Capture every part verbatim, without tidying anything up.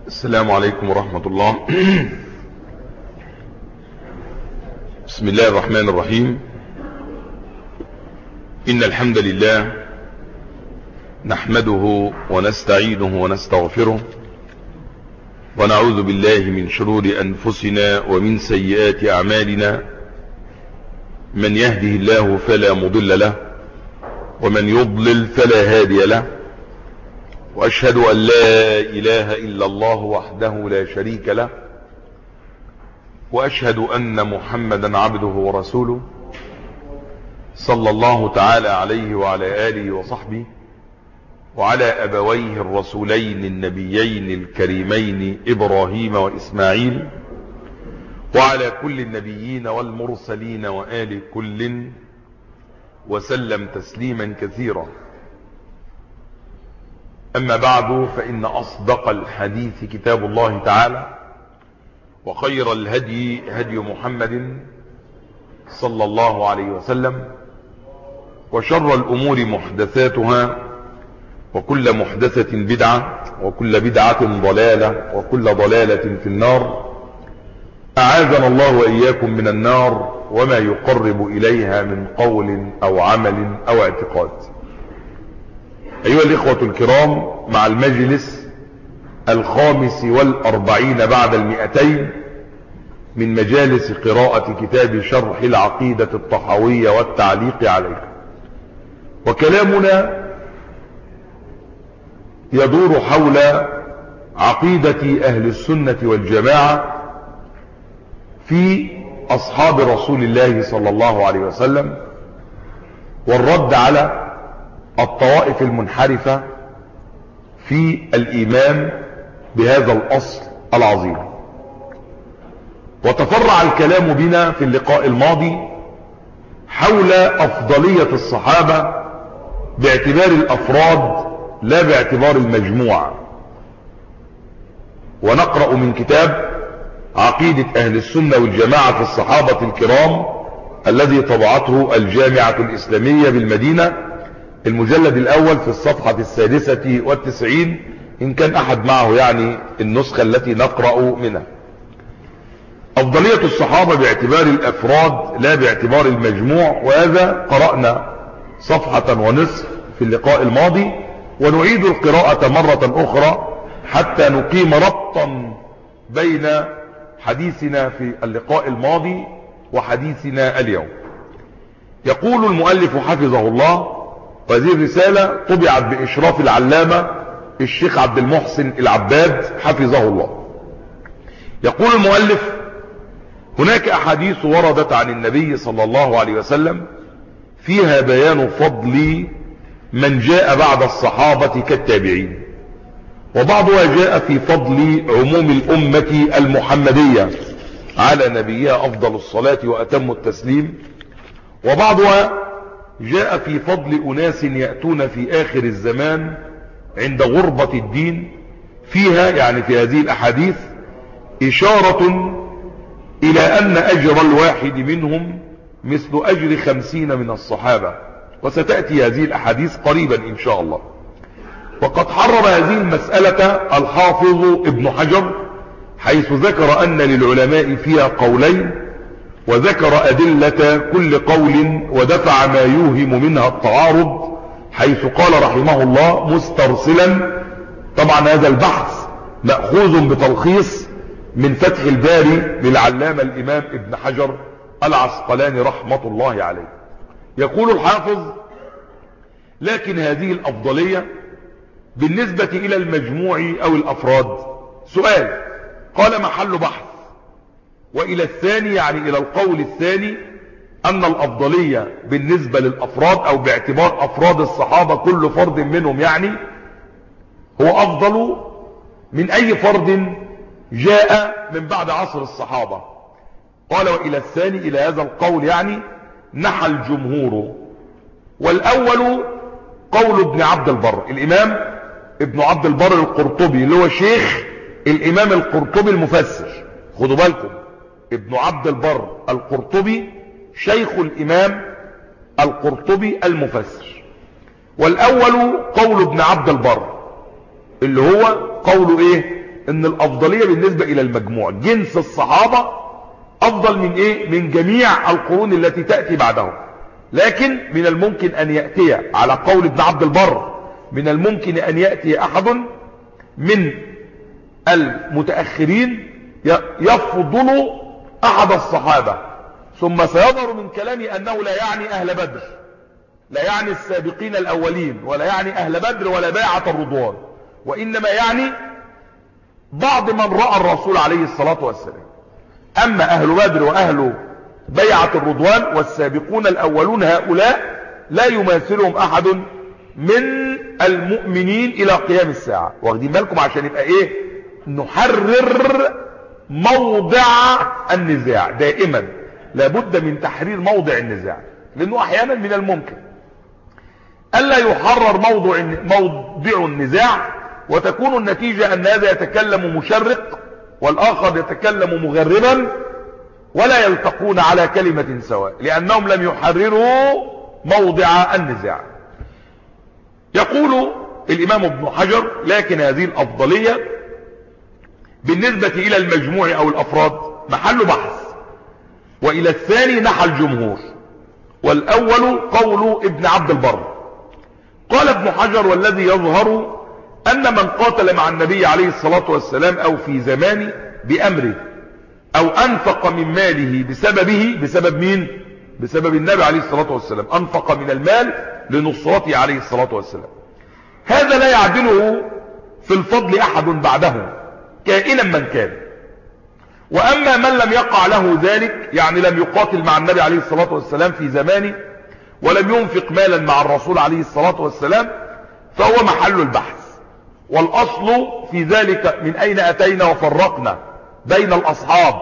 السلام عليكم ورحمة الله. بسم الله الرحمن الرحيم. إن الحمد لله نحمده ونستعينه ونستغفره ونعوذ بالله من شرور أنفسنا ومن سيئات أعمالنا. من يهده الله فلا مضل له ومن يضلل فلا هادي له، وأشهد أن لا إله إلا الله وحده لا شريك له، وأشهد أن محمدا عبده ورسوله صلى الله تعالى عليه وعلى آله وصحبه وعلى أبويه الرسولين النبيين الكريمين إبراهيم وإسماعيل، وعلى كل النبيين والمرسلين وآل كل، وسلم تسليما كثيرا. أما بعد، فإن أصدق الحديث كتاب الله تعالى، وخير الهدي هدي محمد صلى الله عليه وسلم، وشر الأمور محدثاتها، وكل محدثة بدعة، وكل بدعة ضلالة، وكل ضلالة في النار. أعاذنا الله وإياكم من النار وما يقرب إليها من قول أو عمل أو اعتقاد. أيها الإخوة الكرام، مع المجلس الخامس والأربعين بعد المئتين من مجالس قراءة كتاب شرح العقيدة الطحاوية والتعليق عليه، وكلامنا يدور حول عقيدة أهل السنة والجماعة في أصحاب رسول الله صلى الله عليه وسلم، والرد على الطوائف المنحرفة في الإيمان بهذا الأصل العظيم. وتفرع الكلام بنا في اللقاء الماضي حول أفضلية الصحابة باعتبار الأفراد لا باعتبار المجموعة. ونقرأ من كتاب عقيدة أهل السنة والجماعة في الصحابة الكرام الذي طبعته الجامعة الإسلامية بالمدينة، المجلد الأول في الصفحة السادسة والتسعين، إن كان أحد معه يعني النسخة التي نقرأ منها. أفضلية الصحابة باعتبار الأفراد لا باعتبار المجموع، وهذا قرأنا صفحة ونصف في اللقاء الماضي، ونعيد القراءة مرة أخرى حتى نقيم ربطا بين حديثنا في اللقاء الماضي وحديثنا اليوم. يقول المؤلف حفظه الله، وهذه الرسالة طبعت بإشراف العلامة الشيخ عبد المحسن العباد حفظه الله. يقول المؤلف: هناك أحاديث وردت عن النبي صلى الله عليه وسلم فيها بيان فضل من جاء بعد الصحابة كالتابعين، وبعضها جاء في فضل عموم الأمة المحمدية على نبيها أفضل الصلاة وأتم التسليم، وبعضها جاء في فضل أناس يأتون في آخر الزمان عند غربة الدين. فيها يعني في هذه الأحاديث إشارة إلى أن أجر الواحد منهم مثل أجر خمسين من الصحابة، وستأتي هذه الأحاديث قريبا إن شاء الله. وقد حرر هذه المسألة الحافظ ابن حجر، حيث ذكر أن للعلماء فيها قولين، وذكر أدلة كل قول ودفع ما يوهم منها التعارض، حيث قال رحمه الله مسترسلا. طبعا هذا البحث مأخوذ بتلخيص من فتح الباري للعلامة الإمام ابن حجر العسقلاني رحمة الله عليه. يقول الحافظ: لكن هذه الأفضلية بالنسبة إلى المجموع أو الأفراد سؤال، قال محل بحث. وإلى الثاني يعني إلى القول الثاني أن الأفضلية بالنسبة للأفراد أو باعتبار أفراد الصحابة كل فرد منهم يعني هو أفضل من أي فرد جاء من بعد عصر الصحابة. قال: وإلى الثاني إلى هذا القول يعني نحى الجمهور. والأول قول ابن عبد البر، الإمام ابن عبد البر القرطبي اللي هو شيخ الإمام القرطبي المفسر. خدوا بالكم، ابن عبد البر القرطبي شيخ الإمام القرطبي المفسر. والأول قول ابن عبد البر اللي هو قول ايه ان الافضلية بالنسبة الى المجموع جنس الصحابة افضل من ايه من جميع القرون التي تأتي بعدهم. لكن من الممكن ان يأتي على قول ابن عبد البر من الممكن ان يأتي احد من المتأخرين يفضل احد الصحابة ثم سيظهر من كلامي انه لا يعني اهل بدر، لا يعني السابقين الاولين، ولا يعني اهل بدر ولا بيعة الرضوان، وانما يعني بعض من رأى الرسول عليه الصلاة والسلام. اما اهل بدر واهل بيعة الرضوان والسابقون الاولون هؤلاء لا يماثلهم احد من المؤمنين الى قيام الساعة. واخدين بالكم عشان يبقى ايه نحرر موضع النزاع. دائما لابد من تحرير موضع النزاع، لانه احيانا من الممكن الا يحرر موضع موضع النزاع وتكون النتيجة ان هذا يتكلم مشرق والاخر يتكلم مغربا ولا يلتقون على كلمة سواء، لانهم لم يحرروا موضع النزاع. يقول الامام ابن حجر لكن هذه الافضلية بالنسبة الى المجموع او الافراد محل بحث، والى الثاني نحى الجمهور، والاول قول ابن عبد البر. قال ابن حجر والذي يظهر ان من قاتل مع النبي عليه الصلاة والسلام او في زمانه بامره او انفق من ماله بسببه، بسبب مين؟ بسبب النبي عليه الصلاة والسلام، انفق من المال لنصرته عليه الصلاة والسلام، هذا لا يعدله في الفضل احد بعده كائنا من كان. واما من لم يقع له ذلك، يعني لم يقاتل مع النبي عليه الصلاة والسلام في زمانه ولم ينفق مالا مع الرسول عليه الصلاة والسلام، فهو محل البحث. والاصل في ذلك من اين اتينا وفرقنا بين الاصحاب،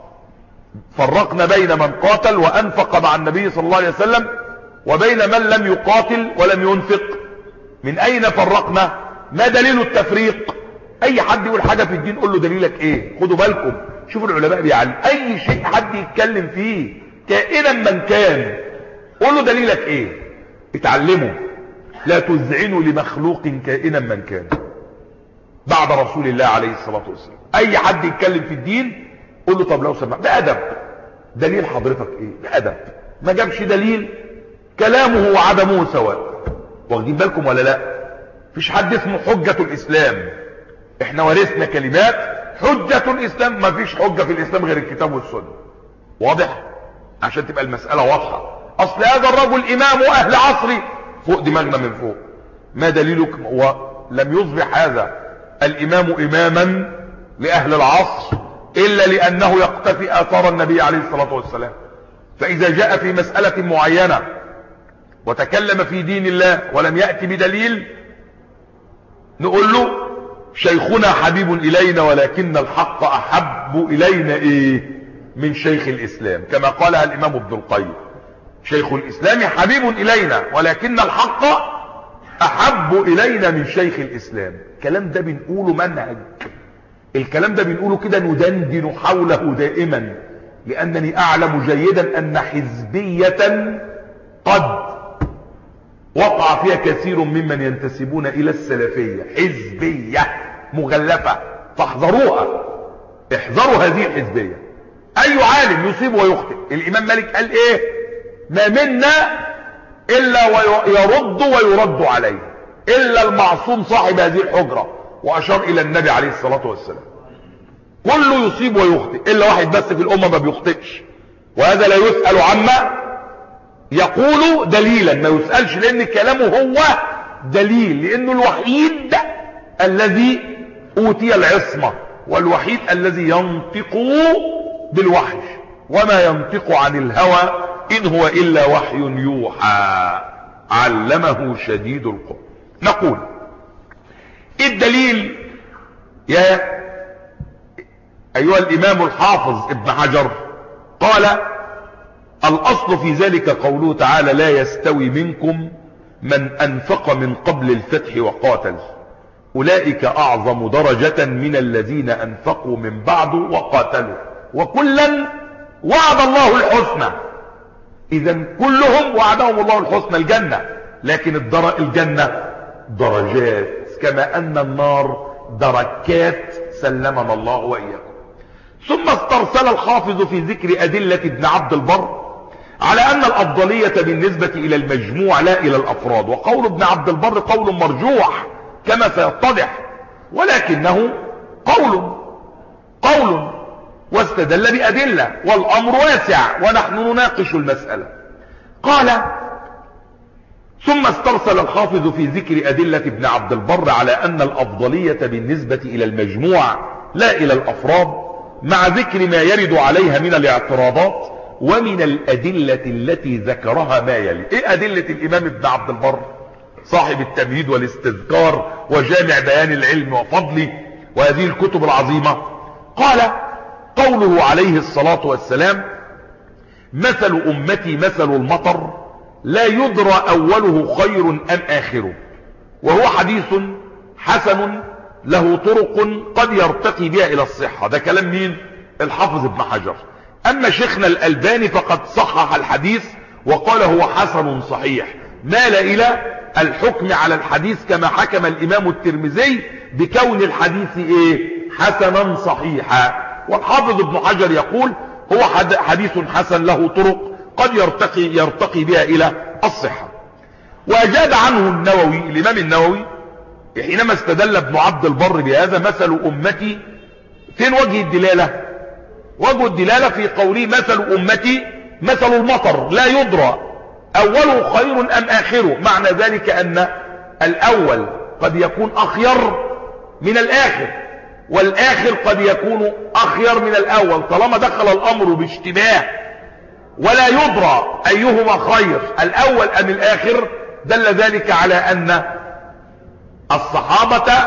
فرقنا بين من قاتل وانفق مع النبي صلى الله عليه وسلم وبين من لم يقاتل ولم ينفق. من اين فرقنا؟ ما دليل التفريق؟ اي حد يقول حاجة في الدين قول له دليلك ايه. خدوا بالكم، شوفوا العلماء بيعلم اي شيء حد يتكلم فيه كائنا من كان قول له دليلك ايه، اتعلموا. لا تذعنوا لمخلوق كائنا من كان بعد رسول الله عليه الصلاة والسلام. اي حد يتكلم في الدين قول له طب لو سمحت بأدب، دليل حضرتك ايه؟ بأدب. ما جابش دليل كلامه وعدمه سواء. واخدين بالكم ولا لا؟ فيش حد اسمه حجة الاسلام. احنا ورثنا كلمات حجة الاسلام، ما فيش حجة في الاسلام غير الكتاب والسنة. واضح؟ عشان تبقى المسألة واضحة. اصل هذا الرجل امام اهل عصري، فوق دماغنا من فوق. ما دليلك؟ ولم يصبح هذا الامام اماما لاهل العصر الا لانه يقتفي اثار النبي عليه الصلاة والسلام. فاذا جاء في مسألة معينة وتكلم في دين الله ولم يأتي بدليل نقول له شيخنا حبيب الينا ولكن الحق احب الينا ايه من شيخ الاسلام، كما قالها الامام ابن القيم. شيخ الاسلام حبيب الينا ولكن الحق احب الينا من شيخ الاسلام. الكلام ده بنقوله منهج، الكلام ده بنقوله كده ندندن حوله دائما، لانني اعلم جيدا ان حزبية قد وقع فيها كثير ممن ينتسبون الى السلفية، حزبية مغلفة، فاحذروها، احذروا هذه الحزبية. اي عالم يصيب ويخطئ. الامام مالك قال ايه؟ ما منا الا ويرد ويرد عليه الا المعصوم صاحب هذه الحجرة، واشار الى النبي عليه الصلاة والسلام. كله يصيب ويخطئ الا واحد بس في الامة ما بيخطئش، وهذا لا يسأل عما يقول دليلا، ما يسألش لان كلامه هو دليل، لانه الوحيد الذي اوتي العصمة والوحيد الذي ينطق بالوحي، وما ينطق عن الهوى ان هو الا وحي يوحى علمه شديد القوى. نقول الدليل يا ايها الامام الحافظ ابن حجر قال الاصل في ذلك قوله تعالى لا يستوي منكم من انفق من قبل الفتح وقاتل اولئك اعظم درجة من الذين انفقوا من بعد وقاتلوا وكلا وعد الله الحسنى. اذا كلهم وعدهم الله الحسنى الجنة، لكن الدر... الجنة درجات، كما ان النار دركات سلمنا الله وإياكم. ثم استرسل الحافظ في ذكر أدلة ابن عبد البر على أن الأفضلية بالنسبة إلى المجموع لا إلى الأفراد، وقول ابن عبد البر قول مرجوح كما سيتضح، ولكنه قول قول واستدل بأدلة، والأمر واسع ونحن نناقش المسألة. قال: ثم استرسل الحافظ في ذكر أدلة ابن عبد البر على أن الأفضلية بالنسبة إلى المجموع لا إلى الأفراد، مع ذكر ما يرد عليها من الاعتراضات ومن الأدلة التي ذكرها ما يلي. إيه أدلة الإمام ابن عبد البر صاحب التمهيد والاستذكار وجامع بيان العلم وفضله وهذه الكتب العظيمة؟ قال: قوله عليه الصلاة والسلام: مثل أمتي مثل المطر لا يدرى أوله خير أم آخره، وهو حديث حسن له طرق قد يرتقي بها إلى الصحة. ده كلام مين؟ الحافظ ابن حجر. أما شيخنا الألباني فقد صحح الحديث وقال هو حسن صحيح، مال إلى الحكم على الحديث كما حكم الإمام الترمذي بكون الحديث إيه؟ حسنا صحيحا. والحافظ ابن حجر يقول هو حديث حسن له طرق قد يرتقي, يرتقي بها إلى الصحة. وأجاب عنه النووي، الإمام النووي، حينما استدل ابن عبد البر بهذا مثل أمتي، فين وجه الدلالة؟ وجه الدلالة في قوله مثل أمتي مثل المطر لا يدرى أوله خير أم آخره، معنى ذلك أن الأول قد يكون أخير من الآخر، والآخر قد يكون أخير من الأول، طالما دخل الأمر باشتباه ولا يدرى أيهما خير الأول أم الآخر، دل ذلك على أن الصحابة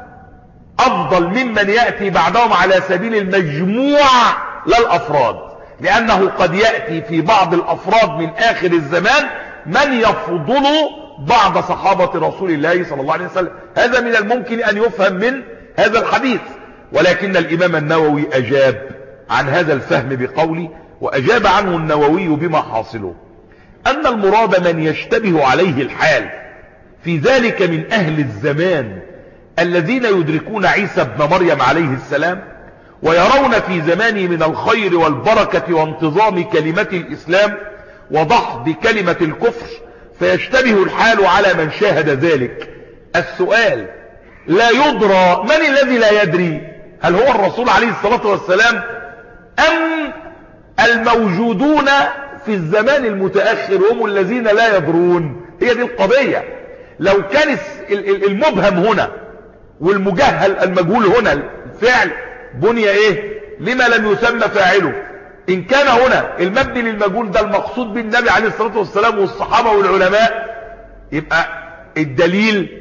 أفضل ممن يأتي بعدهم على سبيل المجموع لا الأفراد، لأنه قد يأتي في بعض الأفراد من آخر الزمان من يفضل بعض صحابة رسول الله صلى الله عليه وسلم. هذا من الممكن أن يفهم من هذا الحديث، ولكن الإمام النووي أجاب عن هذا الفهم بقوله: وأجاب عنه النووي بما حاصله أن المراد من يشتبه عليه الحال في ذلك من أهل الزمان الذين يدركون عيسى ابن مريم عليه السلام ويرون في زمانه من الخير والبركة وانتظام كلمة الإسلام وضحض كلمة الكفر، فيشتبه الحال على من شاهد ذلك. السؤال: لا يدرى من الذي لا يدري؟ هل هو الرسول عليه الصلاة والسلام أم الموجودون في الزمان المتأخر هم الذين لا يدرون؟ هي دي القضية. لو كان المبهم هنا والمجهل المجهول هنا الفعل بني ايه لما لم يسمى فاعله، ان كان هنا المبني للمجهول ده المقصود بالنبي عليه الصلاة والسلام والصحابة والعلماء، يبقى الدليل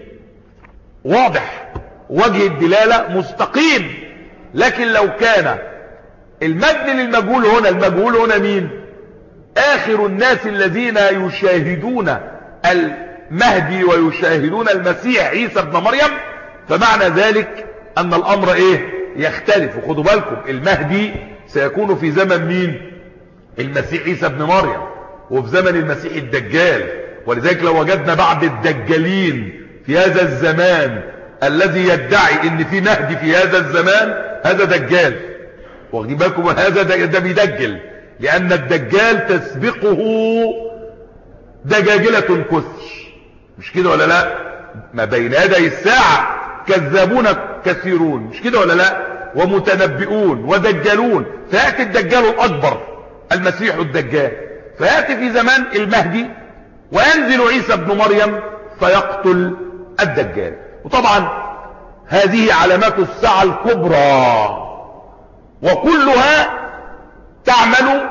واضح، وجه الدلالة مستقيم. لكن لو كان المبني للمجهول هنا، المجهول هنا مين؟ آخر الناس الذين يشاهدون المهدي ويشاهدون المسيح عيسى ابن مريم، فمعنى ذلك أن الأمر إيه؟ يختلف. وخدوا بالكم المهدي سيكون في زمن مين؟ المسيح عيسى ابن مريم، وفي زمن المسيح الدجال. ولذلك لو وجدنا بعض الدجالين في هذا الزمان الذي يدعي ان في مهدي في هذا الزمان، هذا دجال. واخدين بالكم هذا ده بيدجل، لأن الدجال تسبقه دجاجلة كثر، مش كده ولا لا؟ ما بين يدي الساعة كذابون كثيرون، مش كده ولا لا؟ ومتنبئون ودجالون. فيأتي الدجال الأكبر المسيح الدجال، فيأتي في زمان المهدي وينزل عيسى ابن مريم فيقتل الدجال. وطبعا هذه علامات الساعة الكبرى، وكلها تعمل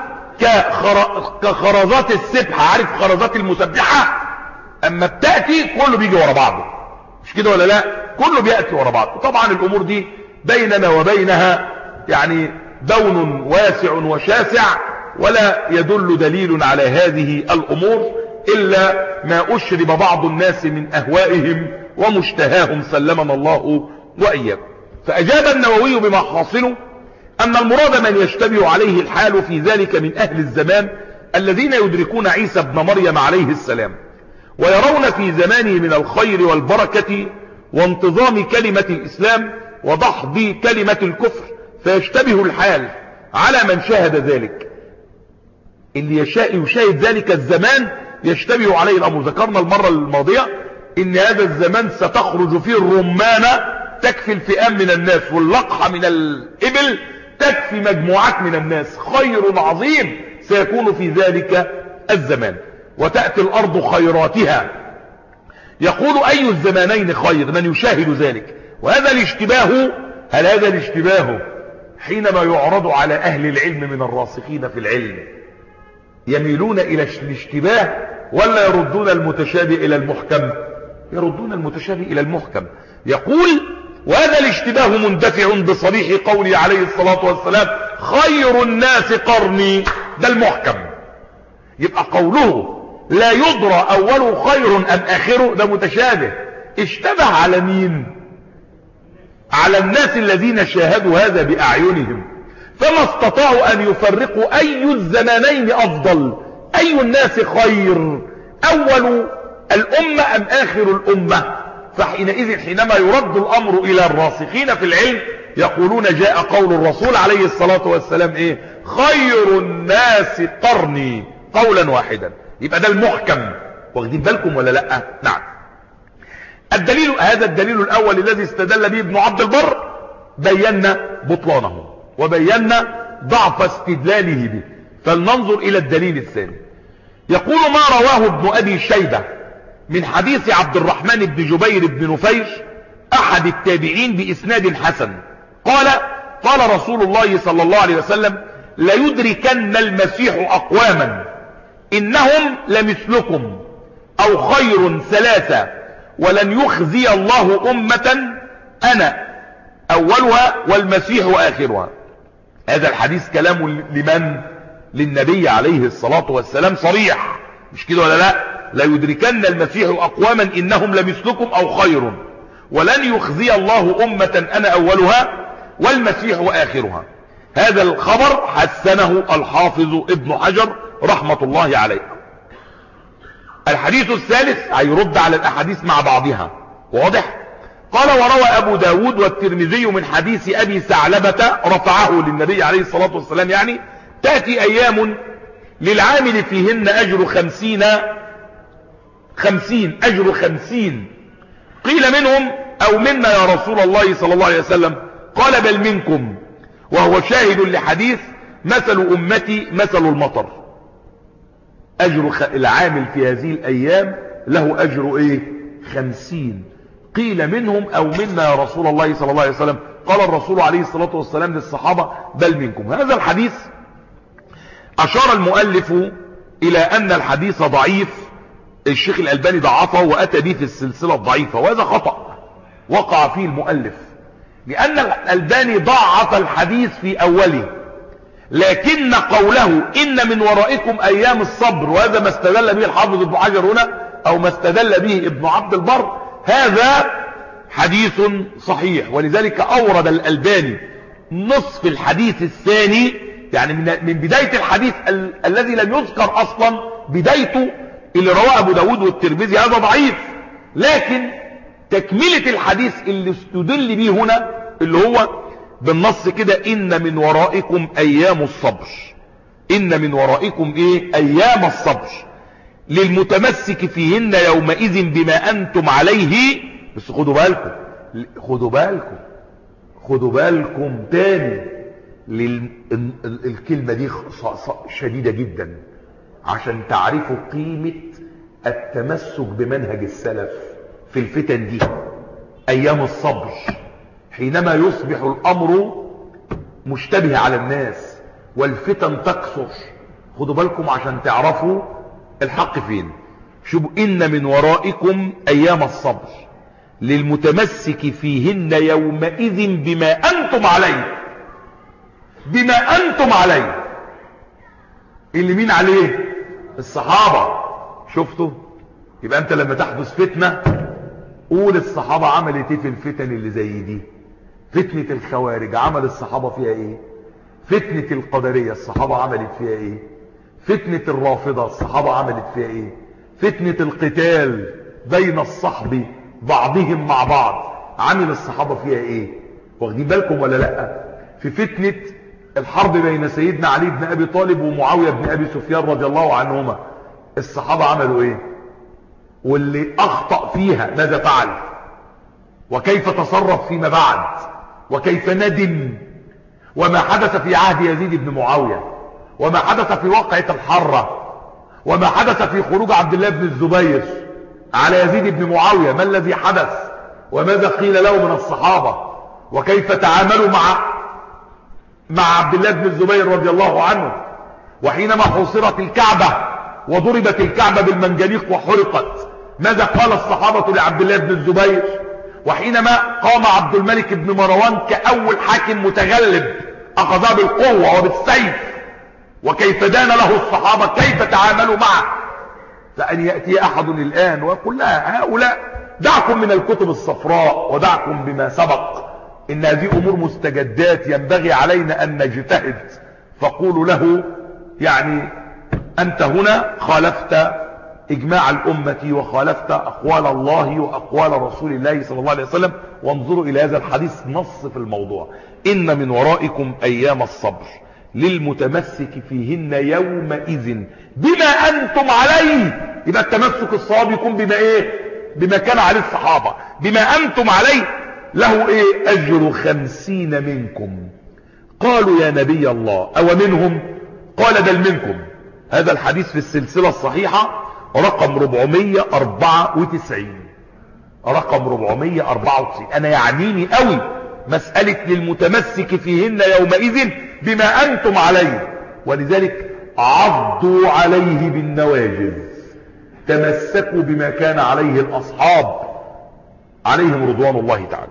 كخرزات السبحة. عارف خرزات المسبحة؟ اما بتأتي كله بيجي ورا بعضه، مش كده ولا لا؟ كله بيأتي ورا بعضه. طبعا الامور دي بيننا وبينها يعني دون واسع وشاسع، ولا يدل دليل على هذه الامور الا ما اشرب بعض الناس من اهوائهم ومشتهاهم سلمنا الله واياكم. فاجاب النووي بما حاصله أن المراد من يشتبه عليه الحال في ذلك من أهل الزمان الذين يدركون عيسى ابن مريم عليه السلام ويرون في زمانه من الخير والبركة وانتظام كلمة الإسلام ودحض كلمة الكفر، فيشتبه الحال على من شاهد ذلك. اللي يشاء يشاهد ذلك الزمان يشتبه عليه الأمر. ذكرنا المرة الماضية إن هذا الزمان ستخرج فيه الرمانة تكفي الفئام من الناس، واللقحة من الإبل تكفي مجموعات من الناس. خير عظيم سيكون في ذلك الزمان، وتأتي الأرض خيراتها. يقول أي الزمانين خير؟ من يشاهد ذلك. وهذا الاشتباه، هل هذا الاشتباه حينما يعرض على أهل العلم من الراسخين في العلم يميلون إلى الاشتباه ولا يردون المتشابه إلى المحكم؟ يردون المتشابه إلى المحكم. يقول وهذا الاشتباه مندفع بصريح قوله عليه الصلاة والسلام خير الناس قرني، ده المحكم. يبقى قوله لا يدرى أوله خير أم آخره ده متشابه. اشتبه على مين؟ على الناس الذين شاهدوا هذا بأعينهم، فما استطاعوا أن يفرقوا أي الزمانين أفضل، أي الناس خير، أول الأمة أم آخر الأمة. فحينئذ حينما يرد الأمر إلى الراسخين في العلم يقولون جاء قول الرسول عليه الصلاة والسلام إيه؟ خير الناس قرني، قولا واحدا. يبقى ده المحكم. واخدين بالكم ولا لا؟ نعم. الدليل، هذا الدليل الأول الذي استدل به ابن عبد البر بينا بطلانه وبينا ضعف استدلاله به. فلننظر إلى الدليل الثاني. يقول ما رواه ابن أبي شيبة من حديث عبد الرحمن بن جبير بن نفير أحد التابعين بإسناد حسن قال قال رسول الله صلى الله عليه وسلم ليدركن المسيح أقواما إنهم لمثلكم أو خير ثلاثة ولن يخزي الله أمة أنا أولها والمسيح آخرها. هذا الحديث كلام لمن؟ للنبي عليه الصلاة والسلام صريح، مش كده ولا لا؟ لا يدركن المسيح أقواما إنهم لمثلكم أو خير ولن يخزي الله أمة أنا أولها والمسيح آخرها. هذا الخبر حسنه الحافظ ابن حجر رحمة الله عليه. الحديث الثالث هيرد على الأحاديث مع بعضها، واضح؟ قال وروى أبو داود والترمذي من حديث أبي ثعلبة رفعه للنبي عليه الصلاة والسلام يعني تأتي أيام للعامل فيهن أجر خمسين خمسين أجر خمسين. قيل منهم أو منا يا رسول الله صلى الله عليه وسلم؟ قال بل منكم، وهو شاهد لحديث مثل أمتي مثل المطر. أجر العامل في هذه الأيام له أجر إيه؟ خمسين. قيل منهم أو منا يا رسول الله صلى الله عليه وسلم؟ قال الرسول عليه الصلاة والسلام للصحابة بل منكم. هذا الحديث أشار المؤلف إلى أن الحديث ضعيف، الشيخ الألباني ضعفه وأتى به في السلسلة الضعيفة، وهذا خطأ وقع فيه المؤلف، لأن الألباني ضعف الحديث في أوله، لكن قوله إن من ورائكم أيام الصبر، وهذا ما استدل به الحافظ ابن حجر هنا أو ما استدل به ابن عبد البر، هذا حديث صحيح. ولذلك أورد الألباني نصف الحديث الثاني، يعني من بداية الحديث ال الذي لم يذكر أصلا بدايته اللي رواه أبو داود والترمذي، هذا ضعيف. لكن تكملة الحديث اللي استدل به هنا اللي هو بالنص كده إن من ورائكم أيام الصبر، إن من ورائكم إيه؟ أيام الصبر للمتمسك فيهن يومئذ بما أنتم عليه. بس خدوا بالكم خدوا بالكم خدوا بالكم تاني لل... الكلمة دي شديدة جدا عشان تعرفوا قيمة التمسك بمنهج السلف في الفتن دي. أيام الصبر حينما يصبح الأمر مشتبه على الناس والفتن تكثر، خدوا بالكم عشان تعرفوا الحق فين. شوفوا إن من ورائكم أيام الصبر للمتمسك فيهن يومئذ بما أنتم عليه، بما أنتم عليه. اللي مين عليه؟ الصحابة. شفتوا؟ يبقى أنت لما تحدث فتنة قول الصحابة عملت ايه في الفتن اللي زي دي. فتنة الخوارج عمل الصحابة فيها ايه؟ فتنة القدرية الصحابة عملت فيها ايه؟ فتنة الرافضة الصحابة عملت فيها ايه؟ فتنة القتال بين الصحب بعضهم مع بعض عمل الصحابة فيها ايه؟ واخدين بالكم ولا لا؟ في فتنة الحرب بين سيدنا علي بن ابي طالب ومعاوية بن ابي سفيان رضي الله عنهما، الصحابة عملوا ايه؟ واللي اخطأ فيها ماذا فعل؟ وكيف تصرف فيما بعد؟ وكيف ندم؟ وما حدث في عهد يزيد بن معاوية، وما حدث في وقعة الحرة، وما حدث في خروج عبد الله بن الزبير على يزيد بن معاوية، ما الذي حدث؟ وماذا قيل له من الصحابة؟ وكيف تعاملوا مع مع عبد الله بن الزبير رضي الله عنه؟ وحينما حوصرت الكعبة وضربت الكعبة بالمنجنيق وحرقت، ماذا قال الصحابة لعبد الله بن الزبير؟ وحينما قام عبد الملك بن مروان كأول حاكم متغلب أخذها بالقوة وبالسيف، وكيف دان له الصحابة، كيف تعاملوا معه؟ لأن يأتي أحد الآن ويقول لا، هؤلاء دعكم من الكتب الصفراء ودعكم بما سبق، إن هذه أمور مستجدات ينبغي علينا أن نجتهد. فقولوا له يعني أنت هنا خالفت إجماع الأمة وخالفت أقوال الله وأقوال رسول الله صلى الله عليه وسلم. وانظروا إلى هذا الحديث نص في الموضوع: إن من ورائكم أيام الصبر للمتمسك فيهن يومئذ بما أنتم عليه. يبقى التمسك الصواب يكون بما إيه؟ بما كان عليه الصحابة. بما أنتم عليه له إيه؟ أجر خمسين منكم. قالوا يا نبي الله أو منهم؟ قال بل منكم. هذا الحديث في السلسلة الصحيحة رقم أربعمائة وأربعة وتسعين، رقم أربعمائة وأربعة وتسعين. أنا يعنيني قوي مسألة للمتمسك فيهن يومئذ بما أنتم عليه، ولذلك عضوا عليه بالنواجذ، تمسكوا بما كان عليه الأصحاب عليهم رضوان الله تعالى.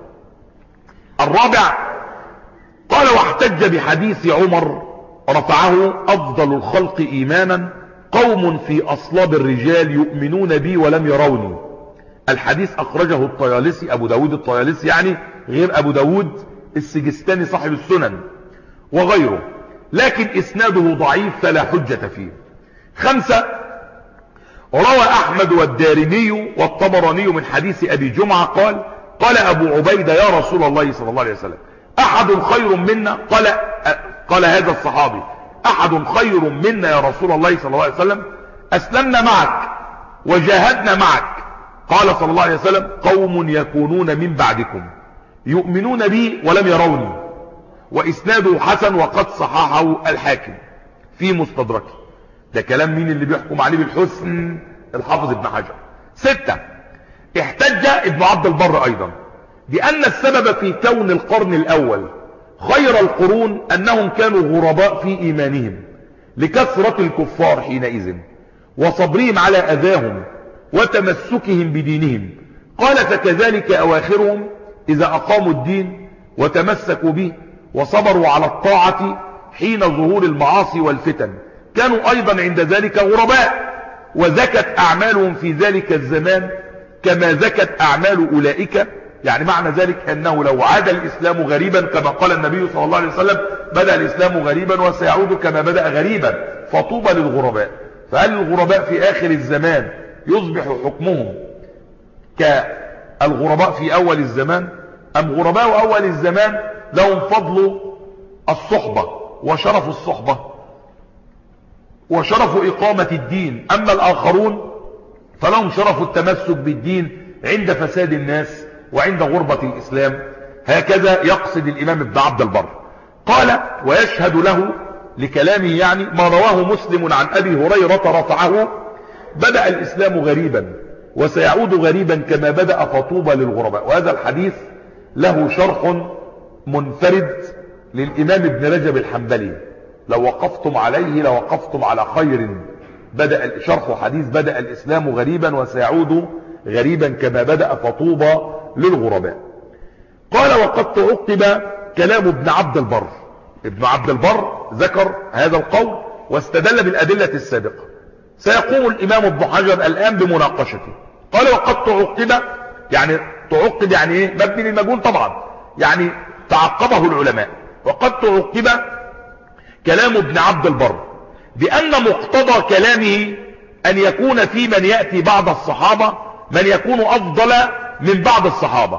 الرابع قال: واحتج بحديث عمر رفعه أفضل الخلق إيمانا قوم في أصلاب الرجال يؤمنون بي ولم يروني. الحديث أخرجه الطيالسي، أبو داود الطيالسي يعني، غير أبو داود السجستاني صاحب السنن وغيره، لكن إسناده ضعيف فلا حجة فيه. خمسة: روى أحمد والدارمي والطبراني من حديث أبي جمعة قال: قال أبو عبيدة يا رسول الله صلى الله عليه وسلم أحد خير منا؟ قال قال هذا الصحابي: أحد خير منا يا رسول الله صلى الله عليه وسلم؟ أسلمنا معك وجاهدنا معك. قال صلى الله عليه وسلم: قوم يكونون من بعدكم يؤمنون بي ولم يروني. وإسناده حسن وقد صححه الحاكم في مستدركه. ده كلام مين اللي بيحكم عليه بالحسن؟ الحافظ ابن حجر. ستة: احتج ابن عبد البر أيضا بأن السبب في كون القرن الأول خير القرون أنهم كانوا غرباء في إيمانهم لكثرة الكفار حينئذ وصبرهم على أذاهم وتمسكهم بدينهم. قال: فكذلك أواخرهم إذا أقاموا الدين وتمسكوا به وصبروا على الطاعة حين ظهور المعاصي والفتن كانوا أيضا عند ذلك غرباء، وزكت أعمالهم في ذلك الزمان كما زكت أعمال أولئك. يعني معنى ذلك أنه لو عاد الإسلام غريبا كما قال النبي صلى الله عليه وسلم: بدأ الإسلام غريبا وسيعود كما بدأ غريبا، فطوبى للغرباء. فهل الغرباء في آخر الزمان يصبح حكمهم كالغرباء في أول الزمان، أم غرباء أول الزمان لهم فضل الصحبة وشرف الصحبة وشرف إقامة الدين، أما الآخرون فلهم شرف التمسك بالدين عند فساد الناس وعند غربة الإسلام. هكذا يقصد الإمام ابن عبد البر. قال: ويشهد له لكلامه يعني ما رواه مسلم عن أبي هريرة رفعه: بدأ الإسلام غريبا وسيعود غريبا كما بدأ فطوبى للغرباء. وهذا الحديث له شرح منفرد للإمام ابن رجب الحنبلي، لو وقفتم عليه لوقفتم على خير. بدأ شرح حديث بدأ الإسلام غريبا وسيعود غريبا كما بدأ فطوبى للغرباء. قال: وقد تعقب كلام ابن عبد البر. ابن عبد البر ذكر هذا القول واستدل بالأدلة السابقة. سيقوم الإمام ابن حجر الآن بمناقشته. قال: وقد تعقب، يعني تعقب يعني ايه؟ مبني للمجهول طبعا، يعني تعقبه العلماء. وقد تعقب كلام ابن عبد البر بأن مقتضى كلامه أن يكون في من يأتي بعد الصحابة من يكون أفضل من بعض الصحابة،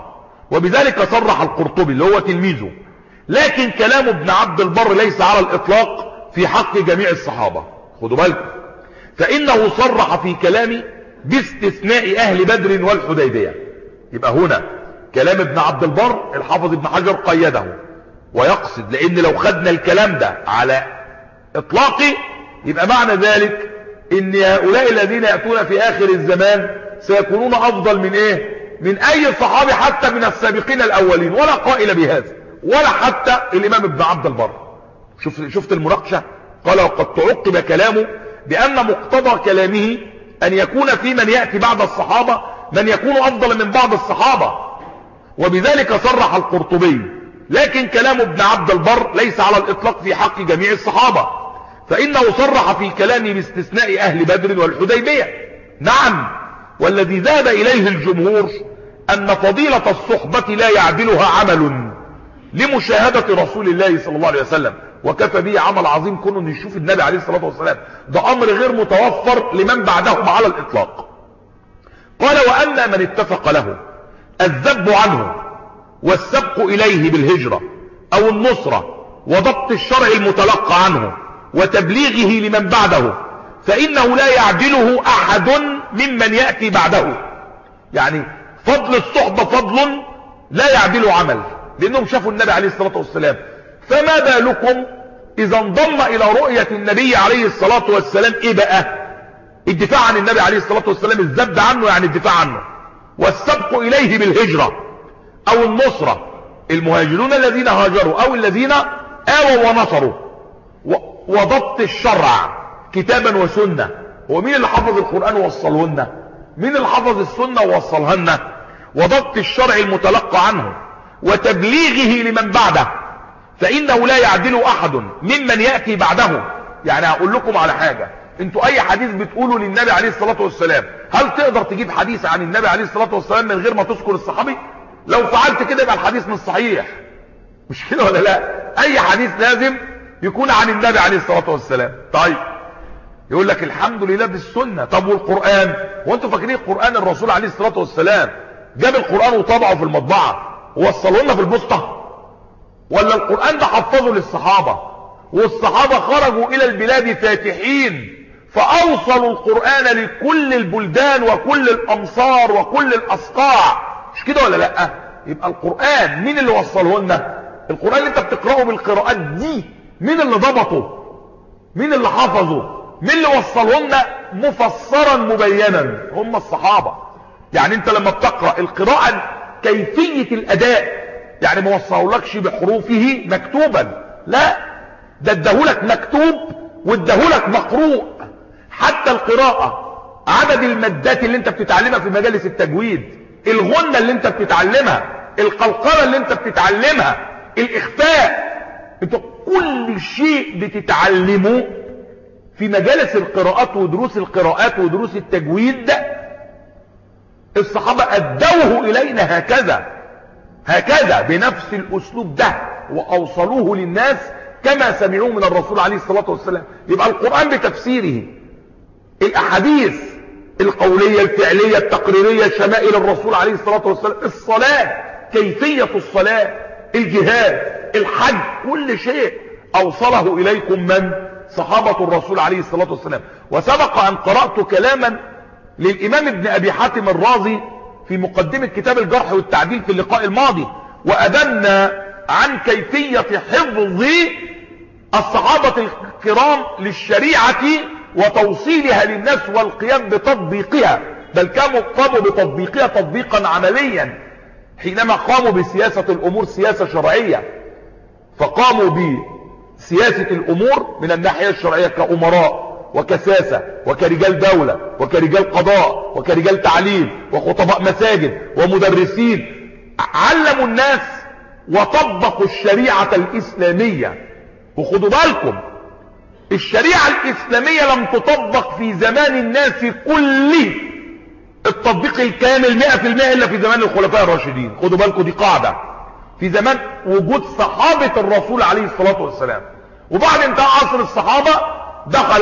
وبذلك صرح القرطبي اللي هو تلميذه. لكن كلام ابن عبد البر ليس على الإطلاق في حق جميع الصحابة، خدوا بالكم، فإنه صرح في كلامه باستثناء أهل بدر والحديبية. يبقى هنا كلام ابن عبد البر الحافظ ابن حجر قيده ويقصد، لأن لو خدنا الكلام ده على إطلاقه يبقى معنى ذلك ان هؤلاء الذين يأتون في آخر الزمان سيكونون أفضل من إيه؟ من أي صحابي حتى من السابقين الأولين، ولا قائل بهذا ولا حتى الإمام ابن عبد البر. شفت, شفت المناقشة؟ قال وقد تعقب كلامه بأن مقتضى كلامه أن يكون في من يأتي بعد الصحابة من يكون أفضل من بعض الصحابة، وبذلك صرح القرطبي. لكن كلام ابن عبد البر ليس على الإطلاق في حق جميع الصحابة، فإنه صرح في كلامه باستثناء أهل بدر والحديبية. نعم، والذي ذهب إليه الجمهور أن فضيلة الصحبة لا يعدلها عمل لمشاهدة رسول الله صلى الله عليه وسلم، وكفى به عمل عظيم كونه ان يشوف النبي عليه الصلاة والسلام، ده أمر غير متوفر لمن بعدهم على الإطلاق. قال وأما من اتفق له الذب عنه والسبق إليه بالهجرة أو النصرة وضبط الشرع المتلقى عنه وتبليغه لمن بعده فإنه لا يعدله أحد ممن يأتي بعده. يعني فضل الصحبة فضل لا يعدله عمل، لأنهم شافوا النبي عليه الصلاة والسلام. فما بالكم إذا انضم إلى رؤية النبي عليه الصلاة والسلام إيه بقى؟ الدفاع عن النبي عليه الصلاة والسلام، الذب عنه يعني الدفاع عنه، والسبق إليه بالهجرة أو النصرة، المهاجرون الذين هاجروا أو الذين آووا ونصروا، وضبط الشرع كتابا وسنة. هو مين اللي حفظ القرآن ووصله لنا؟ مين اللي حفظ السنة ووصلها لنا؟ وضبط الشرع المتلقى عنه وتبليغه لمن بعده فإنه لا يعدل أحد ممن يأتي بعده. يعني هقول لكم على حاجة، انتوا اي حديث بتقولوا للنبي عليه الصلاة والسلام، هل تقدر تجيب حديث عن النبي عليه الصلاة والسلام من غير ما تذكر الصحابي؟ لو فعلت كده يبقى الحديث مش صحيح، مش كده ولا لا؟ اي حديث لازم يكون عن النبي عليه الصلاة والسلام. طيب يقول لك الحمد لله بالسنة. طب والقرآن؟ وانتوا فاكرين القرآن الرسول عليه الصلاة والسلام جاب القرآن وطبعه في المطبعة ووصله لنا في البوسطة؟ ولا القرآن ده حفظه للصحابة والصحابة خرجوا الى البلاد فاتحين فأوصلوا القرآن لكل البلدان وكل الأمصار وكل الأصقاع، مش كده ولا لأ؟ يبقى القرآن مين اللي وصله لنا؟ القرآن اللي انت بتقرأه بالقراءات دي مين اللي ضبطه؟ مين اللي حفظه؟ مين اللي وصله لنا مفسرا مبينا؟ هم الصحابة. يعني انت لما بتقرأ القراءة كيفية الأداء، يعني ما وصلهولكش بحروفه مكتوبا، لا، ده اداهولك مكتوب واداهولك مقروء. حتى القراءة، عدد المادات اللي انت بتتعلمها في مجالس التجويد، الغنة اللي انت بتتعلمها، القلقلة اللي انت بتتعلمها، الإخفاء، انت كل شيء بتتعلمه في مجالس القراءات ودروس القراءات ودروس التجويد الصحابة أدوه إلينا هكذا هكذا بنفس الأسلوب ده، وأوصلوه للناس كما سمعوه من الرسول عليه الصلاة والسلام. يبقى القرآن بتفسيره، الأحاديث القولية الفعلية التقريرية، شمائل الرسول عليه الصلاة والسلام، الصلاة، كيفية الصلاة، الجهاد، الحج، كل شيء أوصله إليكم من؟ صحابة الرسول عليه الصلاة والسلام. وسبق أن قرأت كلاما للإمام ابن أبي حاتم الرازي في مقدمة كتاب الجرح والتعديل في اللقاء الماضي، وأدلنا عن كيفية حفظ الصحابة الكرام للشريعة وتوصيلها للناس والقيام بتطبيقها، بل كانوا قاموا بتطبيقها تطبيقا عمليا حينما قاموا بسياسة الأمور سياسة شرعية. فقاموا بسياسة الأمور من الناحية الشرعية كأمراء وكساسة وكرجال دولة وكرجال قضاء وكرجال تعليم وخطباء مساجد ومدرسين، علموا الناس وطبقوا الشريعة الإسلامية. وخدوا بالكم، الشريعة الإسلامية لم تطبق في زمان الناس كله التطبيق الكامل مئة في المئة إلا في زمان الخلفاء الراشدين. خدوا بالكم، دي قاعدة في زمان وجود صحابة الرسول عليه الصلاة والسلام. وبعد انتهاء عصر الصحابة دخل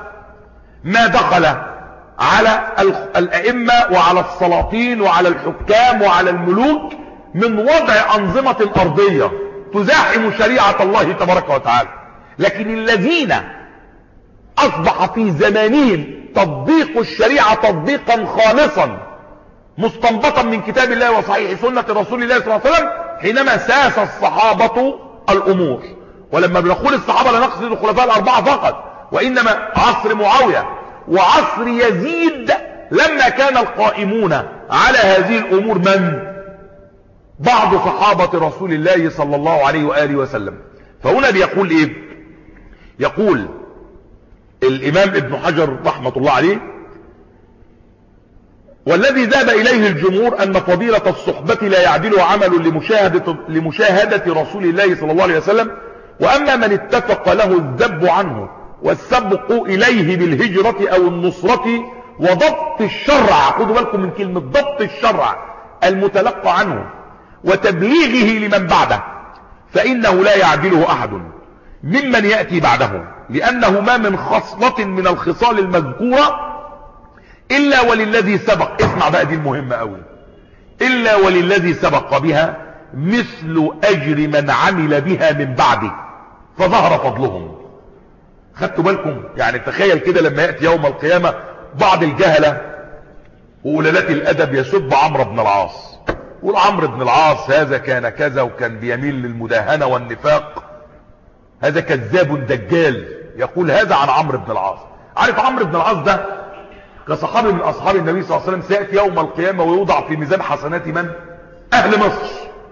ما دخل على الأئمة وعلى السلاطين وعلى الحكام وعلى الملوك من وضع أنظمة أرضية تزاحم شريعة الله تبارك وتعالى، لكن الذين أصبح في زمانهم تطبيق الشريعة تطبيقا خالصا مستنبطا من كتاب الله وصحيح سنة رسول الله صلى الله عليه وسلم حينما ساس الصحابة الأمور. ولما بنقول الصحابة لا نقصد الخلفاء الأربعة فقط، وإنما عصر معاوية وعصر يزيد لما كان القائمون على هذه الأمور من؟ بعض صحابة رسول الله صلى الله عليه وآله وسلم. فهنا بيقول إيه؟ يقول الإمام ابن حجر رحمة الله عليه: والذي ذهب إليه الجمهور أن فضيلة الصحبة لا يعدل عمل لمشاهدة, لمشاهدة رسول الله صلى الله عليه وسلم، وأما من اتفق له الذب عنه والسبق إليه بالهجرة أو النصرة وضبط الشرع، خذوا بالكم من كلمة ضبط الشرع، المتلقى عنه وتبليغه لمن بعده، فإنه لا يعدله أحد ممن يأتي بعده، لأنه ما من خصلة من الخصال المذكورة إلا وللذي سبق، اسمع بقى دي المهمة أوي، إلا وللذي سبق بها مثل أجر من عمل بها من بعده فظهر فضلهم. خدتوا بالكم؟ يعني تخيل كده لما يأتي يوم القيامة بعض الجهلة وقلالات الأدب يسب عمرو بن العاص، يقول عمرو بن العاص هذا كان كذا وكان بيميل للمداهنة والنفاق، هذا كذاب دجال، يقول هذا عن عمرو بن العاص. عارف عمرو بن العاص ده كصحابي من أصحاب النبي صلى الله عليه وسلم سيأتي يوم القيامة ويوضع في ميزان حسنات من؟ أهل مصر.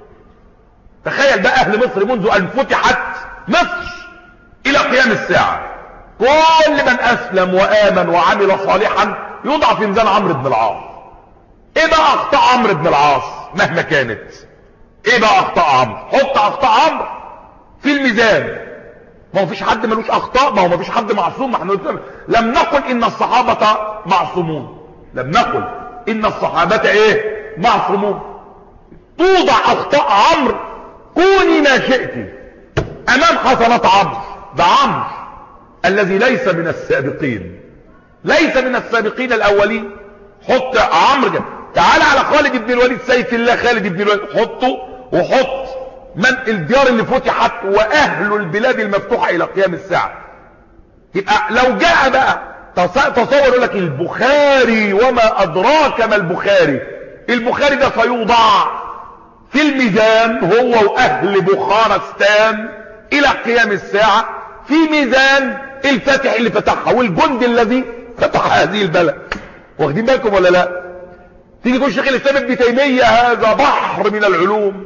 تخيل بقى أهل مصر منذ أن فتحت مصر إلى قيام الساعة، كل من أسلم وآمن وعمل صالحا يوضع في ميزان عمرو بن العاص. إيه بقى أخطاء عمرو بن العاص مهما كانت؟ إيه بقى أخطاء عمرو؟ حط أخطاء عمرو في الميزان. ما هو فيش حد ملوش أخطاء، ما هو ما فيش حد معصوم. ما احنا لم نقل إن الصحابة معصومون، لم نقل إن الصحابة إيه؟ معصومون. توضع أخطاء عمرو كوني ما شئت أمام حسنات عمرو. ده عمرو الذي ليس من السابقين، ليس من السابقين الأولين. حط عمرو جنب. تعال على خالد بن الوليد سيف الله خالد بن الوليد، حطه وحط من الديار اللي فتحت واهل البلاد المفتوحة الى قيام الساعة. يبقى لو جاء بقى تصور يقول لك البخاري وما ادراك ما البخاري، البخاري ده سيوضع في الميزان هو واهل بخارستان الى قيام الساعة في ميزان الفاتح اللي فتحها والجند الذي فتح هذه البلد. واخدين بالكم ولا لا؟ تيجي تقول شيخ الاسلام ابن تيمية هذا بحر من العلوم،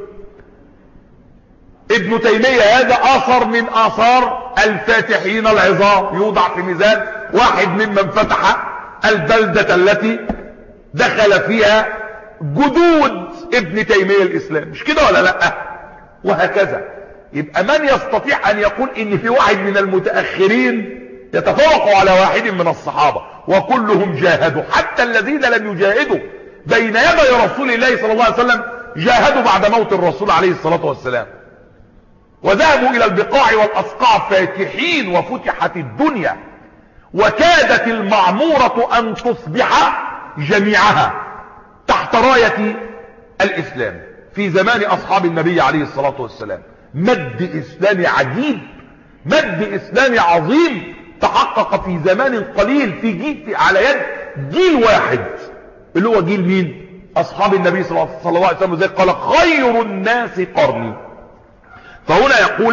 ابن تيمية هذا اثر من اثار الفاتحين العظام، يوضع في ميزان واحد ممن فتح البلدة التي دخل فيها جدود ابن تيمية الاسلام، مش كده ولا لا؟ وهكذا. يبقى من يستطيع ان يقول ان في واحد من المتأخرين يتفوق على واحد من الصحابة؟ وكلهم جاهدوا، حتى الذين لم يجاهدوا بين يدي رسول الله صلى الله عليه وسلم جاهدوا بعد موت الرسول عليه الصلاة والسلام، وذهبوا الى البقاع والاسقاع فاتحين، وفتحت الدنيا وكادت المعمورة ان تصبح جميعها تحت راية الاسلام في زمان اصحاب النبي عليه الصلاة والسلام. مد اسلامي عجيب، مد اسلامي عظيم تحقق في زمان قليل، في جيل على يد جيل واحد اللي هو جيل مين؟ اصحاب النبي صلى الله عليه وسلم. زي قال خير الناس قرني. فهنا يقول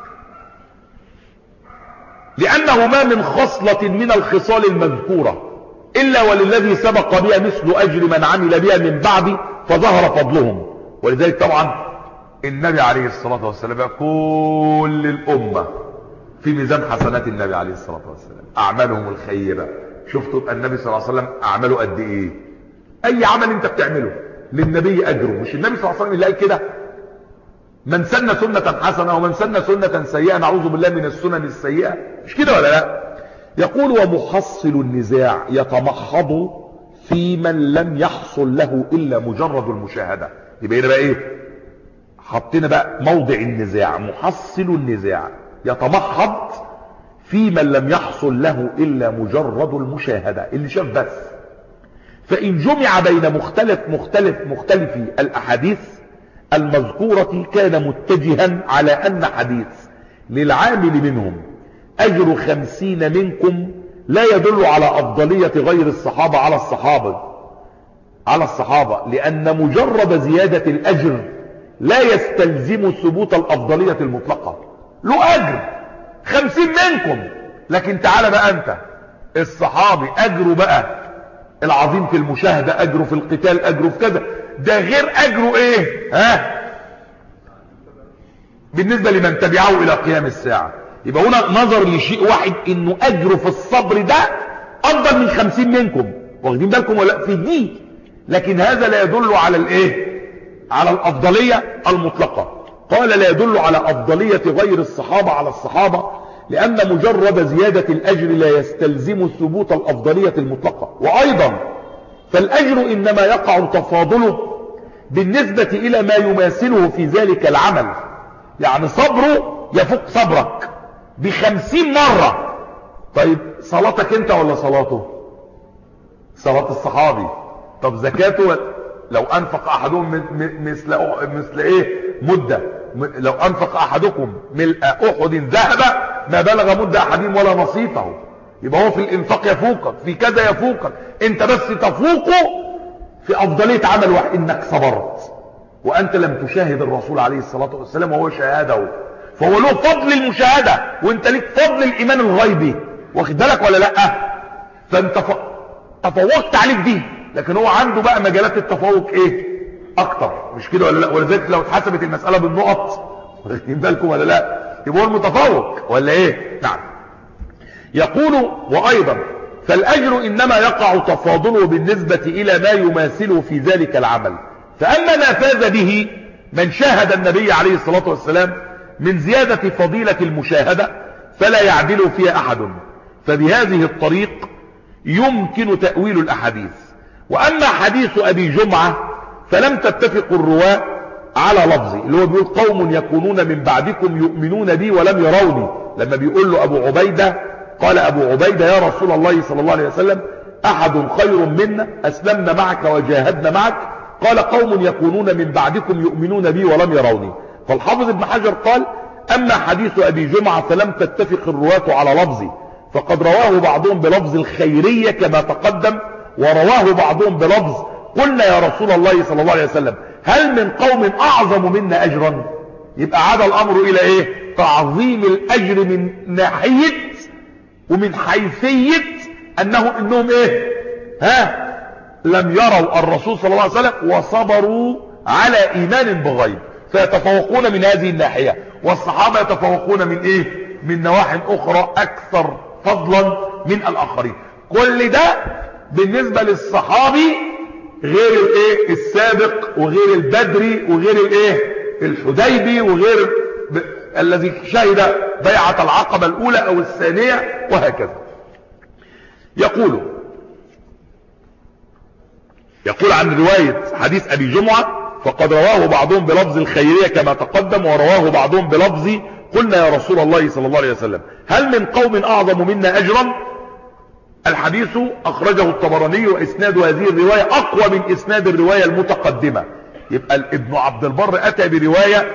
لأنه ما من خصلة من الخصال المذكورة إلا وللذي سبق بها مثل أجر من عمل بها من بعد فظهر فضلهم. ولذلك طبعا النبي عليه الصلاة والسلام كل الأمة في ميزان حسنات النبي عليه الصلاة والسلام، أعمالهم الخيرة. شفتوا النبي صلى الله عليه وسلم أعماله قد إيه؟ أي عمل أنت بتعمله للنبي أجره. مش النبي صلى الله عليه وسلم اللي قال كده؟ من سن سنة حسنة ومن سن سنة سيئة نعوذ بالله من السنن السيئة، مش كده ولا لا؟ يقول ومحصل النزاع يتمحض في من لم يحصل له إلا مجرد المشاهدة. يبقى هنا بقى إيه؟ حطينا بقى موضع النزاع، محصل النزاع يتمحض في من لم يحصل له إلا مجرد المشاهدة، اللي شاف بس. فإن جمع بين مختلف مختلف مختلفي الأحاديث المذكورة كان متجها على أن حديث للعامل منهم أجر خمسين منكم لا يدل على أفضلية غير الصحابة على الصحابة على الصحابة لأن مجرد زيادة الأجر لا يستلزم ثبوت الأفضلية المطلقة. له أجر خمسين منكم، لكن تعال بقى أنت الصحابي أجره بقى العظيم في المشاهدة، أجره في القتال، أجره في كذا، ده غير أجره إيه ها بالنسبة لمن تبعه إلى قيام الساعة. يبقى هنا نظر لشيء واحد، إنه أجره في الصبر ده أفضل من خمسين منكم، واخدين بالكم ولا في دي؟ لكن هذا لا يدل على الإيه على الأفضلية المطلقة. قال لا يدل على أفضلية غير الصحابة على الصحابة لأن مجرد زيادة الأجر لا يستلزم ثبوت الأفضلية المطلقة. وأيضا فالأجر إنما يقع تفاضله بالنسبة إلى ما يماثله في ذلك العمل، يعني صبره يفوق صبرك بخمسين مرة. طيب صلاتك انت ولا صلاته؟ صلاة الصحابي. طب زكاته لو أنفق أحدهم مثل مثل إيه مدة، لو أنفق أحدكم ملء أحد ذهب ما بلغ مدة أحدهم ولا نصيفه. يبقى هو في الإنفاق يفوقك، في كذا يفوقك، أنت بس تفوقه في أفضلية عمل واحد، إنك صبرت وأنت لم تشاهد الرسول عليه الصلاة والسلام وهو شاهده، فهو له فضل المشاهدة وأنت لك فضل الإيمان الغيبي، واخد بالك ولا لأ؟ فأنت تفوقت عليك دي، لكن هو عنده بقى مجالات التفوق ايه اكتر، مش كده ولا لا؟ ولذلك لو اتحسبت المسألة بالنقط واخدين بالكم ولا لا يبقى هو المتفوق ولا ايه؟ نعم. يقول وايضا فالاجر انما يقع تفاضله بالنسبة الى ما يماثله في ذلك العمل، فاما ما فاز به من شاهد النبي عليه الصلاة والسلام من زيادة فضيلة المشاهدة فلا يعدل فيها احد، فبهذه الطريق يمكن تأويل الاحاديث. واما حديث ابي جمعة فلم تتفق الرواة على لفظه، اللي هو بيقول قوم يكونون من بعدكم يؤمنون بي ولم يروني، لما بيقول له ابو عبيدة قال ابو عبيدة يا رسول الله صلى الله عليه وسلم احد خير منا اسلمنا معك وجاهدنا معك، قال قوم يكونون من بعدكم يؤمنون بي ولم يروني. فالحافظ ابن حجر قال اما حديث ابي جمعة فلم تتفق الرواة على لفظه، فقد رواه بعضهم بلفظ الخيرية كما تقدم، ورواه بعضهم بلفظ قلنا يا رسول الله صلى الله عليه وسلم هل من قوم اعظم منا اجرا؟ يبقى عاد الامر الى ايه؟ تعظيم الاجر من ناحية ومن حيثية انه انهم ايه ها لم يروا الرسول صلى الله عليه وسلم وصبروا على ايمان بغيب، فيتفوقون من هذه الناحية، والصحابة يتفوقون من ايه من نواحي اخرى اكثر فضلا من الاخرين. كل ده بالنسبة للصحابي غير الايه السابق وغير البدري وغير الايه الحديبي وغير ب... الذي شهد بيعة العقبة الاولى او الثانية وهكذا. يقول يقول عن رواية حديث ابي جمعة فقد رواه بعضهم بلفظ الخيرية كما تقدم، ورواه بعضهم بلفظ قلنا يا رسول الله صلى الله عليه وسلم هل من قوم اعظم منا اجرا؟ الحديث اخرجه الطبراني واسناد هذه الرواية اقوى من اسناد الرواية المتقدمة. يبقى ابن عبد البر اتى برواية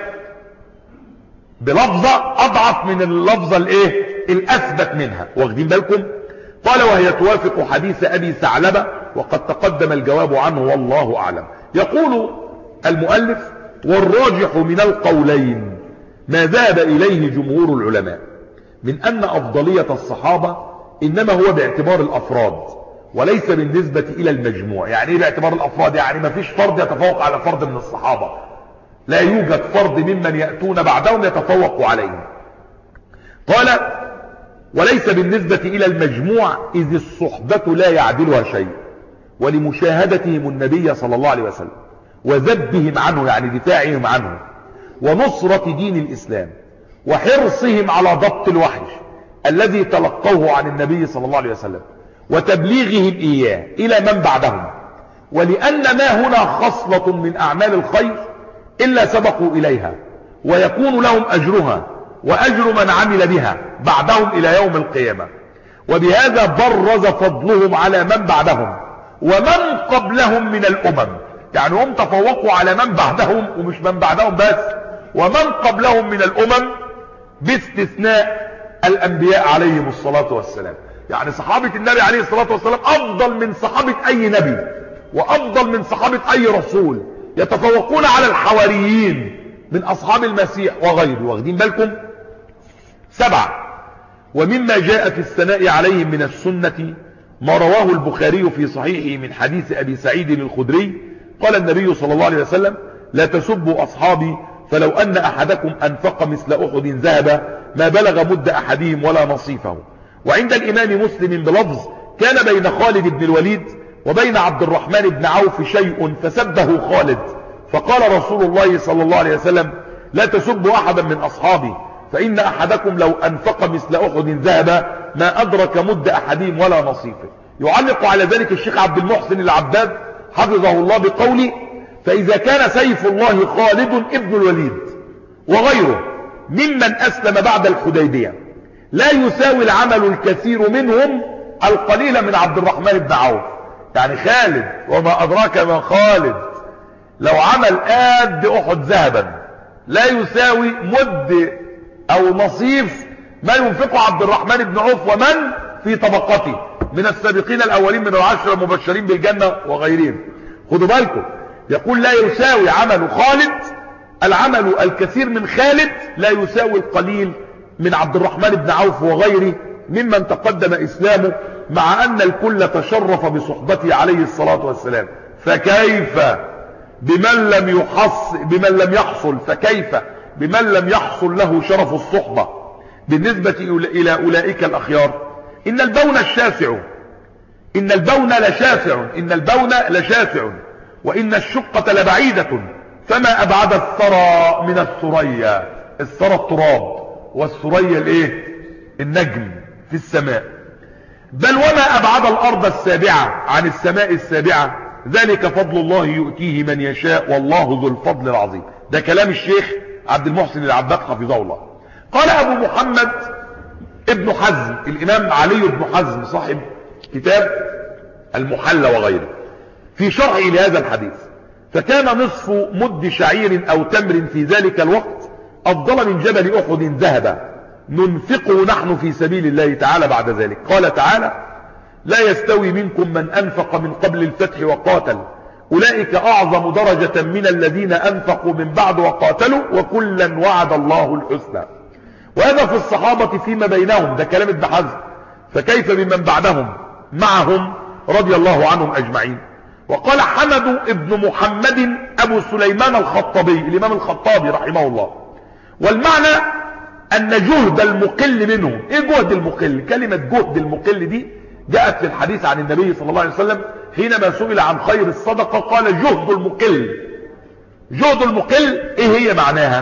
بلفظة اضعف من اللفظة الايه الاثبت منها، واخدين بالكم؟ قال وهي توافق حديث ابي ثعلبة وقد تقدم الجواب عنه والله اعلم. يقول المؤلف والراجح من القولين ما ذهب اليه جمهور العلماء من ان افضلية الصحابة انما هو باعتبار الافراد وليس بالنسبة الى المجموع. يعني ايه باعتبار الافراد؟ يعني ما فيش فرد يتفوق على فرد من الصحابة، لا يوجد فرد ممن يأتون بعدهم يتفوق عليهم. قال وليس بالنسبة الى المجموع اذ الصحبة لا يعدلها شيء، ولمشاهدتهم النبي صلى الله عليه وسلم وذبهم عنه يعني دفاعهم عنه ونصرة دين الاسلام وحرصهم على ضبط الوحي الذي تلقوه عن النبي صلى الله عليه وسلم وتبليغهم إياه إلى من بعدهم، ولأن ما هنا خصلة من أعمال الخير إلا سبقوا إليها ويكون لهم أجرها وأجر من عمل بها بعدهم إلى يوم القيامة، وبهذا برز فضلهم على من بعدهم ومن قبلهم من الأمم يعني هم تفوقوا على من بعدهم، ومش من بعدهم بس، ومن قبلهم من الامم باستثناء الانبياء عليهم الصلاة والسلام. يعني صحابة النبي عليه الصلاة والسلام افضل من صحابة اي نبي، وافضل من صحابة اي رسول، يتفوقون على الحواريين من اصحاب المسيح وغيره. واخدين بالكم؟ سبعة، ومما جاء في الثناء عليهم من السنة ما رواه البخاري في صحيحه من حديث ابي سعيد الخدري قال النبي صلى الله عليه وسلم: لا تسبوا اصحابي فلو ان احدكم انفق مثل احد ذهبا ما بلغ مد احدهم ولا نصيفه. وعند الامام مسلم بلفظ: كان بين خالد بن الوليد وبين عبد الرحمن بن عوف شيء فسبه خالد، فقال رسول الله صلى الله عليه وسلم: لا تسبوا احدا من اصحابي فان احدكم لو انفق مثل احد ذهبا ما ادرك مد احدهم ولا نصيفه. يعلق على ذلك الشيخ عبد المحسن العباد حفظه الله بقوله: فاذا كان سيف الله خالد ابن الوليد وغيره ممن اسلم بعد الحديبية لا يساوي العمل الكثير منهم القليل من عبد الرحمن بن عوف. يعني خالد وما ادراك ما خالد لو عمل قد احد ذهبا لا يساوي مد او نصيف ما ينفقه عبد الرحمن بن عوف ومن في طبقته من السابقين الاولين من العشرة المبشرين بالجنة وغيرهم. خدوا بالكم، يقول لا يساوي عمل خالد، العمل الكثير من خالد لا يساوي القليل من عبد الرحمن بن عوف وغيره ممن تقدم اسلامه، مع ان الكل تشرف بصحبته عليه الصلاة والسلام. فكيف بمن لم يحص بمن لم يحصل فكيف بمن لم يحصل له شرف الصحبة بالنسبة الى اولئك الاخيار؟ ان البون الشاسع ان البون لشاسع ان البون لشاسع وان الشقة لبعيدة، فما ابعد الثرى من الثريا. الثرى التراب، والثريا الايه؟ النجم في السماء. بل وما ابعد الارض السابعة عن السماء السابعة، ذلك فضل الله يؤتيه من يشاء والله ذو الفضل العظيم. ده كلام الشيخ عبد المحسن العباد حفظه الله. قال ابو محمد ابن حزم، الامام علي بن حزم صاحب كتاب المحلى وغيره، في شرحه لهذا الحديث: فكان نصف مد شعير او تمر في ذلك الوقت افضل من جبل احد ذهبا ننفقه نحن في سبيل الله تعالى بعد ذلك. قال تعالى: لا يستوي منكم من انفق من قبل الفتح وقاتل اولئك اعظم درجة من الذين انفقوا من بعد وقاتلوا وكلا وعد الله الحسنى. وهذا في الصحابة فيما بينهم، ده كلام ابن حزم، فكيف بمن بعدهم معهم رضي الله عنهم اجمعين. وقال حمد ابن محمد ابو سليمان الخطابي، الامام الخطابي رحمه الله: والمعنى ان جهد المقل منهم. ايه جهد المقل؟ كلمة جهد المقل دي جاءت في الحديث عن النبي صلى الله عليه وسلم حينما سئل عن خير الصدقة قال جهد المقل. جهد المقل ايه هي معناها؟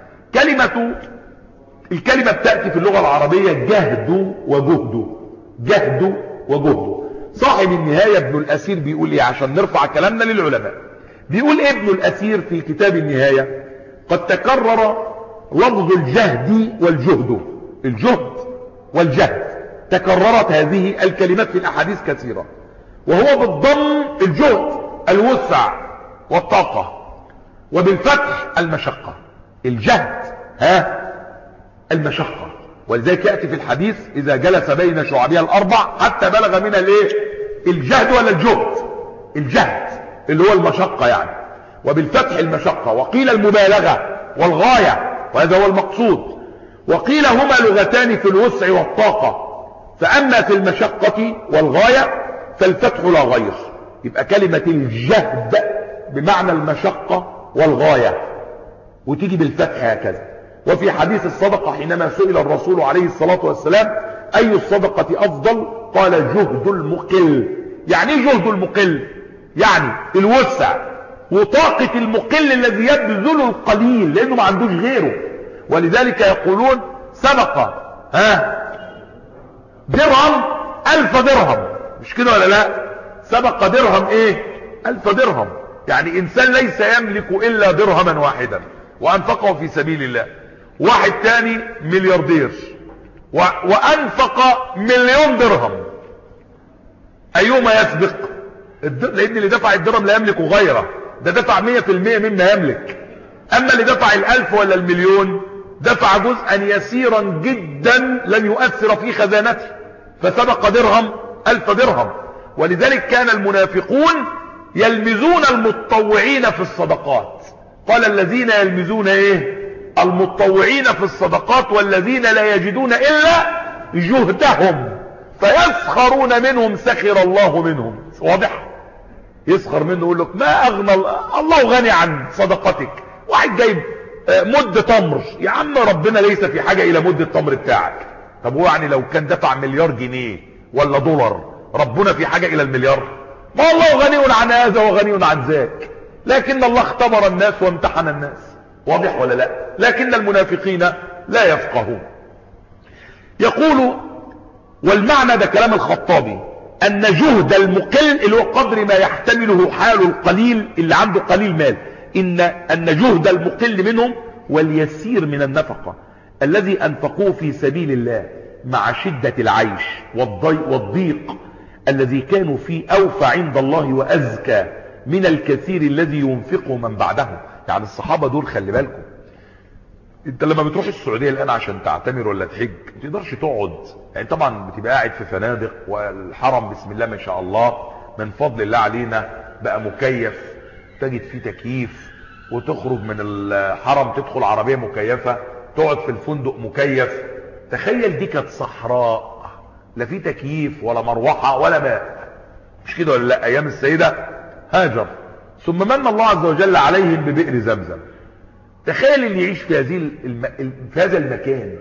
كلمة الكلمة بتأتي في اللغة العربية جهد وجهد، جهد وجهد. صاحب النهاية ابن الأثير بيقول ايه عشان نرفع كلامنا للعلماء؟ بيقول ايه ابن الأثير في كتاب النهاية: قد تكرر لفظ الجهد والجهد، الجهد والجهد، تكررت هذه الكلمات في الأحاديث كثيرة، وهو بالضم الجهد الوسع والطاقة، وبالفتح المشقة. الجهد ها المشقة، ولذلك يأتي في الحديث: إذا جلس بين شعبها الأربع حتى بلغ من الايه؟ الجهد ولا الجهد؟ الجهد اللي هو المشقة يعني، وبالفتح المشقة. وقيل المبالغة والغاية، وهذا هو المقصود. وقيل هما لغتان في الوسع والطاقة، فأما في المشقة والغاية فالفتح لا غير. يبقى كلمة الجهد بمعنى المشقة والغاية، وتيجي بالفتح هكذا. وفي حديث الصدقة حينما سئل الرسول عليه الصلاة والسلام: أي الصدقة أفضل؟ قال: جهد المقل. يعني ايه جهد المقل؟ يعني الوسع وطاقة المقل الذي يبذل القليل لأنه ما عندوش غيره. ولذلك يقولون سبق ها درهم ألف درهم، مش كده ولا لا؟ سبق درهم ايه؟ ألف درهم. يعني إنسان ليس يملك إلا درهما واحدا وأنفقه في سبيل الله. واحد تاني ملياردير و... وأنفق مليون درهم، أيهما يسبق؟ الد... لأن اللي دفع الدرهم لا يملك غيره، ده دفع مية في المية مما يملك. اما اللي دفع الالف ولا المليون دفع جزءا يسيرا جدا لن يؤثر في خزانته، فسبق درهم الف درهم. ولذلك كان المنافقون يلمزون المتطوعين في الصدقات. قال الذين يلمزون ايه؟ المتطوعين في الصدقات والذين لا يجدون الا جهدهم فيسخرون منهم سخر الله منهم. واضح؟ يسخر منه يقول لك ما اغنى الله غني عن صدقتك. واحد جايب مد تمر، يا عم ربنا ليس في حاجة الى مد التمر بتاعك. طب هو يعني لو كان دفع مليار جنيه ولا دولار ربنا في حاجة الى المليار؟ ما الله غني عن هذا وغني عن ذاك، لكن الله اختبر الناس وامتحن الناس. واضح ولا لا؟ لكن المنافقين لا يفقهون. يقول والمعنى ده كلام الخطابي ان جهد المقل اللي هو قدر ما يحتمله حال القليل اللي عنده قليل مال، ان ان جهد المقل منهم واليسير من النفقة الذي انفقوه في سبيل الله مع شدة العيش والضيق الذي كانوا فيه اوفى عند الله وازكى من الكثير الذي ينفقه من بعدهم. يعني الصحابة دول خلي بالكم، انت لما بتروح السعودية الان عشان تعتمر ولا تحج ما تقدرش تقعد، يعني طبعا بتبقى قاعد في فنادق، والحرم بسم الله ما شاء الله من فضل الله علينا بقى مكيف، تجد فيه تكييف، وتخرج من الحرم تدخل عربية مكيفة، تقعد في الفندق مكيف. تخيل دي كانت صحراء لا في تكييف ولا مروحة ولا ماء، مش كده ولا لا؟ ايام السيدة هاجر. ثم من الله عز وجل عليهم ببئر زمزم. تخيل اللي يعيش في هذه الم... في هذا المكان.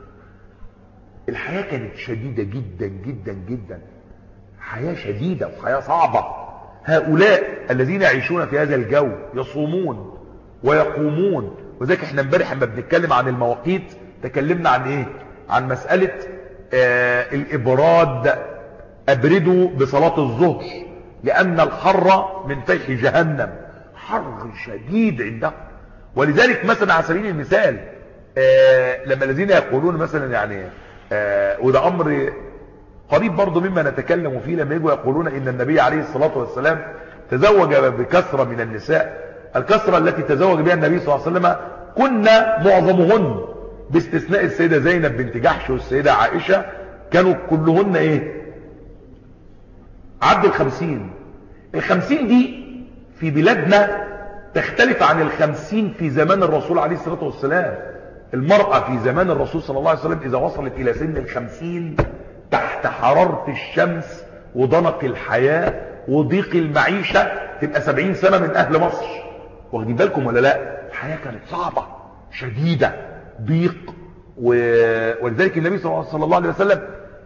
الحياة كانت شديدة جدا جدا جدا، حياة شديدة وحياة صعبة. هؤلاء الذين يعيشون في هذا الجو يصومون ويقومون. وذلك احنا امبارح لما بنتكلم عن المواقيت تكلمنا عن ايه؟ عن مسألة آه الابراد. ابردوا بصلاة الظهر لان الحر من فيح جهنم، حر شديد عندهم. ولذلك مثلا على سبيل المثال آه لما الذين يقولون مثلا يعني آه وده امر قريب برضو مما نتكلم فيه، لما يجوا يقولون ان النبي عليه الصلاة والسلام تزوج بكثرة من النساء، الكثرة التي تزوج بها النبي صلى الله عليه وسلم كنا معظمهن باستثناء السيدة زينب بنت جحش والسيدة عائشة كانوا كلهن ايه؟ عبد الخمسين. الخمسين دي في بلادنا تختلف عن الخمسين في زمان الرسول عليه الصلاة والسلام. المرأة في زمان الرسول صلى الله عليه وسلم إذا وصلت إلى سن الخمسين تحت حرارة الشمس وضنك الحياة وضيق المعيشة تبقى سبعين سنة من أهل مصر. واخدين بالكم ولا لا؟ الحياة كانت صعبة شديدة ضيق و... ولذلك النبي صلى الله عليه وسلم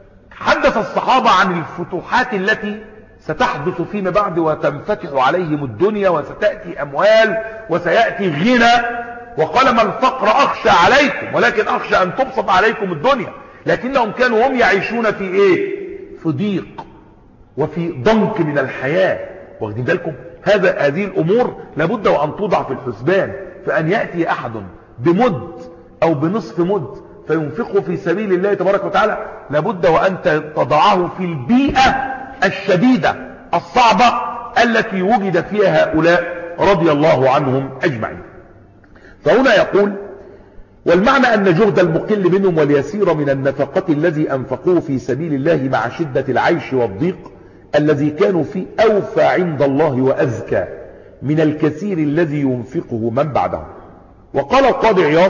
حدث الصحابة عن الفتوحات التي ستحدث فيما بعد وتنفتح عليهم الدنيا وستأتي أموال وسيأتي غنى، وقال ما الفقر أخشى عليكم ولكن أخشى أن تبسط عليكم الدنيا. لكنهم كانوا هم يعيشون في إيه؟ في ضيق وفي ضنك من الحياة. واخدين بالكم؟ هذا هذه الأمور لابد وأن توضع في الحسبان. فأن يأتي أحد بمد أو بنصف مد فينفقه في سبيل الله تبارك وتعالى لابد وأن تضعه في البيئة الشديدة الصعبة التي وجد فيها هؤلاء رضي الله عنهم أجمعين. فهنا يقول والمعنى أن جهد المقل منهم واليسير من النفقة الذي أنفقوه في سبيل الله مع شدة العيش والضيق الذي كانوا فيه أوفى عند الله وأزكى من الكثير الذي ينفقه من بعده. وقال القاضي عياض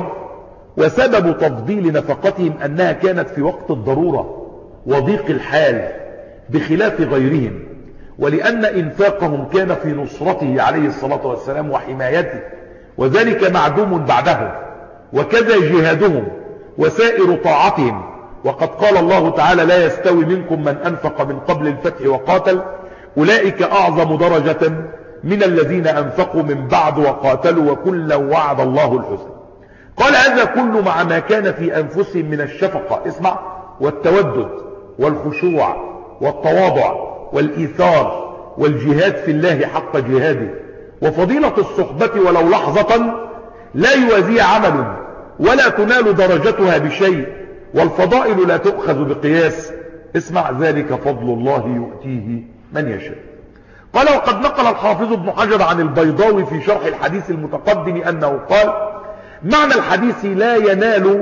وسبب تفضيل نفقتهم أنها كانت في وقت الضرورة وضيق الحال بخلاف غيرهم، ولأن إنفاقهم كان في نصرته عليه الصلاة والسلام وحمايته وذلك معدوم بعده، وكذا جهادهم وسائر طاعتهم. وقد قال الله تعالى لا يستوي منكم من أنفق من قبل الفتح وقاتل أولئك أعظم درجة من الذين أنفقوا من بعد وقاتلوا وكلا وعد الله الحسنى. قال هذا كل مع ما كان في أنفسهم من الشفقة اسمع والتودد والخشوع والتواضع والإيثار والجهاد في الله حق جهاده وفضيلة الصحبة ولو لحظة لا يوازي عمل ولا تنال درجتها بشيء والفضائل لا تؤخذ بقياس اسمع ذلك فضل الله يؤتيه من يشاء. قال وقد نقل الحافظ ابن حجر عن البيضاوي في شرح الحديث المتقدم أنه قال معنى الحديث لا ينال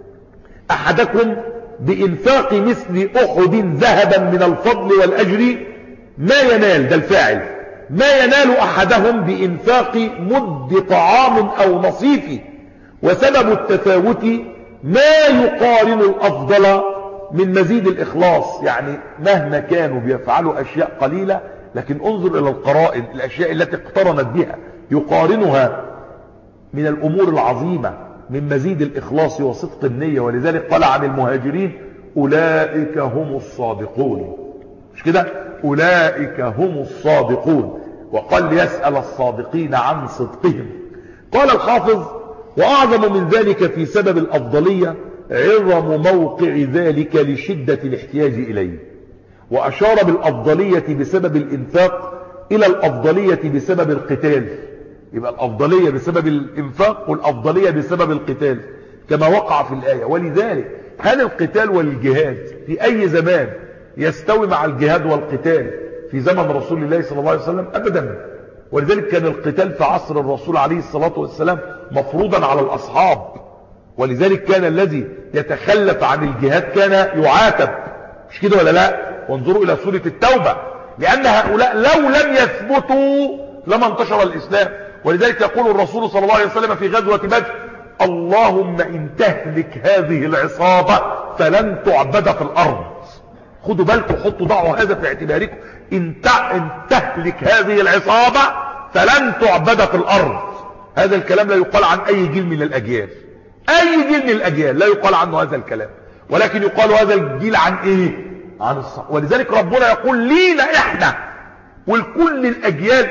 أحدكم بإنفاق مثل أحد ذهبا من الفضل والأجر ما ينال، ده الفاعل، ما ينال أحدهم بإنفاق مد طعام أو نصيف، وسبب التفاوت ما يقارن الأفضل من مزيد الإخلاص. يعني مهما كانوا بيفعلوا أشياء قليلة، لكن انظر إلى القرائن، الأشياء التي اقترنت بها يقارنها من الأمور العظيمة من مزيد الإخلاص وصدق النية. ولذلك قال عن المهاجرين أولئك هم الصادقون، مش كده؟ أولئك هم الصادقون. وقال ليسأل الصادقين عن صدقهم. قال الحافظ وأعظم من ذلك في سبب الأفضلية عظم موقع ذلك لشدة الاحتياج إليه، وأشار بالأفضلية بسبب الإنفاق إلى الأفضلية بسبب القتال. يبقى الأفضلية بسبب الإنفاق والأفضلية بسبب القتال كما وقع في الآية. ولذلك هل القتال والجهاد في أي زمان يستوي مع الجهاد والقتال في زمن رسول الله صلى الله عليه وسلم؟ أبدا. ولذلك كان القتال في عصر الرسول عليه الصلاة والسلام مفروضا على الأصحاب، ولذلك كان الذي يتخلف عن الجهاد كان يعاتب، مش كده ولا لا؟ وانظروا إلى سورة التوبة، لأن هؤلاء لو لم يثبتوا لما انتشر الإسلام. ولذلك يقول الرسول صلى الله عليه وسلم في غزوة بدر اللهم إن تهلك هذه العصابة فلن تعبد في الأرض. خدوا بالكم، حطوا ضعوا هذا في اعتباركم، إن تهلك هذه العصابة فلن تعبد في الأرض. هذا الكلام لا يقال عن أي جيل من الأجيال، أي جيل من الأجيال لا يقال عنه هذا الكلام، ولكن يقال هذا الجيل عن إيه؟ عن الصحابة. ولذلك ربنا يقول لينا إحنا ولكل الأجيال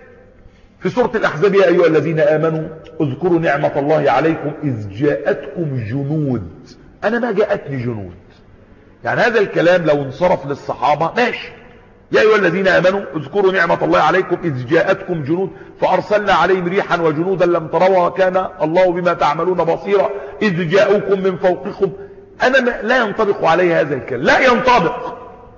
في سورة الأحزاب يا أيها الذين آمنوا اذكروا نعمة الله عليكم إذ جاءتكم جنود. أنا ما جاءتني جنود، يعني هذا الكلام لو انصرف للصحابة ماشي. يا أيها الذين آمنوا اذكروا نعمة الله عليكم إذ جاءتكم جنود فأرسلنا عليهم ريحا وجنودا لم تروا وكان الله بما تعملون بصيرا إذ جاءوكم من فوقكم. أنا لا ينطبق علي هذا الكلام، لا ينطبق.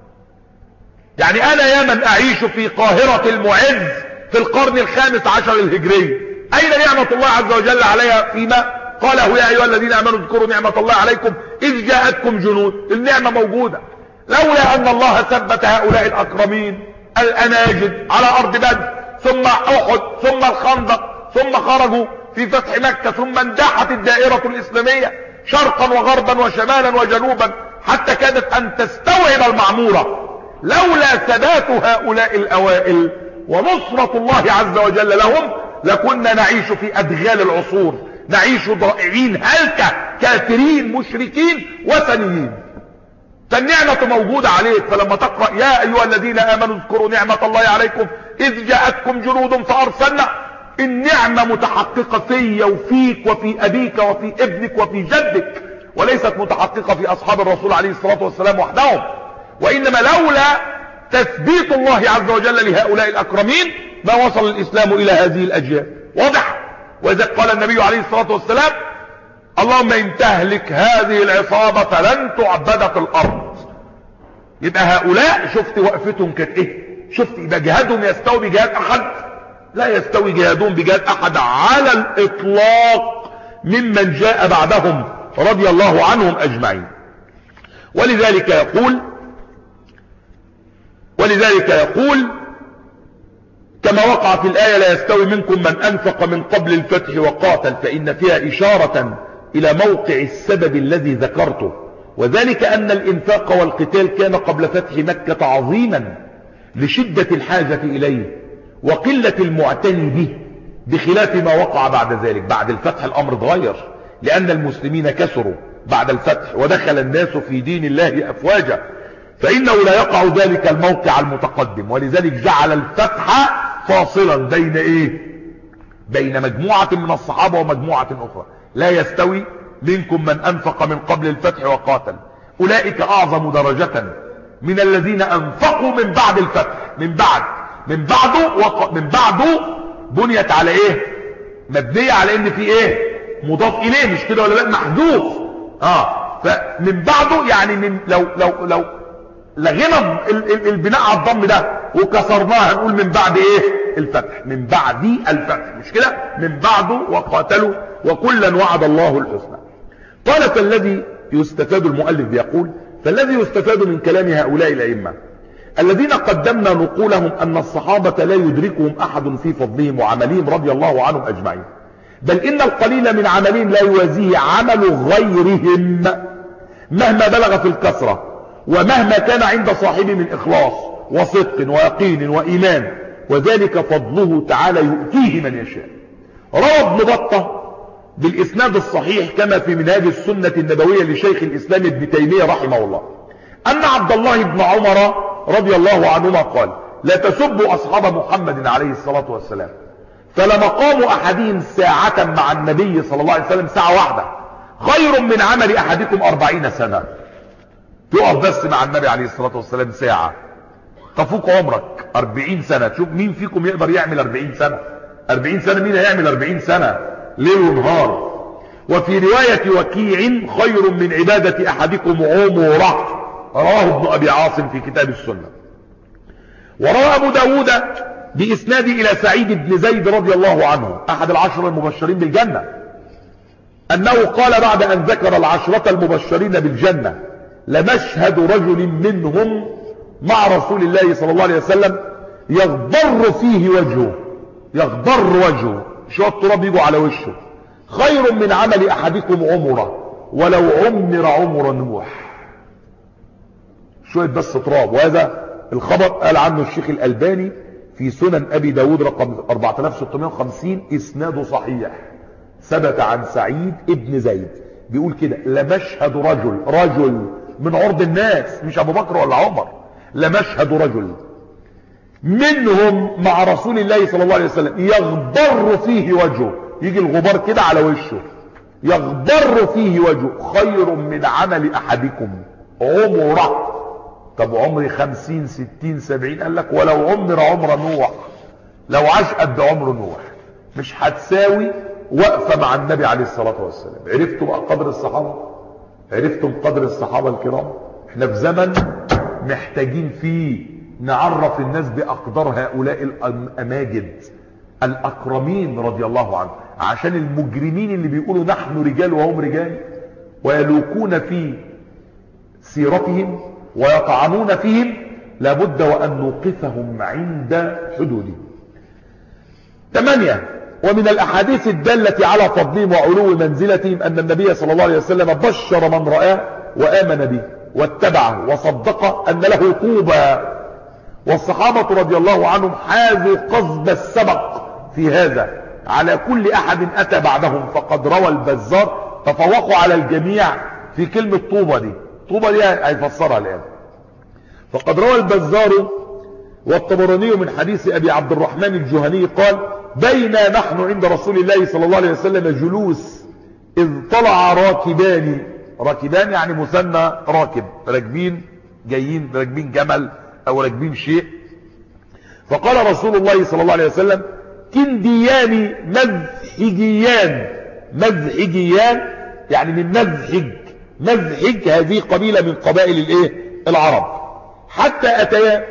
يعني أنا يا من أعيش في قاهرة المعز في القرن الخامس عشر الهجري، أين نعمة الله عز وجل عليها فيما قاله يا أيها الذين آمنوا اذكروا نعمة الله عليكم إذ جاءتكم جنود؟ النعمة موجودة، لولا أن الله ثبت هؤلاء الأكرمين الأناجد على أرض بدر ثم أحد ثم الخندق ثم خرجوا في فتح مكة ثم انداحت الدائرة الإسلامية شرقا وغربا وشمالا وجنوبا حتى كادت أن تستوعب المعمورة. لولا ثبات هؤلاء الأوائل ونصرة الله عز وجل لهم لكنا نعيش في أدغال العصور، نعيش ضائعين هلكة كافرين مشركين وثنيين. فالنعمة موجودة عليك. فلما تقرأ يا أيها الذين آمنوا اذكروا نعمة الله عليكم إذ جاءتكم جنود فأرسلنا، النعمة متحققة في وفيك وفي أبيك وفي ابنك وفي جدك، وليست متحققة في أصحاب الرسول عليه الصلاة والسلام وحدهم. وإنما لولا تثبيت الله عز وجل لهؤلاء الأكرمين ما وصل الإسلام إلى هذه الأجيال. واضح؟ وإذا قال النبي عليه الصلاة والسلام اللهم إن تهلك هذه العصابة فلن تعبد في الأرض. يبقى هؤلاء شفت وقفتهم كانت إيه؟ شفت يبقى جهادهم يستوي بجهاد أحد؟ لا يستوي جهادهم بجهاد أحد على الإطلاق ممن جاء بعدهم رضي الله عنهم أجمعين. ولذلك يقول ولذلك يقول كما وقع في الآية لا يستوي منكم من أنفق من قبل الفتح وقاتل، فإن فيها إشارة إلى موقع السبب الذي ذكرته، وذلك أن الإنفاق والقتال كان قبل فتح مكة عظيما لشدة الحاجة إليه وقلة المعتني به، بخلاف ما وقع بعد ذلك. بعد الفتح الأمر اتغير، لأن المسلمين كثروا بعد الفتح ودخل الناس في دين الله أفواجا، فإنه لا يقع ذلك الموقع المتقدم. ولذلك جعل الفتح فاصلا بين إيه؟ بين مجموعة من الصحابة ومجموعة أخرى. لا يستوي منكم من أنفق من قبل الفتح وقاتل، أولئك أعظم درجة من الذين أنفقوا من بعد الفتح. من بعد من بعده وق... من بعده بنيت على إيه؟ مبنية على إن في إيه؟ مضاف إليه، مش كده ولا لا؟ محذوف. آه فمن بعده يعني من لو لو لو لغينا البناء على الضم ده وكسرناها نقول من بعد ايه الفتح، من بعد الفتح، مش كده؟ من بعده وقاتلوا وكلا وعد الله الحسنى. قال فالذي يستفاد، المؤلف بيقول فالذي يستفاد من كلام هؤلاء الأئمة الذين قدمنا نقولهم أن الصحابة لا يدركهم أحد في فضلهم وعملهم رضي الله عنهم أجمعين، بل إن القليل من عملهم لا يوازيه عمل غيرهم مهما بلغ في الكثرة ومهما كان عند صاحبه من إخلاص وصدق ويقين وإيمان، وذلك فضله تعالى يؤتيه من يشاء. روى ابن بطة بالإسناد الصحيح كما في منهاج السنة النبوية لشيخ الإسلام ابن تيمية رحمه الله أن عبد الله بن عمر رضي الله عنهما قال لا تسبوا أصحاب محمد عليه الصلاة والسلام، فلمقام أحدهم ساعة مع النبي صلى الله عليه وسلم ساعة واحدة خير من عمل أحدكم أربعين سنة. تقف بس مع النبي عليه الصلاة والسلام ساعة تفوق عمرك أربعين سنة. تشوف مين فيكم يقدر يعمل أربعين سنة؟ أربعين سنة مين هيعمل أربعين سنة ليل ونهار؟ وفي رواية وكيع خير من عبادة أحدكم عمره، رواه ابن أبي عاصم في كتاب السنة. وروى أبو داود بإسناد إلى سعيد بن زيد رضي الله عنه أحد العشرة المبشرين بالجنة أنه قال بعد أن ذكر العشرة المبشرين بالجنة لمشهد رجل منهم مع رسول الله صلى الله عليه وسلم يغضر فيه وجهه، يغضر وجهه شو التراب يجوا على وشه، خير من عمل أحدكم عمره ولو عمر عمر نوح. شوية بس تراب. وهذا الخبر قال عنه الشيخ الألباني في سنن أبي داود رقم أربعة آلاف وستمائة وخمسين إسناده صحيح، ثبت عن سعيد ابن زيد بيقول كده لمشهد رجل، رجل من عرض الناس مش أبو بكر ولا عمر، لمشهد رجل منهم مع رسول الله صلى الله عليه وسلم يغبر فيه وجهه، يجي الغبار كده على وشه يغبر فيه وجهه خير من عمل أحدكم عمره. طب عمري خمسين ستين سبعين، قال لك ولو عمر عمر نوح، لو عاش قد عمر نوح مش هتساوي وقفة مع النبي عليه الصلاة والسلام. عرفتوا بقى قدر الصحابة؟ عرفتم قدر الصحابة الكرام؟ احنا في زمن محتاجين فيه نعرف الناس بأقدار هؤلاء الأماجد الأكرمين رضي الله عنهم، عشان المجرمين اللي بيقولوا نحن رجال وهم رجال ويلوكون في سيرتهم ويطعنون فيهم لابد وأن نوقفهم عند حدودهم. ثمانية، ومن الأحاديث الدالة على فضلهم وعلو منزلتهم أن النبي صلى الله عليه وسلم بشر من رآه وآمن به واتبعه وصدقه أن له طوبى، والصحابة رضي الله عنهم حازوا قصب السبق في هذا على كل أحد أتى بعدهم، فقد روى البزار تفوقوا على الجميع في كلمة طوبى دي، طوبى دي هيفسرها الآن. فقد روى البزار والطبراني من حديث أبي عبد الرحمن الجهني قال بينا نحن عند رسول الله صلى الله عليه وسلم جلوس إذ طلع راكبان، راكبان يعني مثنى راكب، راكبين جايين راكبين جمل أو راكبين شيء، فقال رسول الله صلى الله عليه وسلم كنديان مزحجيان، مزحجيان يعني من مزحج، مزحج هذه قبيلة من قبائل الايه العرب، حتى أتيا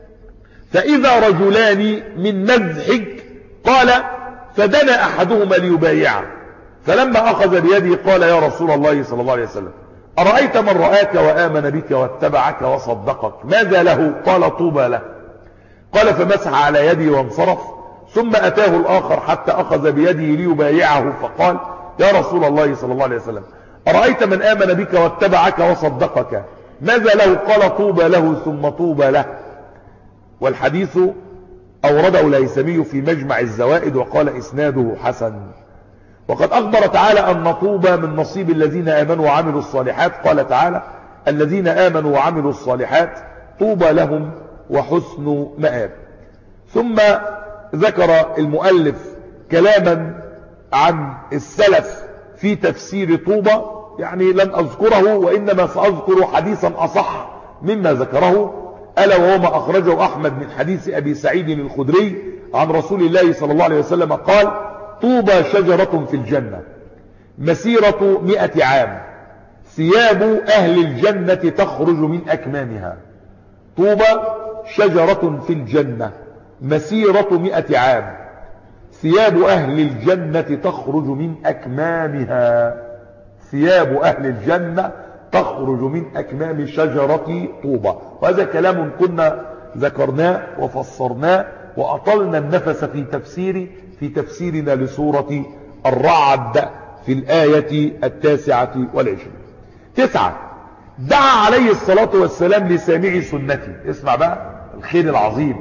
فإذا رجلان من مزحج قال فدنا أحدهما ليبايعه، فلما أخذ بيده قال يا رسول الله صلى الله عليه وسلم أرأيت من رآك وآمن بك واتبعك وصدقك ماذا له؟ قال طوبى له. قال فمسح على يدي وانصرف، ثم أتاه الآخر حتى أخذ بيده ليبايعه فقال يا رسول الله صلى الله عليه وسلم أرأيت من آمن بك واتبعك وصدقك ماذا له؟ قال طوبى له ثم طوبى له. والحديث أورده الهيثمي في مجمع الزوائد وقال إسناده حسن. وقد أخبر تعالى أن طوبى من نصيب الذين آمنوا وعملوا الصالحات، قال تعالى الذين آمنوا وعملوا الصالحات طوبى لهم وحسن مآب. ثم ذكر المؤلف كلاما عن السلف في تفسير طوبى، يعني لن أذكره وإنما سأذكر حديثا أصح مما ذكره، ألا وهو ما أخرجه أحمد من حديث أبي سعيد الخدري عن رسول الله صلى الله عليه وسلم قال طوبى شجرة في الجنة مسيرة مئة عام ثياب أهل الجنة تخرج من أكمامها. طوبى شجرة في الجنة مسيرة مئة عام ثياب أهل الجنة تخرج من أكمامها. ثياب أهل الجنة تخرج من أكمام شجرة طوبى. وهذا كلام كنا ذكرناه وفسرناه وأطلنا النفس في تفسير في تفسيرنا لسورة الرعد في الآية التاسعة والعشرين. تسعة، دعا عليه الصلاة والسلام لسامعي سنتي. اسمع بقى الخير العظيم.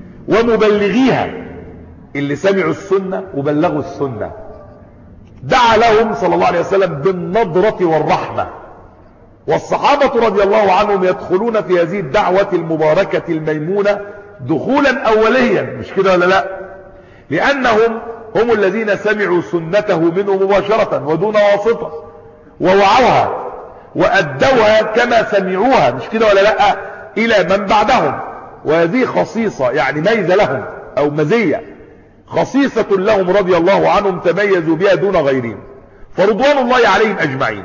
ومبلغيها، اللي سمعوا السنة وبلغوا السنة، دعا لهم صلى الله عليه وسلم بالنضرة والرحمة. والصحابة رضي الله عنهم يدخلون في هذه الدعوة المباركة الميمونة دخولا أوليا، مش كده ولا لا؟ لأنهم هم الذين سمعوا سنته منه مباشرة ودون واسطة، ووعوها وأدوها كما سمعوها، مش كده ولا لا، إلى من بعدهم. وهذه خصيصة يعني ميزة لهم أو مزية خصيصة لهم رضي الله عنهم تميزوا بها دون غيرهم، فرضوان الله عليهم أجمعين.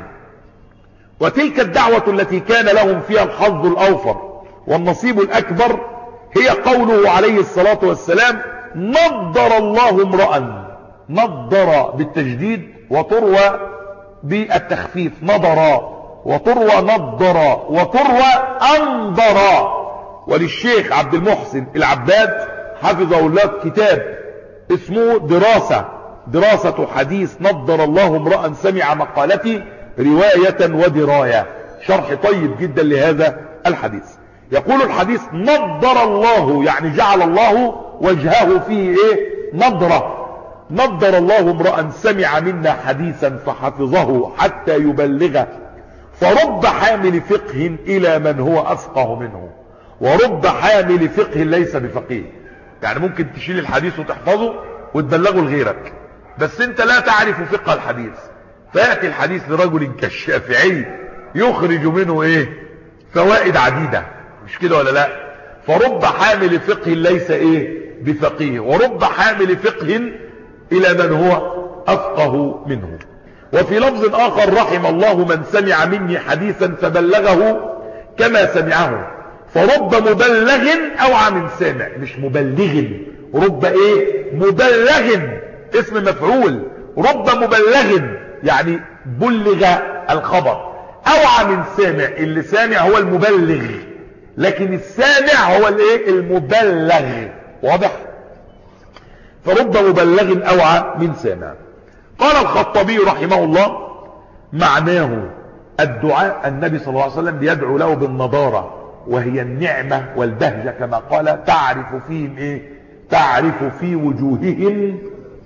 وتلك الدعوة التي كان لهم فيها الحظ الأوفر والنصيب الأكبر هي قوله عليه الصلاة والسلام: نضر الله امرأ. نضر بالتجديد وتروى بالتخفيف، نضر وتروى نضر وتروى أنضر. وللشيخ عبد المحسن العباد حفظه الله كتاب اسمه دراسة دراسة حديث نضر الله امرأ سمع مقالتي رواية ودراية، شرح طيب جدا لهذا الحديث. يقول الحديث: نضر الله يعني جعل الله وجهه فيه ايه؟ نضرة. نضر الله امرأ سمع منا حديثا فحفظه حتى يبلغه، فرب حامل فقه الى من هو افقه منه، ورب حامل فقه ليس بفقيه. يعني ممكن تشيل الحديث وتحفظه وتبلغه لغيرك، بس انت لا تعرف فقه الحديث، فيأتي الحديث لرجل كالشافعي يخرج منه ايه؟ فوائد عديدة، مش كده ولا لا؟ فرب حامل فقه ليس ايه؟ بفقيه، ورب حامل فقه الى من هو افقه منه. وفي لفظ اخر: رحم الله من سمع مني حديثا فبلغه كما سمعه، فرب مبلغ اوعى من سامع. مش مبلغ، رب ايه؟ مبلغ، اسم مفعول. رب مبلغ يعني بلغ الخبر، اوعى من سامع. اللي سامع هو المبلغ، لكن السامع هو الايه؟ المبلغ. واضح؟ فرب مبلغ اوعى من سامع. قال الخطابي رحمه الله: معناه الدعاء النبي صلى الله عليه وسلم بيدعو له بالنضارة، وهي النعمة والبهجة، كما قال: تعرف فيهم ايه؟ تعرف في وجوههم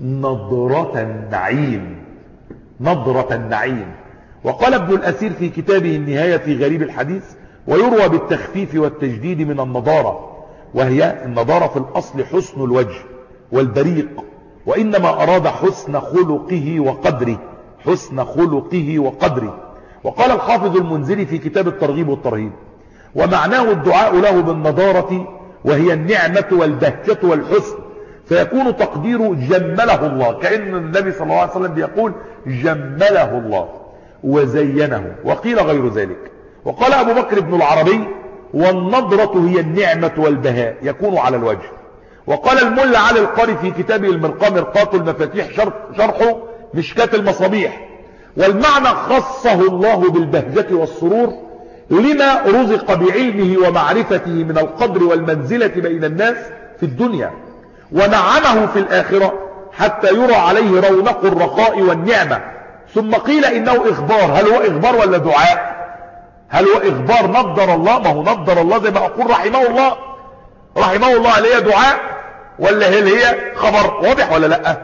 نضرة النعيم. نضرة النعيم. وقال ابن الأثير في كتابه النهاية في غريب الحديث: ويروى بالتخفيف والتجديد من النضارة، وهي النضارة في الأصل حسن الوجه والبريق، وإنما أراد حسن خلقه وقدره. حسن خلقه وقدره. وقال الحافظ المنذري في كتاب الترغيب والترهيب: ومعناه الدعاء له بالنضارة وهي النعمة والبهجة والحسن، فيكون تقديره جمله الله، كأن النبي صلى الله عليه وسلم بيقول جمله الله وزينه، وقيل غير ذلك. وقال أبو بكر بن العربي: والنضرة هي النعمة والبهاء يكون على الوجه. وقال الملا علي القاري في كتابه المرقاة مرقاة المفاتيح شرحه مشكاة المصابيح: والمعنى خصه الله بالبهجة والسرور لما رزق بعلمه ومعرفته من القدر والمنزلة بين الناس في الدنيا، ونعمه في الآخرة حتى يرى عليه رونق الرخاء والنعمة. ثم قيل إنه إخبار. هل هو إخبار ولا دعاء؟ هل هو إخبار نضر الله؟ ما هو نضر الله زي ما أقول رحمه الله، رحمه الله هل هي دعاء ولا هل هي خبر؟ واضح ولا لا؟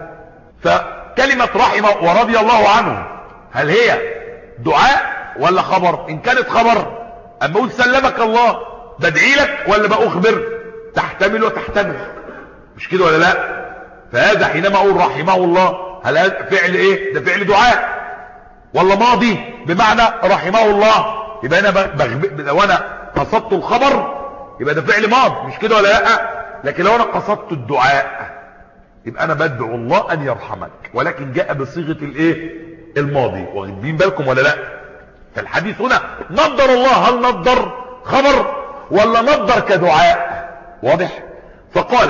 فكلمة رحمه ورضي الله عنه هل هي دعاء ولا خبر؟ إن كانت خبر أما أقول سلمك الله بدعي لك ولا بأخبر؟ تحتمل وتحتمل، مش كده ولا لا؟ فهذا حينما أقول رحمه الله هل هذا فعل إيه؟ ده فعل دعاء ولا ماضي بمعنى رحمه الله؟ يبقى أنا بغب... لو أنا قصدت الخبر يبقى ده فعل ماضي، مش كده ولا لا؟ لكن لو أنا قصدت الدعاء يبقى أنا بدعو الله أن يرحمك، ولكن جاء بصيغة الإيه؟ الماضي. واخدين بالكم ولا لا؟ فالحديث هنا نضر الله، هل نضر خبر ولا نضر كدعاء؟ واضح؟ فقال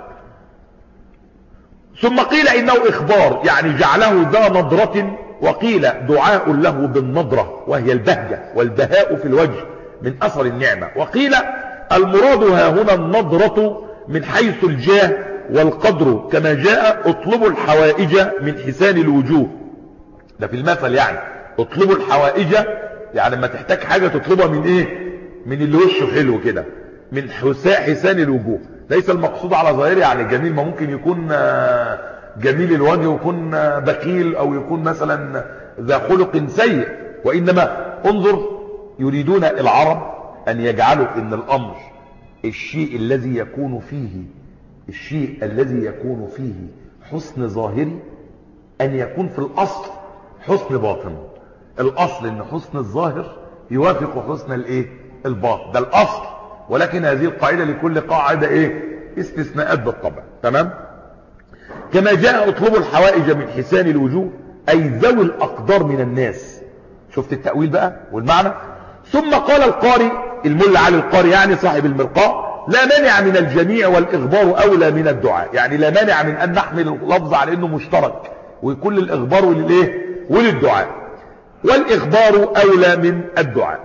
ثم قيل إنه إخبار، يعني جعله ذا نضرة، وقيل دعاء له بالنضرة وهي البهجة والبهاء في الوجه من أثر النعمة، وقيل المراد ها هنا النضرة من حيث الجاه والقدر كما جاء اطلبوا الحوائج من حسان الوجوه. ده في المثل، يعني اطلبوا الحوائج يعني لما تحتاج حاجة تطلبها من ايه؟ من اللي وشه حلو كده، من حسان الوجوه. ليس المقصود على ظاهره يعني جميل، ما ممكن يكون جميل الوجه ويكون بخيل او يكون مثلا ذا خلق سيء، وانما انظر يريدون العرب ان يجعلوا ان الامر الشيء الذي يكون فيه الشيء الذي يكون فيه حسن ظاهري ان يكون في الاصل حسن باطن. الاصل ان حسن الظاهر يوافق حسن الايه؟ الباطن، ده الاصل، ولكن هذه القاعدة لكل قاعدة ايه؟ استثناءات بالطبع. تمام؟ كما جاء اطلبوا الحوائج من حسان الوجوه اي ذوي الاقدار من الناس. شفت التأويل بقى والمعنى؟ ثم قال القاري الملا علي القاري يعني صاحب المرقاء لا مانع من الجميع والاخبار اولى من الدعاء، يعني لا مانع من ان نحمل اللفظ على انه مشترك ويكون للاخبار وللايه؟ وللدعاء، والاخبار اولى من الدعاء.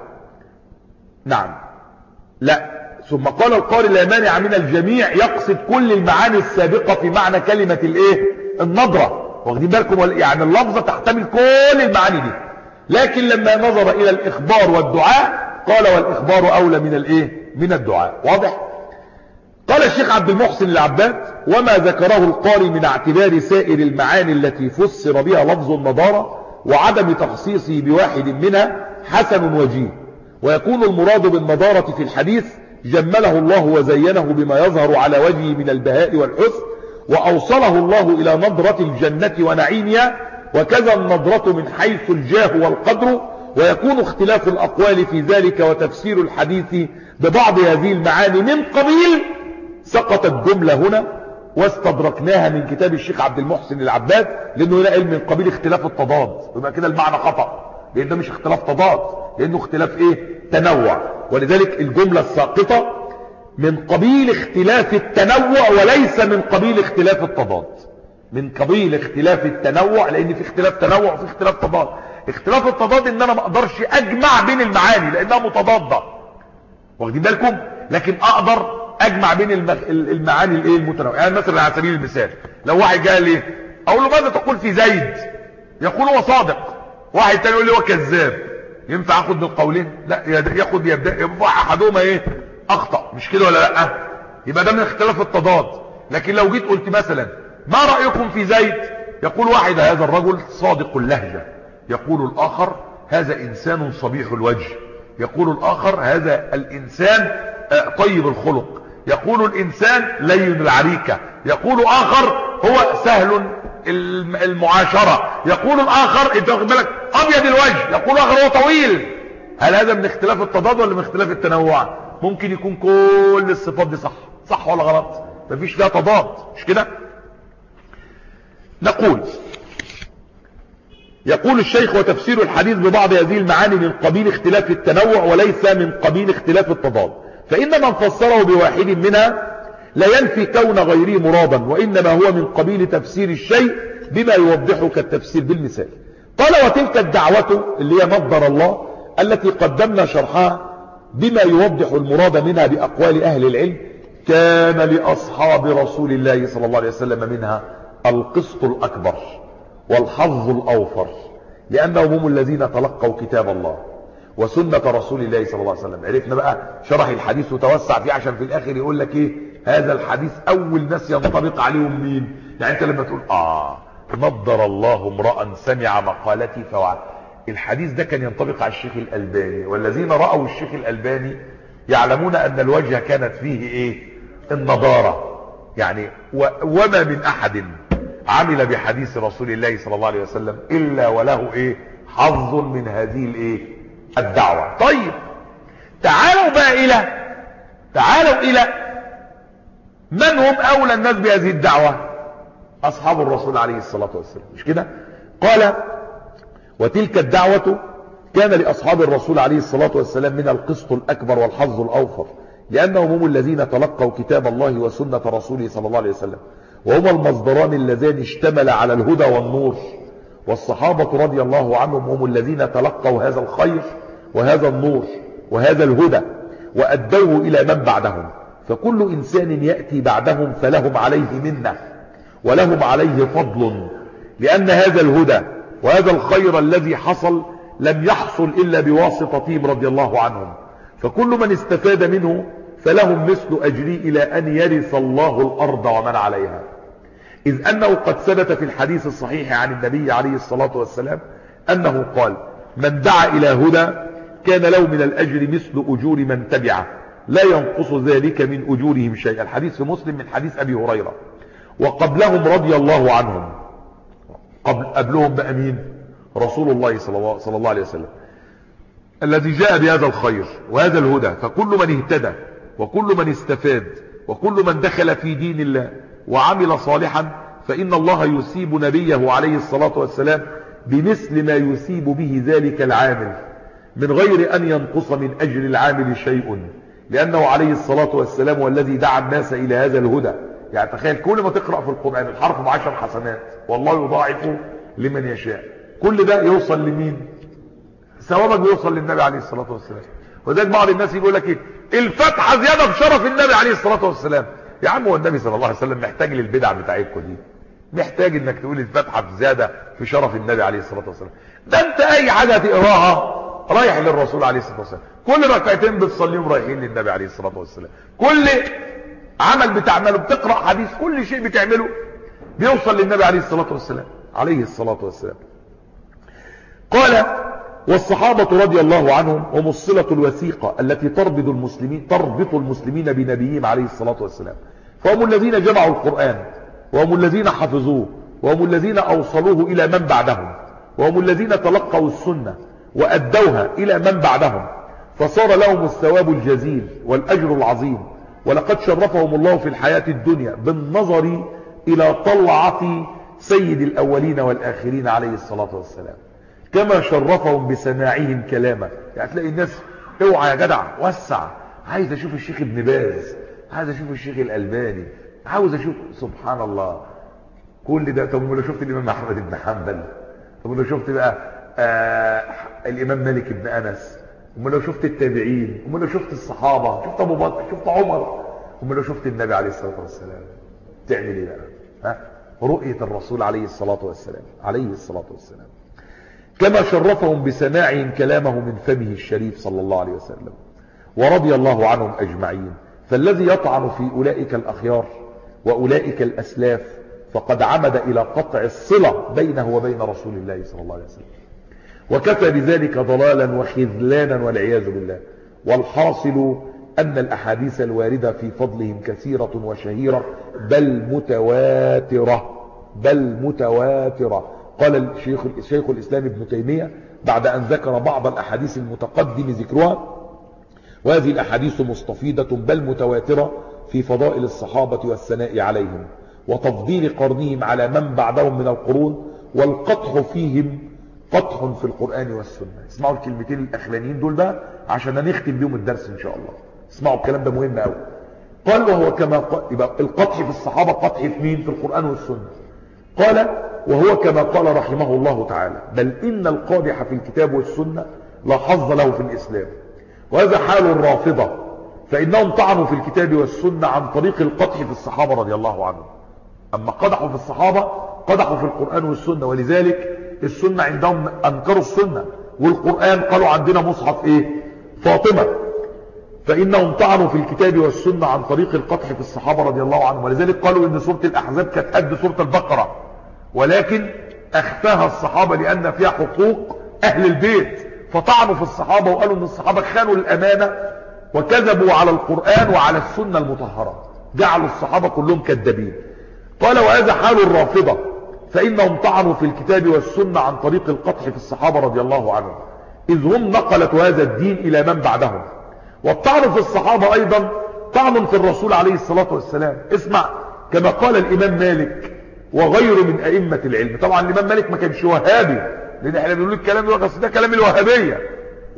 نعم. لا، ثم قال القاري لا مانع من الجميع يقصد كل المعاني السابقة في معنى كلمة الايه؟ النظرة. واخدين بالكم؟ يعني اللفظة تحتمل كل المعاني دي، لكن لما نظر الى الاخبار والدعاء قال والاخبار اولى من الايه؟ من الدعاء. واضح؟ قال الشيخ عبد المحسن العباد وما ذكره القاري من اعتبار سائر المعاني التي فسر بها لفظ النضارة وعدم تخصيصه بواحد منها حسن وجيه، ويكون المراد بالنضارة في الحديث جمله الله وزينه بما يظهر على وجهه من البهاء والحسن، وأوصله الله إلى نضرة الجنة ونعيمها، وكذا النضرة من حيث الجاه والقدر، ويكون اختلاف الأقوال في ذلك وتفسير الحديث ببعض هذه المعاني من قبيل سقطت جملة هنا واستدركناها من كتاب الشيخ عبد المحسن العباد، لأنه هنا علم من قبيل اختلاف التضاد، يبقى كده المعنى خطأ، لأن ده مش اختلاف تضاد، لأنه اختلاف ايه؟ تنوع. ولذلك الجملة الساقطة من قبيل اختلاف التنوع وليس من قبيل اختلاف التضاد، من قبيل اختلاف التنوع، لأن في اختلاف تنوع وفي اختلاف تضاد. اختلاف التضاد ان انا ما اقدرش اجمع بين المعاني لانها متضادة، واخدين بالكم؟ لكن اقدر اجمع بين المعاني الايه؟ المتنوعه. يعني مثلا على سبيل المثال لو واحد جاء لي اقول له ماذا تقول في زيد؟ يقول هو صادق. واحد تاني يقول لي هو كذاب. ينفع اخد بالقولين؟ لا، ياخد يبدا يبقى احدهما ايه؟ اخطا، مش كده ولا لا؟ يبقى ده من اختلاف التضاد. لكن لو جيت قلت مثلا ما رايكم في زيد؟ يقول واحد هذا الرجل صادق اللهجه، يقول الاخر هذا انسان صبيح الوجه، يقول الاخر هذا الانسان طيب الخلق، يقول الانسان لين العريكه، يقول اخر هو سهل المعاشرة، يقول الاخر انت واخد بالك ابيض الوجه، يقول الاخر هو طويل. هل هذا من اختلاف التضاد ولا من اختلاف التنوع؟ ممكن يكون كل الصفات دي صح، صح ولا غلط؟ مفيش فيها تضاد، مش كده؟ نقول يقول الشيخ وتفسير الحديث ببعض هذه المعاني من قبيل اختلاف التنوع وليس من قبيل اختلاف التضاد، فإن من فسره بواحد منها لا ينفي كون غيره مرادا، وإنما هو من قبيل تفسير الشيء بما يوضحه كالتفسير بالمثال. قال وتلك الدعوة اللي هي نضر الله التي قدمنا شرحها بما يوضح المراد منها بأقوال أهل العلم كان لأصحاب رسول الله صلى الله عليه وسلم منها القسط الأكبر والحظ الأوفر، لأنهم هم الذين تلقوا كتاب الله وسنة رسول الله صلى الله عليه وسلم. عرفنا بقى شرح الحديث وتوسع فيه عشان في الآخر يقول لك ايه؟ هذا الحديث أول ناس ينطبق عليهم مين؟ يعني انت لما تقول آه نضر الله امرأ سمع مقالتي فوعى، الحديث ده كان ينطبق على الشيخ الألباني، والذين رأوا الشيخ الألباني يعلمون أن الوجه كانت فيه ايه؟ النضارة. يعني وما من أحد عمل بحديث رسول الله صلى الله عليه وسلم إلا وله ايه؟ حظ من هذه الايه؟ الدعوة. طيب تعالوا بقى إلى تعالوا إلى من هم أولى الناس بهذه الدعوة؟ أصحاب الرسول عليه الصلاة والسلام، مش كده؟ قال وتلك الدعوة كان لأصحاب الرسول عليه الصلاة والسلام من القسط الأكبر والحظ الأوفر، لأنهم هم الذين تلقوا كتاب الله وسنة رسوله صلى الله عليه وسلم، وهما المصدران اللذان اشتمل على الهدى والنور. والصحابة رضي الله عنهم هم الذين تلقوا هذا الخير وهذا النور وهذا الهدى وأدوه إلى من بعدهم. فكل إنسان يأتي بعدهم فلهم عليه منة ولهم عليه فضل، لأن هذا الهدى وهذا الخير الذي حصل لم يحصل إلا بواسطتهم رضي الله عنهم. فكل من استفاد منه فلهم مثل أجري إلى أن يرث الله الأرض ومن عليها، إذ أنه قد ثبت في الحديث الصحيح عن النبي عليه الصلاة والسلام أنه قال: من دعا إلى هدى كان له من الأجر مثل أجور من تبعه لا ينقص ذلك من أجورهم شيئا. الحديث في مسلم من حديث أبي هريرة. وقبلهم رضي الله عنهم، قبل قبلهم بقى مين؟ رسول الله صلى الله عليه وسلم الذي جاء بهذا الخير وهذا الهدى. فكل من اهتدى وكل من استفاد وكل من دخل في دين الله وعمل صالحا فإن الله يثيب نبيه عليه الصلاة والسلام بمثل ما يثيب به ذلك العامل من غير أن ينقص من أجر العامل شيء، لأنه عليه الصلاة والسلام والذي دعا الناس إلى هذا الهدى. يعني تخيل كل ما تقرأ في القرآن الحرف بعشر حسنات والله يضاعف لمن يشاء، كل ده يوصل لمين؟ ثوابك بيوصل للنبي عليه الصلاة والسلام. وذلك بعض الناس يقول لك ايه الفتحة زيادة بشرف النبي عليه الصلاة والسلام. يا عم هو النبي صلى الله عليه وسلم محتاج للبدع بتاعتكم دي؟ محتاج انك تقول الفتحة زيادة في شرف النبي عليه الصلاة والسلام؟ ده انت اي حاجة تقراها رايح للرسول عليه الصلاة والسلام، كل ركعتين بتصليهم رايحين للنبي عليه الصلاة والسلام، كل عمل بتعمله بتقرأ حديث كل شيء بتعمله بيوصل للنبي عليه الصلاة والسلام عليه الصلاة والسلام. قال: والصحابة رضي الله عنهم هم الصلة الوثيقة التي تربط المسلمين تربط المسلمين بنبيهم عليه الصلاة والسلام، فهم الذين جمعوا القرآن وهم الذين حفظوه وهم الذين أوصلوه إلى من بعدهم وهم الذين تلقوا السنة وأدوها إلى من بعدهم، فصار لهم الثواب الجزيل والأجر العظيم. ولقد شرفهم الله في الحياة الدنيا بالنظر إلى طلعة سيد الأولين والآخرين عليه الصلاة والسلام، كما شرفهم بسماعهم كلامه. يعني تلاقي الناس اوعى يا جدع وسع، عايز اشوف الشيخ ابن باز، عايز اشوف الشيخ الألباني، عاوز اشوف سبحان الله كل ده. طب لو شفت الامام احمد بن حنبل، طب لو شفت بقى آه الامام مالك بن انس، ام لو شفت التابعين، ام لو شفت الصحابه، شفت ابو بكر، شفت عمر، ام لو شفت النبي عليه الصلاه والسلام، تعمل ايه بقى؟ ها رؤيه الرسول عليه الصلاه والسلام عليه الصلاه والسلام، كما شرفهم بسماعهم كلامه من فمه الشريف صلى الله عليه وسلم. ورضي الله عنهم أجمعين. فالذي يطعن في أولئك الأخيار وأولئك الأسلاف فقد عمد إلى قطع الصلة بينه وبين رسول الله صلى الله عليه وسلم، وكفى بذلك ضلالا وخذلانا والعياذ بالله. والحاصل أن الأحاديث الواردة في فضلهم كثيرة وشهيرة بل متواترة بل متواترة. قال الشيخ الشيخ الإسلام ابن تيمية بعد أن ذكر بعض الأحاديث المتقدم ذكرها: وهذه الأحاديث مستفيضة بل متواترة في فضائل الصحابة والثناء عليهم وتفضيل قرنهم على من بعدهم من القرون، والقطح فيهم قطح في القرآن والسنة. اسمعوا الكلمتين الأخرانيين دول بقى عشان نختم بيهم الدرس إن شاء الله. اسمعوا الكلام ده مهم قوي. قال: وهو كما قال، يبقى القطح في الصحابة قطح في مين؟ في القرآن والسنة. قال: وهو كما قال رحمه الله تعالى: بل إن القادح في الكتاب والسنة لا حظ له في الإسلام. وهذا حال الرافضة، فإنهم طعنوا في الكتاب والسنة عن طريق القدح في الصحابة رضي الله عنهم. أما قدحوا في الصحابة قدحوا في القرآن والسنة، ولذلك السنة عندهم أنكروا السنة، والقرآن قالوا عندنا مصحف إيه؟ فاطمة. فإنهم طعنوا في الكتاب والسنة عن طريق القدح في الصحابة رضي الله عنهم، ولذلك قالوا إن سورة الأحزاب كانت قد سورة البقرة، ولكن أخفاها الصحابة لأن فيها حقوق أهل البيت، فطعنوا في الصحابة وقالوا ان الصحابة خانوا الامانة وكذبوا على القرآن وعلى السنة المطهرة، جعلوا الصحابة كلهم كذابين. قال: وهذا حال الرافضة، فإنهم طعنوا في الكتاب والسنة عن طريق القطح في الصحابة رضي الله عنهم، إذ هم نقلة هذا الدين إلى من بعدهم. والطعن في الصحابة أيضا طعن في الرسول عليه الصلاة والسلام. اسمع كما قال الإمام مالك وغيره من أئمة العلم. طبعا الإمام مالك ما كانش وهابي، لأن احنا بنقول الكلام ده ده كلام الوهابية،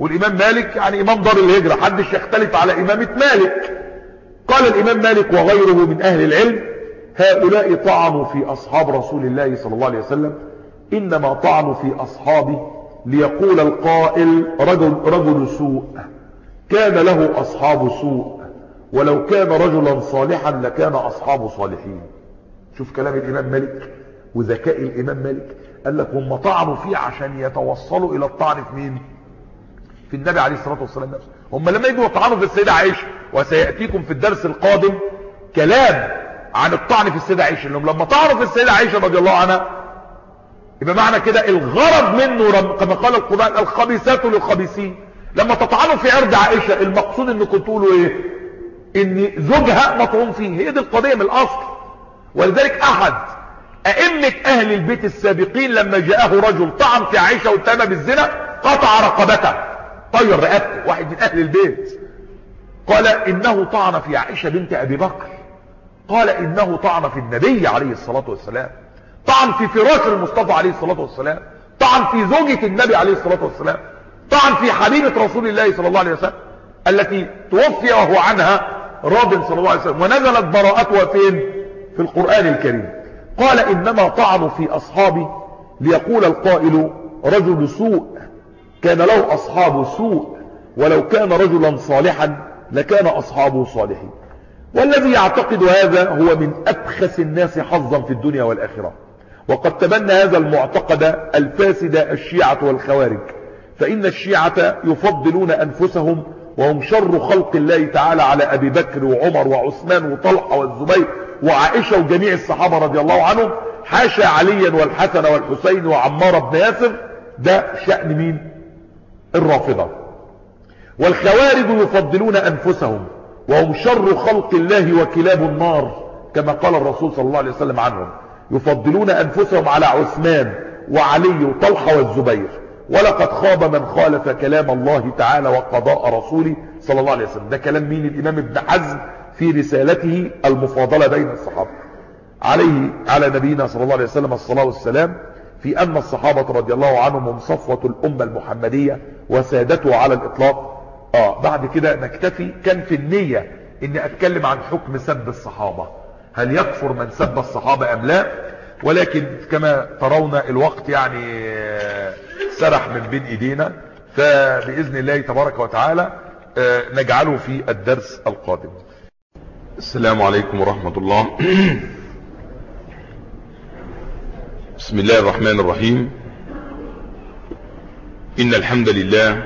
والامام مالك يعني امام دار الهجرة، حدش يختلف على امامة مالك. قال الامام مالك وغيره من اهل العلم: هؤلاء طعنوا في اصحاب رسول الله صلى الله عليه وسلم، انما طعنوا في اصحابه ليقول القائل: رجل, رجل سوء كان له اصحاب سوء، ولو كان رجلا صالحا لكان اصحابه صالحين. شوف كلام الامام مالك وذكاء الامام مالك. قال لك هم طعنوا فيه عشان يتوصلوا الى الطعن في مين؟ في النبي عليه الصلاة والسلام نفسه. هم لما يجوا يطعنوا في السيدة عائشة، وسيأتيكم في الدرس القادم كلام عن الطعن في السيدة عائشة، انهم لما طعنوا في السيدة عائشة رضي الله عنها، يبقى معنى كده الغرض منه كما قال القرآن: الخبيثات للخبيثين. لما تطعنوا في عرض عائشة المقصود انكم تقولوا ايه؟ ان زوجها مطعون فيه. هي دي القضية من الاصل. ولذلك احد ائمة اهل البيت السابقين لما جاءه رجل طعن في عائشة واتهم بالزنا قطع رقبته، طير رقبته، واحد من اهل البيت. قال: انه طعن في عائشة بنت ابي بكر. قال: انه طعن في النبي عليه الصلاة والسلام، طعن في فراش المصطفى عليه الصلاة والسلام، طعن في زوجة النبي عليه الصلاة والسلام، طعن في حبيبة رسول الله صلى الله عليه وسلم التي توفي وهو عنها راض صلى الله عليه وسلم، ونزلت براءتها فين؟ في القرآن الكريم. قال: انما طعنوا في اصحابي ليقول القائل: رجل سوء كان له اصحاب سوء، ولو كان رجلا صالحا لكان اصحابه صالحين. والذي يعتقد هذا هو من ابخس الناس حظا في الدنيا والاخرة. وقد تبنى هذا المعتقد الفاسد الشيعة والخوارج، فان الشيعة يفضلون انفسهم وهم شر خلق الله تعالى على ابي بكر وعمر وعثمان وطلحة والزبير وعائشة وجميع الصحابة رضي الله عنهم، حاشا عليا والحسن والحسين وعمار بن ياسر. ده شأن مين؟ الرافضة. والخوارج يفضلون انفسهم وهم شر خلق الله وكلاب النار، كما قال الرسول صلى الله عليه وسلم عنهم: يفضلون انفسهم على عثمان وعلي وطلحة والزبير، ولقد خاب من خالف كلام الله تعالى وقضاء رسوله صلى الله عليه وسلم. ده كلام مين؟ الامام ابن حزم في رسالته المفاضلة بين الصحابة، عليه على نبينا صلى الله عليه وسلم الصلاة والسلام، في ان الصحابة رضي الله عنهم هم صفوة الامة المحمدية وسادته على الاطلاق. اه بعد كده نكتفي. كان في النية اني اتكلم عن حكم سب الصحابة، هل يكفر من سب الصحابة ام لا؟ ولكن كما ترون الوقت يعني سرح من بين ايدينا، فبإذن الله تبارك وتعالى نجعله في الدرس القادم. السلام عليكم ورحمة الله. بسم الله الرحمن الرحيم. إن الحمد لله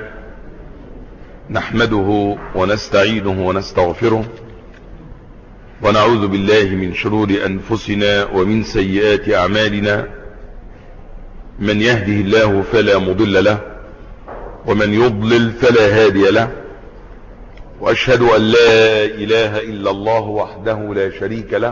نحمده ونستعينه ونستغفره، ونعوذ بالله من شرور أنفسنا ومن سيئات أعمالنا. من يهده الله فلا مضل له، ومن يضلل فلا هادي له. وأشهد أن لا إله إلا الله وحده لا شريك له،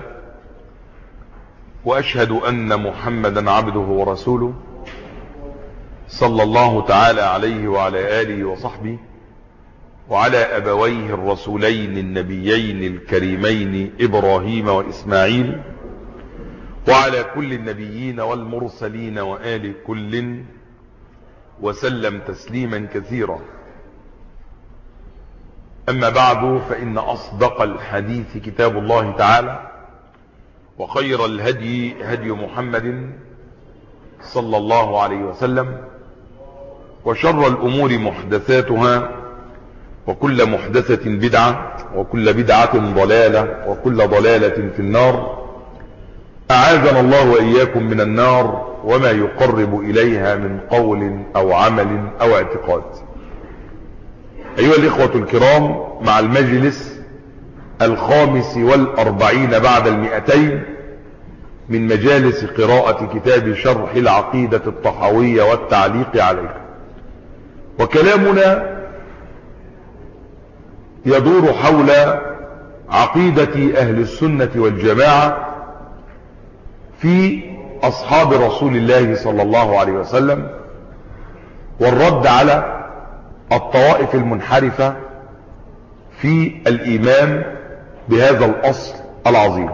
وأشهد أن محمدا عبده ورسوله صلى الله تعالى عليه وعلى آله وصحبه وعلى أبويه الرسولين النبيين الكريمين إبراهيم وإسماعيل، وعلى كل النبيين والمرسلين وآل كل، وسلم تسليما كثيرا. أما بعد، فإن أصدق الحديث كتاب الله تعالى، وخير الهدي هدي محمد صلى الله عليه وسلم، وشر الأمور محدثاتها، وكل محدثة بدعة، وكل بدعة ضلالة، وكل ضلالة في النار. أعاذنا الله وإياكم من النار وما يقرب إليها من قول أو عمل أو اعتقاد. أيها الإخوة الكرام، مع المجلس الخامس والأربعين بعد المئتين من مجالس قراءة كتاب شرح العقيدة الطحاوية والتعليق عليه، وكلامنا يدور حول عقيدة أهل السنة والجماعة في أصحاب رسول الله صلى الله عليه وسلم، والرد على الطوائف المنحرفة في الإيمان بهذا الأصل العظيم.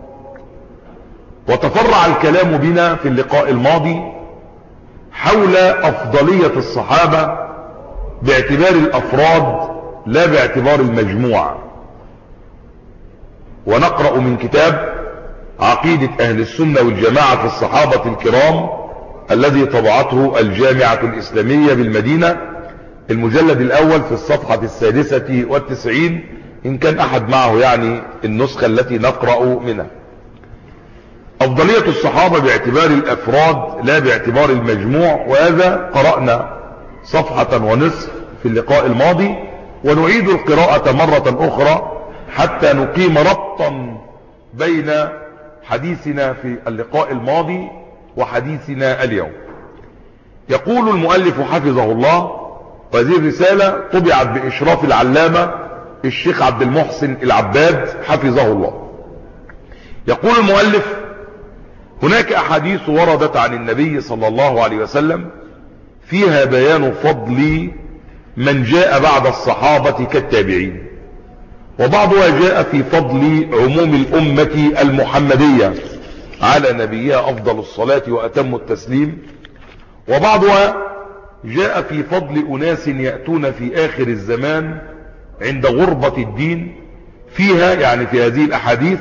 وتفرع الكلام بنا في اللقاء الماضي حول أفضلية الصحابة باعتبار الأفراد لا باعتبار المجموع. ونقرأ من كتاب عقيدة أهل السنة والجماعة في الصحابة الكرام الذي طبعته الجامعة الإسلامية بالمدينة، المجلد الأول في الصفحة السادسة والتسعين، إن كان أحد معه يعني النسخة التي نقرأ منها. أفضلية الصحابة باعتبار الأفراد لا باعتبار المجموع، وهذا قرأنا صفحة ونصف في اللقاء الماضي، ونعيد القراءة مرة أخرى حتى نقيم ربطا بين حديثنا في اللقاء الماضي وحديثنا اليوم. يقول المؤلف حفظه الله، وهذه الرسالة طبعت بإشراف العلامة الشيخ عبد المحسن العباد حفظه الله. يقول المؤلف: هناك أحاديث وردت عن النبي صلى الله عليه وسلم فيها بيان فضل من جاء بعد الصحابة كالتابعين، وبعضها جاء في فضل عموم الأمة المحمدية على نبيها أفضل الصلاة وأتم التسليم، وبعضها جاء في فضل أناس يأتون في آخر الزمان عند غربة الدين. فيها يعني في هذه الأحاديث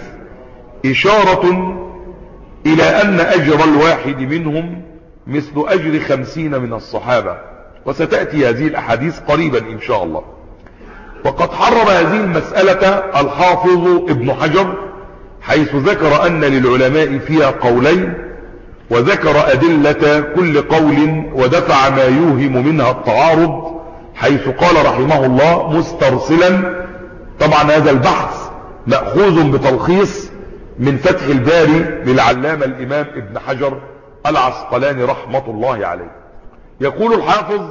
إشارة إلى أن أجر الواحد منهم مثل أجر خمسين من الصحابة، وستأتي هذه الأحاديث قريبا إن شاء الله. وقد حرر هذه المسألة الحافظ ابن حجر، حيث ذكر أن للعلماء فيها قولين، وذكر أدلة كل قول ودفع ما يوهم منها التعارض، حيث قال رحمه الله مسترسلا. طبعا هذا البحث مأخوذ بتلخيص من فتح الباري للعلامة الإمام ابن حجر العسقلاني رحمة الله عليه. يقول الحافظ: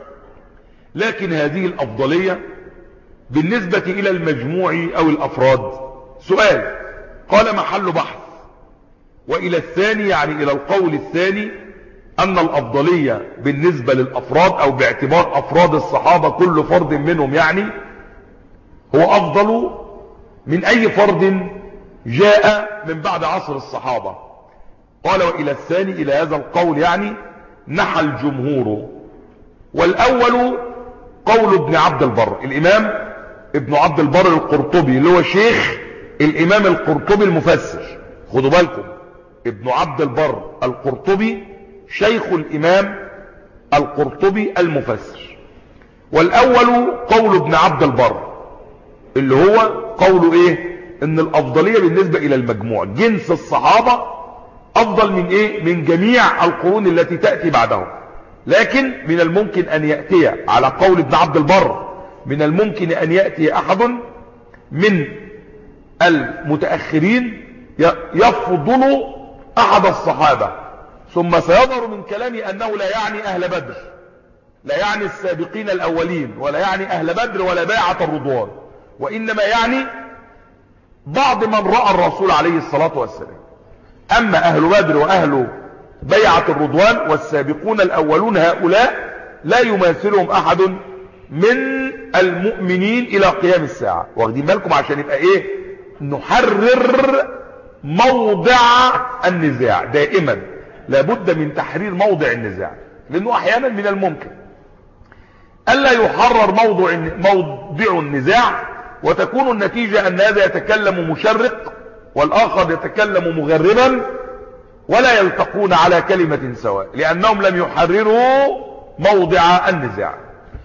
لكن هذه الأفضلية بالنسبة إلى المجموع أو الأفراد سؤال. قال: محل بحث. وإلى الثاني يعني إلى القول الثاني أن الأفضلية بالنسبة للأفراد أو باعتبار أفراد الصحابة كل فرد منهم يعني هو أفضل من أي فرد جاء من بعد عصر الصحابة. قال: وإلى الثاني إلى هذا القول يعني نحى الجمهور. والأول قول ابن عبد البر، الإمام ابن عبد البر القرطبي اللي هو شيخ الإمام القرطبي المفسر. خدوا بالكم، ابن عبد البر القرطبي شيخ الإمام القرطبي المفسر. والأول قول ابن عبد البر اللي هو قوله إيه؟ إن الأفضلية بالنسبة إلى المجموع، جنس الصحابة أفضل من إيه؟ من جميع القرون التي تأتي بعدهم. لكن من الممكن أن يأتي على قول ابن عبد البر، من الممكن أن يأتي أحد من المتأخرين يفضل أحد الصحابة، ثم سيظهر من كلامي أنه لا يعني أهل بدر، لا يعني السابقين الأولين، ولا يعني أهل بدر ولا بيعة الرضوان، وإنما يعني بعض من رأى الرسول عليه الصلاة والسلام. أما أهل بدر وأهل بيعة الرضوان والسابقون الأولون هؤلاء لا يماثلهم أحد من المؤمنين إلى قيام الساعة. واخدين بالكم عشان يبقى إيه؟ نحرر موضع النزاع. دائما لابد من تحرير موضع النزاع، لأنه أحيانا من الممكن ألا يحرر موضع موضع النزاع، وتكون النتيجة أن هذا يتكلم مشرق والآخر يتكلم مغربا، ولا يلتقون على كلمة سواء، لأنهم لم يحرروا موضع النزاع.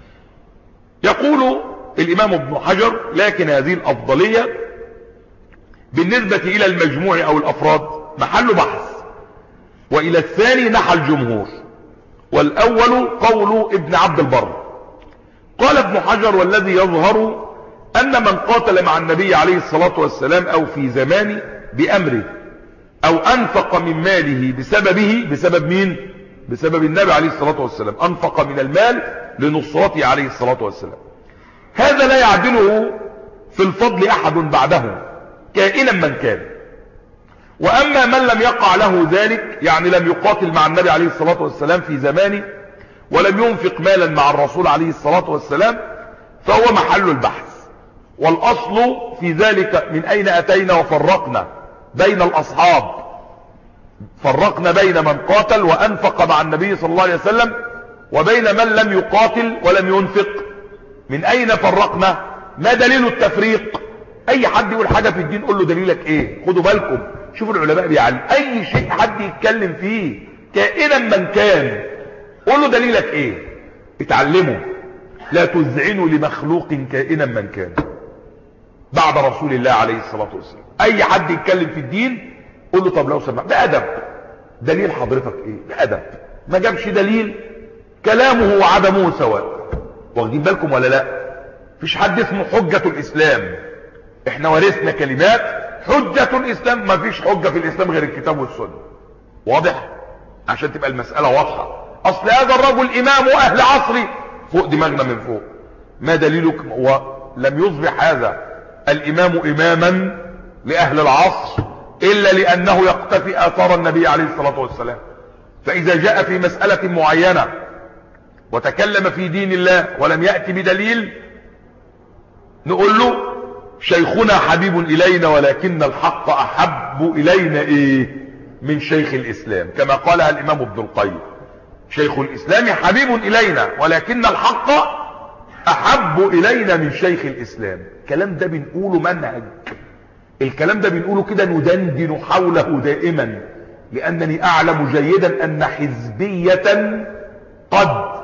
يقول الإمام ابن حجر: لكن هذه الأفضلية بالنسبة إلى المجموع أو الأفراد محل بحث. وإلى الثاني نحى الجمهور. والأول قول ابن عبد البر. قال ابن حجر: والذي يظهر أن من قاتل مع النبي عليه الصلاة والسلام أو في زمانه بأمره أو أنفق من ماله بسببه، بسبب مين؟ بسبب النبي عليه الصلاة والسلام، أنفق من المال لنصرته عليه الصلاة والسلام، هذا لا يعدله في الفضل أحد بعده كائنا من كان. وأما من لم يقع له ذلك، يعني لم يقاتل مع النبي عليه الصلاة والسلام في زمانه ولم ينفق مالا مع الرسول عليه الصلاة والسلام، فهو محل البحث. والأصل في ذلك من أين أتينا وفرقنا بين الأصحاب، فرقنا بين من قاتل وأنفق مع النبي صلى الله عليه وسلم وبين من لم يقاتل ولم ينفق؟ من اين فرقنا؟ ما دليل التفريق؟ اي حد يقول حاجة في الدين قول له دليلك ايه. خدوا بالكم، شوفوا العلماء بيعلم اي شيء حد يتكلم فيه كائنا من كان قول له دليلك ايه. اتعلموا لا تذعنوا لمخلوق كائنا من كان بعد رسول الله عليه الصلاة والسلام. اي حد يتكلم في الدين قول له طب لو سمحت بأدب، دليل حضرتك ايه؟ بأدب. ما جابش دليل كلامه وعدمه سواء. واخدين بالكم ولا لا؟ فيش حد اسمه حجة الاسلام. احنا ورثنا كلمات حجة الاسلام، ما فيش حجة في الاسلام غير الكتاب والسنة. واضح؟ عشان تبقى المسألة واضحة. اصل هذا الرجل امام اهل عصري، فوق دماغنا من فوق. ما دليلك؟ ولم يصبح هذا الامام اماما لاهل العصر الا لانه يقتفي اثار النبي عليه الصلاة والسلام. فاذا جاء في مسألة معينة وتكلم في دين الله ولم يأتي بدليل نقول له شيخنا حبيب الينا ولكن الحق احب الينا ايه من شيخ الاسلام، كما قالها الامام ابن القيم. شيخ الاسلام حبيب الينا ولكن الحق احب الينا من شيخ الاسلام. الكلام ده بنقوله منهج، الكلام ده بنقوله كده ندندن حوله دائما، لانني اعلم جيدا ان حزبية قد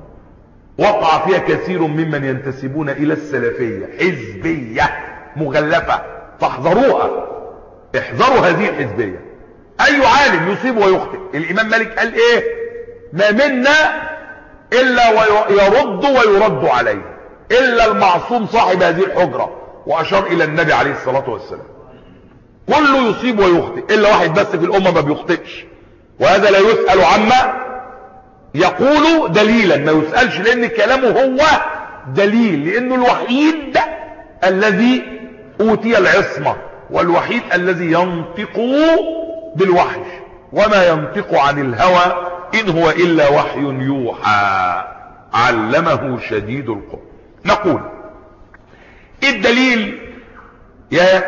وقع فيها كثير ممن ينتسبون الى السلفية. حزبية مغلفة، فاحذروها، احذروا هذه الحزبية. اي عالم يصيب ويخطئ. الامام مالك قال ايه؟ ما منا الا ويرد ويرد عليه الا المعصوم صاحب هذه الحجرة، واشار الى النبي عليه الصلاة والسلام. كله يصيب ويخطئ الا واحد بس في الامة ما بيخطئش، وهذا لا يسأل عما يقول دليلا، ما يسألش لان كلامه هو دليل، لانه الوحيد الذي اوتي العصمة والوحيد الذي ينطق بالوحي، وما ينطق عن الهوى ان هو الا وحي يوحى علمه شديد القوى. نقول الدليل يا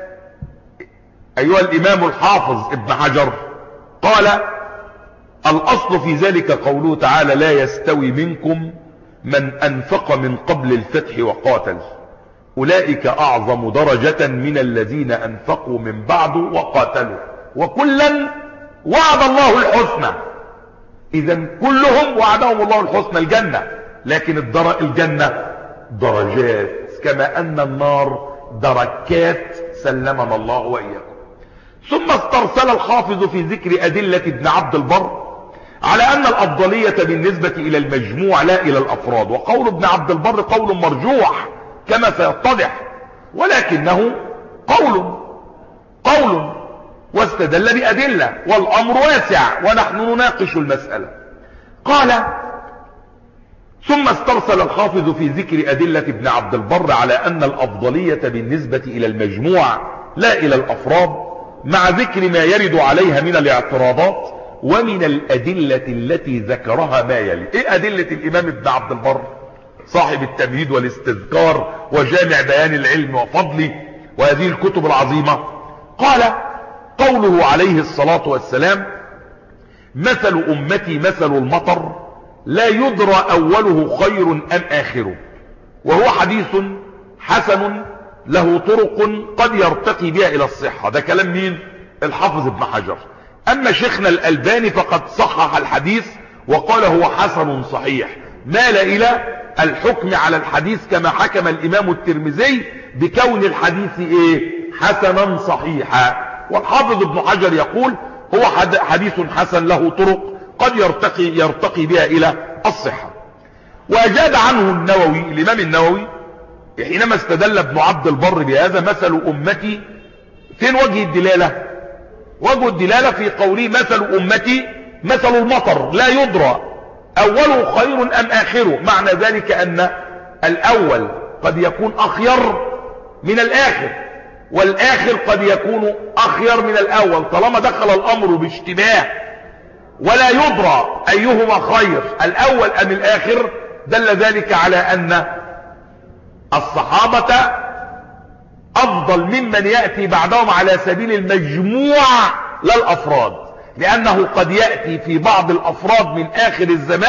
ايها الامام الحافظ ابن حجر قال الاصل في ذلك قوله تعالى لا يستوي منكم من انفق من قبل الفتح وقاتل اولئك اعظم درجة من الذين انفقوا من بعد وقاتلوا وكلا وعد الله الحسنى. اذا كلهم وعدهم الله الحسنى الجنة، لكن الدر... الجنة درجات كما ان النار دركات، سلمنا الله واياكم. ثم استرسل الحافظ في ذكر ادلة ابن عبد البر على ان الافضلية بالنسبة الى المجموع لا الى الافراد، وقول ابن عبد البر قول مرجوح كما سيتضح، ولكنه قول قول واستدل بأدلة، والامر واسع ونحن نناقش المسألة. قال ثم استرسل الحافظ في ذكر أدلة ابن عبد البر على ان الافضلية بالنسبة الى المجموع لا الى الافراد، مع ذكر ما يرد عليها من الاعتراضات ومن الادلة التي ذكرها ما يلي. ايه ادلة الامام ابن عبد البر صاحب التمهيد والاستذكار وجامع بيان العلم وفضله وهذه الكتب العظيمة؟ قال قوله عليه الصلاة والسلام مثل امتي مثل المطر لا يدرى اوله خير ام اخره، وهو حديث حسن له طرق قد يرتقي بها الى الصحة. ده كلام مين؟ الحافظ ابن حجر. اما شيخنا الالباني فقد صحح الحديث وقال هو حسن صحيح، مال الى الحكم على الحديث كما حكم الامام الترمذي بكون الحديث ايه؟ حسنا صحيحا. والحافظ ابن حجر يقول هو حديث حسن له طرق قد يرتقي يرتقي بها الى الصحة. واجاد عنه النووي، الامام النووي حينما استدل ابن عبد البر بهذا مثل امتي، فين وجه الدلالة؟ وجه الدلالة في قوله مثل امتي مثل المطر لا يدرى اوله خير ام اخره، معنى ذلك ان الاول قد يكون اخير من الاخر، والاخر قد يكون اخير من الاول، طالما دخل الامر باشتباه ولا يدرى ايهما خير الاول ام الاخر، دل ذلك على ان الصحابة افضل ممن يأتي بعدهم على سبيل المجموع لا الافراد، لانه قد يأتي في بعض الافراد من اخر الزمان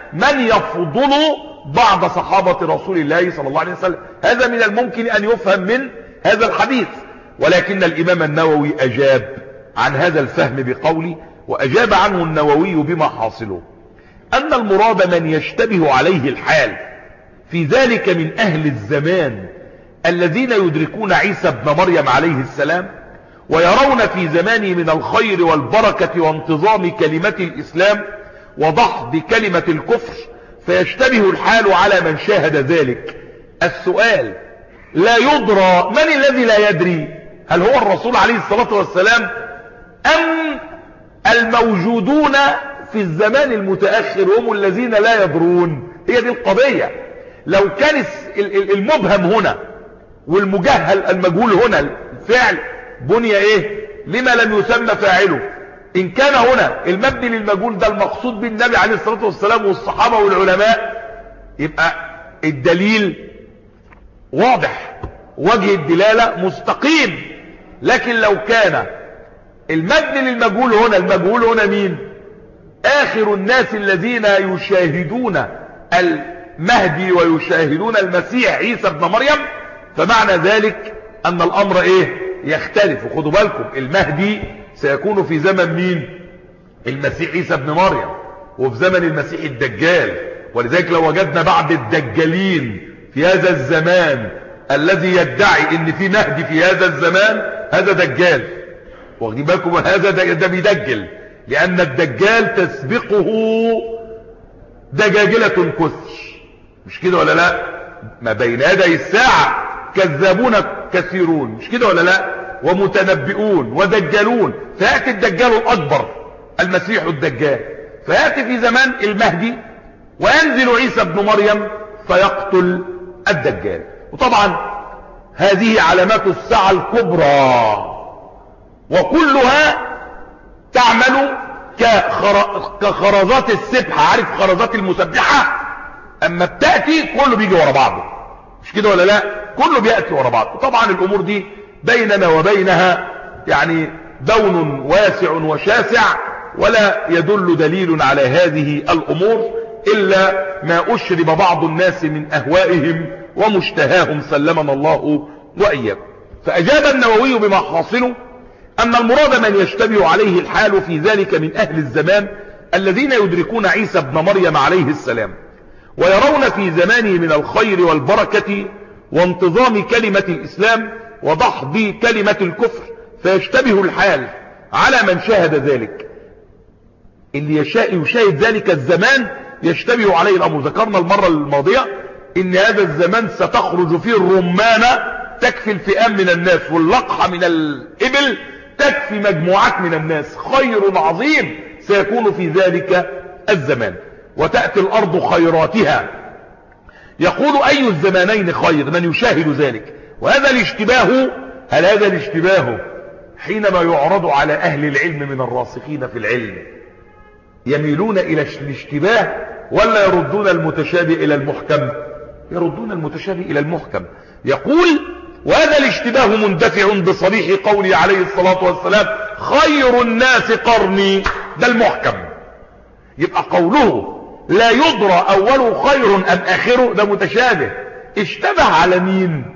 من يفضل بعض صحابة رسول الله صلى الله عليه وسلم. هذا من الممكن أن يفهم من هذا الحديث، ولكن الإمام النووي أجاب عن هذا الفهم بقوله، وأجاب عنه النووي بما حاصله أن المراد من يشتبه عليه الحال في ذلك من أهل الزمان الذين يدركون عيسى ابن مريم عليه السلام ويرون في زمانه من الخير والبركة وانتظام كلمة الإسلام وضحض كلمة الكفر، فيشتبه الحال على من شاهد ذلك. السؤال: لا يدرى من الذي لا يدري؟ هل هو الرسول عليه الصلاة والسلام أم الموجودون في الزمان المتأخر هم الذين لا يدرون؟ هي دي القضية. لو كان المبهم هنا والمجهل المجهول هنا الفعل بني ايه لما لم يسمى فاعله، ان كان هنا المبني للمجهول ده المقصود بالنبي عليه الصلاة والسلام والصحابة والعلماء، يبقى الدليل واضح، وجه الدلالة مستقيم. لكن لو كان المبني للمجهول هنا، المجهول هنا مين؟ آخر الناس الذين يشاهدون المهدي ويشاهدون المسيح عيسى ابن مريم، فمعنى ذلك أن الأمر إيه؟ يختلف. وخدوا بالكم المهدي سيكون في زمن مين؟ المسيح عيسى ابن مريم، وفي زمن المسيح الدجال. ولذلك لو وجدنا بعض الدجالين في هذا الزمان الذي يدعي ان في مهدي في هذا الزمان، هذا دجال. واخدين بالكم هذا ده بيدجل، لأن الدجال تسبقه دجاجلة كثر، مش كده ولا لا؟ ما بين يدي الساعة كذابون كثيرون، مش كده ولا لا؟ ومتنبئون ودجالون. فيأتي الدجال الأكبر المسيح الدجال، فيأتي في زمان المهدي وينزل عيسى ابن مريم فيقتل الدجال. وطبعا هذه علامات الساعة الكبرى، وكلها تعمل كخرزات السبحة. عارف خرزات المسبحة؟ اما بتأتي كله بيجي ورا بعضه، مش كده ولا لا؟ كله بيأتي ورا بعضه. طبعا الامور دي بيننا وبينها يعني دون واسع وشاسع، ولا يدل دليل على هذه الامور الا ما اشرب بعض الناس من اهوائهم ومشتهاهم، سلمنا الله واياكم. فاجاب النووي بما حاصله أن المراد من يشتبه عليه الحال في ذلك من أهل الزمان الذين يدركون عيسى ابن مريم عليه السلام ويرون في زمانه من الخير والبركة وانتظام كلمة الإسلام وضحض كلمة الكفر، فيشتبه الحال على من شاهد ذلك. اللي يشاهد ذلك الزمان يشتبه عليه الأمر. ذكرنا المرة الماضية إن هذا الزمان ستخرج فيه الرمانة تكفي الفئام من الناس، واللقحة من الإبل تكفي مجموعات من الناس. خير عظيم سيكون في ذلك الزمان، وتأتي الأرض خيراتها. يقول أي الزمانين خير؟ من يشاهد ذلك. وهذا الاشتباه، هل هذا الاشتباه حينما يعرض على أهل العلم من الراسخين في العلم يميلون إلى الاشتباه ولا يردون المتشابه إلى المحكم؟ يردون المتشابه إلى المحكم. يقول وهذا الاشتباه مندفع بصريح قوله عليه الصلاة والسلام خير الناس قرني، ده المحكم. يبقى قوله لا يدرى أوله خير أم آخره ده متشابه. اشتبه على مين؟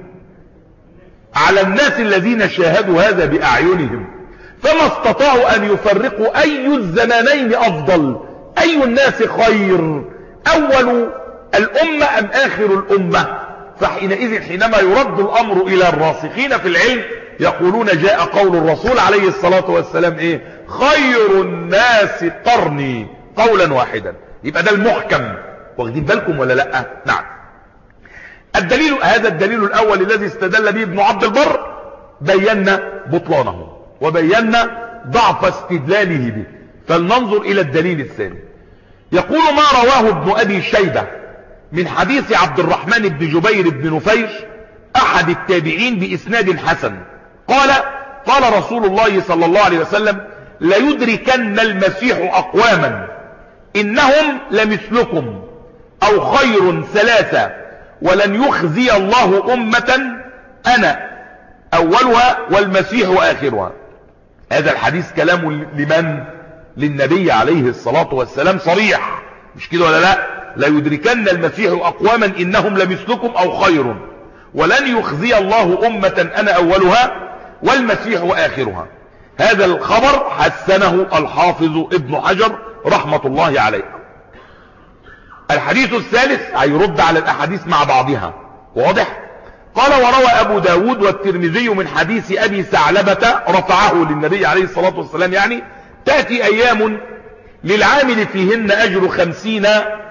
على الناس الذين شاهدوا هذا بأعينهم، فما استطاعوا أن يفرقوا أي الزمانين أفضل، أي الناس خير، أول الأمة أم آخر الأمة. فحينئذ حينما يرد الأمر إلى الراسخين في العلم يقولون جاء قول الرسول عليه الصلاة والسلام إيه؟ خير الناس قرني، قولا واحدا. يبقى ده المحكم. واخدين بالكم ولا لا؟ نعم. الدليل، هذا الدليل الأول الذي استدل به ابن عبد البر بينا بطلانه وبينا ضعف استدلاله به. فلننظر إلى الدليل الثاني. يقول ما رواه ابن أبي شيبة من حديث عبد الرحمن بن جبير بن نفير أحد التابعين بإسناد حسن قال قال رسول الله صلى الله عليه وسلم ليدركن المسيح أقواما إنهم لمثلكم أو خير ثلاثة ولن يخزي الله أمة أنا أولها والمسيح آخرها. هذا الحديث كلام لمن؟ للنبي عليه الصلاة والسلام صريح، مش كده ولا لا؟ لا يدركن المسيح أقواما إنهم لمثلكم أو خير ولن يخزي الله أمة أنا أولها والمسيح آخرها. هذا الخبر حسنه الحافظ ابن حجر رحمة الله عليه. الحديث الثالث هيرد على الأحاديث مع بعضها، واضح؟ قال وروى أبو داود والترمذي من حديث أبي ثعلبة رفعه للنبي عليه الصلاة والسلام، يعني تأتي أيام للعامل فيهن أجر خمسين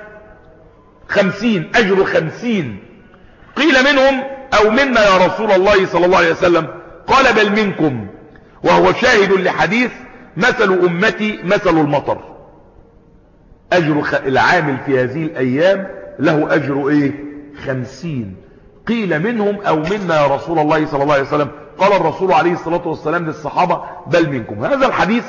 خمسين أجر خمسين. قيل منهم أو منا يا رسول الله صلى الله عليه وسلم؟ قال بل منكم، وهو شاهد لحديث مثل أمتي مثل المطر. أجر العامل في هذه الأيام له أجر إيه؟ خمسين. قيل منهم أو منا يا رسول الله صلى الله عليه وسلم؟ قال الرسول عليه الصلاة والسلام للصحابة بل منكم. هذا الحديث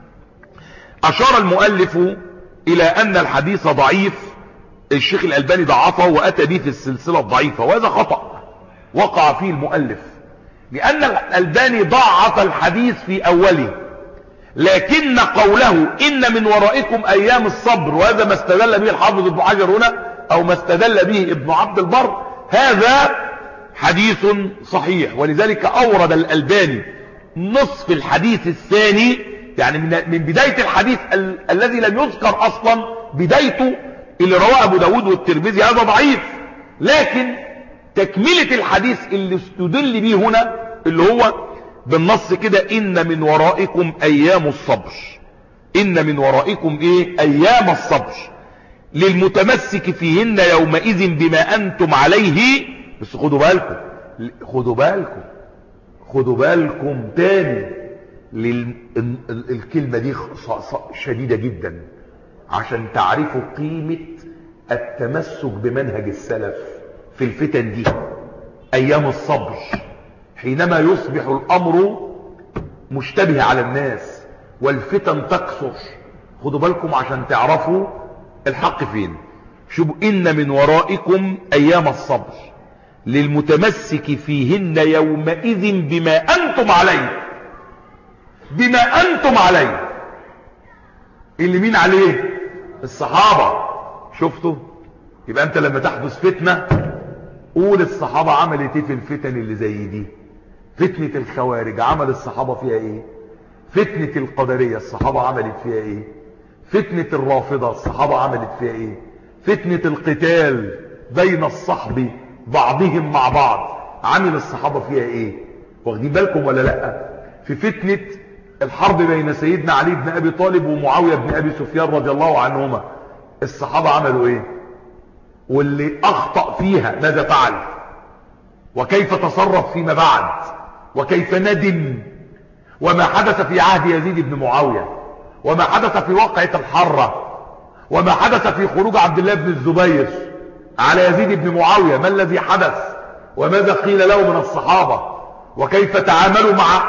أشار المؤلف إلى أن الحديث ضعيف، الشيخ الألباني ضعفه وأتى به في السلسلة الضعيفة، وهذا خطأ وقع فيه المؤلف، لأن الألباني ضعف الحديث في أوله، لكن قوله إن من ورائكم أيام الصبر، وهذا ما استدل به الحافظ ابن حجر هنا أو ما استدل به ابن عبد البر، هذا حديث صحيح. ولذلك أورد الألباني نصف الحديث الثاني، يعني من بداية الحديث ال الذي لم يذكر أصلا بدايته اللي رواه أبو داود والترمذي، هذا ضعيف، لكن تكملة الحديث اللي استدل به هنا اللي هو بالنص كده إن من ورائكم أيام الصبر، إن من ورائكم إيه؟ أيام الصبر للمتمسك فيهن يومئذ بما أنتم عليه. بس خدوا بالكم خدوا بالكم خدوا بالكم تاني، لل... الكلمة دي شديدة جدا عشان تعرفوا قيمة التمسك بمنهج السلف في الفتن دي. أيام الصبر حينما يصبح الأمر مشتبه على الناس والفتن تكثر، خدوا بالكم عشان تعرفوا الحق فين. شوفوا إن من ورائكم أيام الصبر للمتمسك فيهن يومئذ بما أنتم عليه، بما أنتم عليه، اللي مين عليه؟ الصحابة. شفتوا؟ يبقى أنت لما تحدث فتنة قول الصحابة عملت ايه في الفتن اللي زي دي. فتنة الخوارج عمل الصحابة فيها ايه؟ فتنة القدرية الصحابة عملت فيها ايه؟ فتنة الرافضة الصحابة عملت فيها ايه؟ فتنة القتال بين الصحب بعضهم مع بعض عمل الصحابة فيها ايه؟ واخدين بالكم ولا لا؟ في فتنة الحرب بين سيدنا علي بن ابي طالب ومعاوية بن ابي سفيان رضي الله عنهما الصحابة عملوا ايه؟ واللي اخطأ فيها ماذا فعل؟ وكيف تصرف فيما بعد؟ وكيف ندم؟ وما حدث في عهد يزيد بن معاوية، وما حدث في وقعة الحرة، وما حدث في خروج عبد الله بن الزبير على يزيد بن معاوية، ما الذي حدث وماذا قيل له من الصحابة، وكيف تعاملوا مع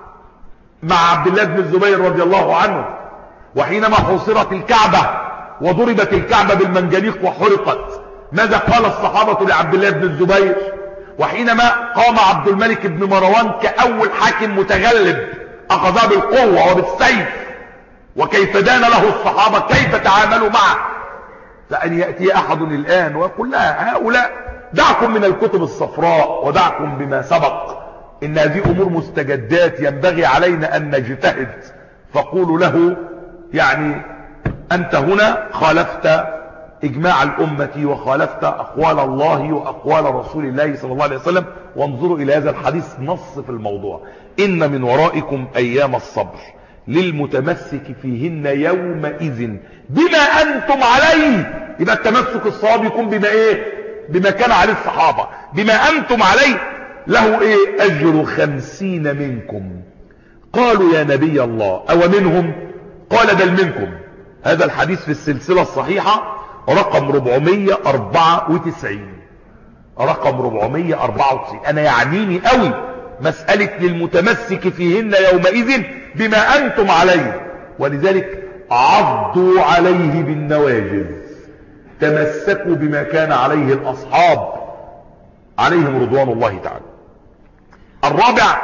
مع عبد الله بن الزبير رضي الله عنه. وحينما حوصرت الكعبة وضربت الكعبة بالمنجنيق وحرقت ماذا قال الصحابة لعبد الله بن الزبير؟ وحينما قام عبد الملك بن مروان كأول حاكم متغلب أخذها بالقوة وبالسيف، وكيف دان له الصحابة، كيف تعاملوا معه. لأن يأتي أحد الآن ويقول لا هؤلاء دعكم من الكتب الصفراء ودعكم بما سبق، إن هذه أمور مستجدات ينبغي علينا أن نجتهد. فقولوا له يعني أنت هنا خالفت إجماع الأمة وخالفت أقوال الله وأقوال رسول الله صلى الله عليه وسلم. وانظروا إلى هذا الحديث نص في الموضوع، إن من ورائكم أيام الصبر للمتمسك فيهن يومئذ بما أنتم عليه. يبقى التمسك الصواب يكون بما إيه؟ بما كان عليه الصحابة، بما أنتم عليه له إيه؟ أجر خمسين منكم. قالوا يا نبي الله أو منهم؟ قال بل منكم. هذا الحديث في السلسلة الصحيحة رقم أربعمية وأربعة وتسعين، رقم أربعمية وأربعة وتسعين. أنا يعنيني قوي مسألة للمتمسك فيهن يومئذ بما أنتم عليه، ولذلك عضوا عليه بالنواجذ، تمسكوا بما كان عليه الأصحاب عليهم رضوان الله تعالى. الرابع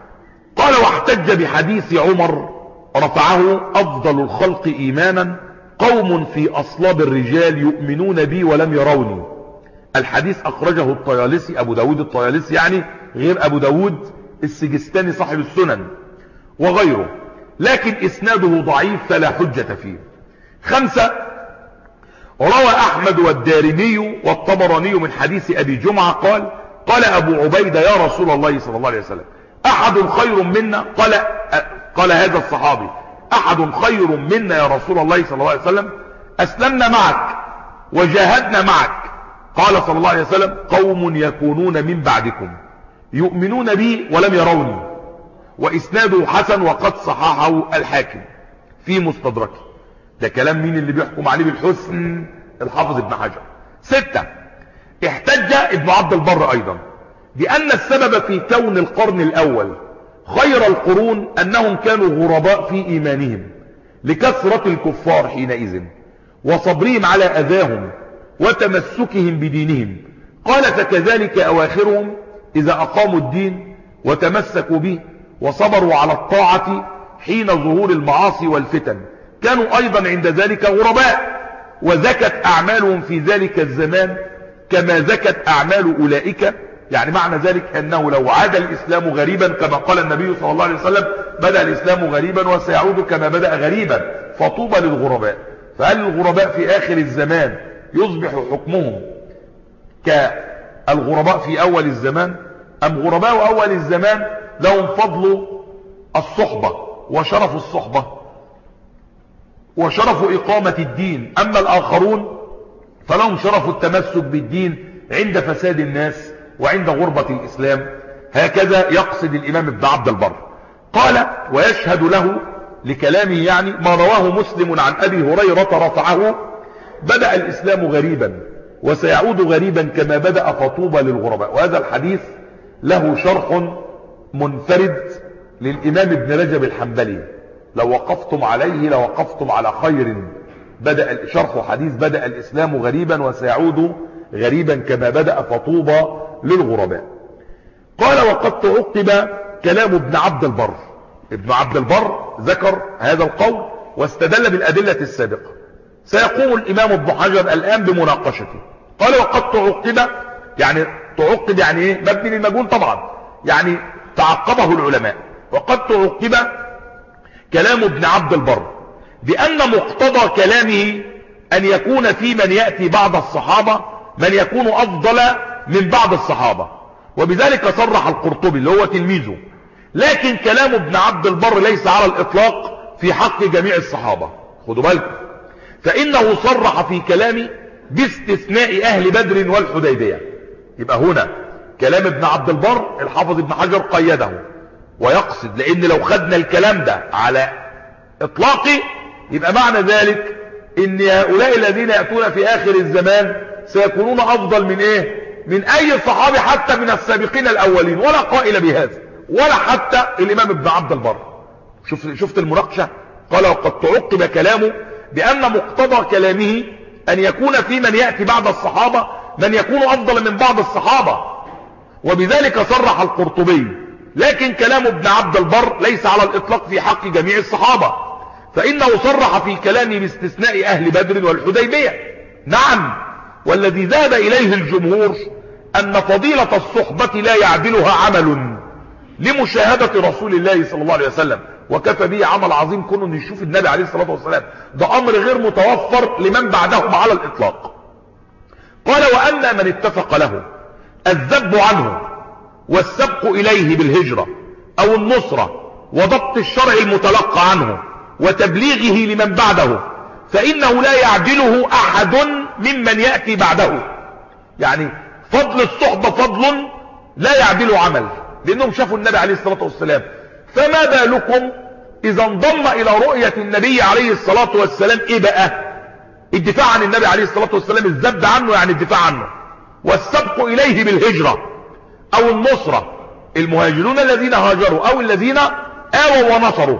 قال واحتج بحديث عمر رفعه أفضل الخلق إيمانا قوم في أصلاب الرجال يؤمنون بي ولم يروني. الحديث أخرجه الطيالسي، أبو داود الطيالسي يعني، غير أبو داود السجستاني صاحب السنن وغيره، لكن إسناده ضعيف فلا حجة فيه. خمسة، روى أحمد والدارمي والطبراني من حديث أبي جمعة قال قال أبو عبيدة يا رسول الله صلى الله عليه وسلم أحد خير منا؟ قال قال هذا الصحابي أحد خير منا يا رسول الله صلى الله عليه وسلم؟ أسلمنا معك وجاهدنا معك. قال صلى الله عليه وسلم قوم يكونون من بعدكم يؤمنون بي ولم يروني. وإسناده حسن وقد صححه الحاكم في مستدركه. ده كلام مين اللي بيحكم عليه بالحسن؟ الحافظ ابن حجر. ستة، احتج ابن عبد البر أيضا بأن السبب في كون القرن الأول خير القرون أنهم كانوا غرباء في إيمانهم لكثرة الكفار حينئذ وصبرهم على أذاهم وتمسكهم بدينهم. قال فكذلك أواخرهم إذا أقاموا الدين وتمسكوا به وصبروا على الطاعة حين ظهور المعاصي والفتن كانوا أيضا عند ذلك غرباء، وزكت أعمالهم في ذلك الزمان كما زكت أعمال أولئك. يعني معنى ذلك أنه لو عاد الإسلام غريبا كما قال النبي صلى الله عليه وسلم بدأ الإسلام غريبا وسيعود كما بدأ غريبا، فطوبى للغرباء. فهل الغرباء في آخر الزمان يصبح حكمهم كالغرباء في أول الزمان، أم غرباء أول الزمان لهم فضل الصحبة وشرف الصحبة وشرف إقامة الدين، أما الآخرون فلهم شرف التمسك بالدين عند فساد الناس وعند غربة الإسلام. هكذا يقصد الإمام ابن عبد البر. قال ويشهد له لكلامه يعني ما رواه مسلم عن أبي هريرة رفعه بدأ الإسلام غريبا وسيعود غريبا كما بدأ فطوبى للغرباء. وهذا الحديث له شرح منفرد للإمام ابن رجب الحنبلي، لو وقفتم عليه لوقفتم على خير. بدأ شرح حديث بدأ الإسلام غريبا وسيعود غريبا كما بدأ فطوبى للغرباء. قال وقد تعقب كلام ابن عبد البر. ابن عبد البر ذكر هذا القول واستدل بالأدلة السابقة. سيقوم الإمام ابن حجر الآن بمناقشته. قال وقد تعقب، يعني تعقب يعني ايه؟ مبني للمجهول طبعا، يعني تعقبه العلماء. وقد تعقب كلام ابن عبد البر بأن مقتضى كلامه أن يكون في من يأتي بعد الصحابة من يكون أفضل من بعض الصحابة، وبذلك صرح القرطبي اللي هو تلميذه. لكن كلام ابن عبد البر ليس على الإطلاق في حق جميع الصحابة، خدوا بالكم، فإنه صرح في كلامه باستثناء أهل بدر والحديبية. يبقى هنا كلام ابن عبد البر الحافظ ابن حجر قيده ويقصد، لأن لو خدنا الكلام ده على إطلاقه يبقى معنى ذلك ان هؤلاء الذين يأتون في آخر الزمان سيكونون أفضل من إيه؟ من أي صحابي حتى من السابقين الأولين، ولا قائل بهذا ولا حتى الإمام ابن عبد البر. شفت, شفت المناقشة؟ قال وقد تعقب كلامه بأن مقتضى كلامه أن يكون في من يأتي بعد الصحابة من يكون أفضل من بعض الصحابة، وبذلك صرح القرطبي. لكن كلام ابن عبد البر ليس على الإطلاق في حق جميع الصحابة، فإنه صرح في كلامه باستثناء أهل بدر والحديبية. نعم، والذي ذهب إليه الجمهور أن فضيلة الصحبة لا يعدلها عمل لمشاهدة رسول الله صلى الله عليه وسلم، وكفى به عمل عظيم كونه ان يشوف النبي عليه الصلاة والسلام. ده أمر غير متوفر لمن بعدهم على الإطلاق. قال وأما من اتفق له الذب عنه والسبق إليه بالهجرة أو النصرة وضبط الشرع المتلقى عنه وتبليغه لمن بعده فإنه لا يعدله أحد ممن يأتي بعده. يعني فضل الصحبة فضل لا يعدله عمل، لأنهم شافوا النبي عليه الصلاة والسلام. فما بالكم إذا انضم إلى رؤية النبي عليه الصلاة والسلام إيه بقى؟ الدفاع عن النبي عليه الصلاة والسلام، الذب عنه يعني الدفاع عنه، والسبق إليه بالهجرة أو النصرة، المهاجرون الذين هاجروا أو الذين آووا ونصروا،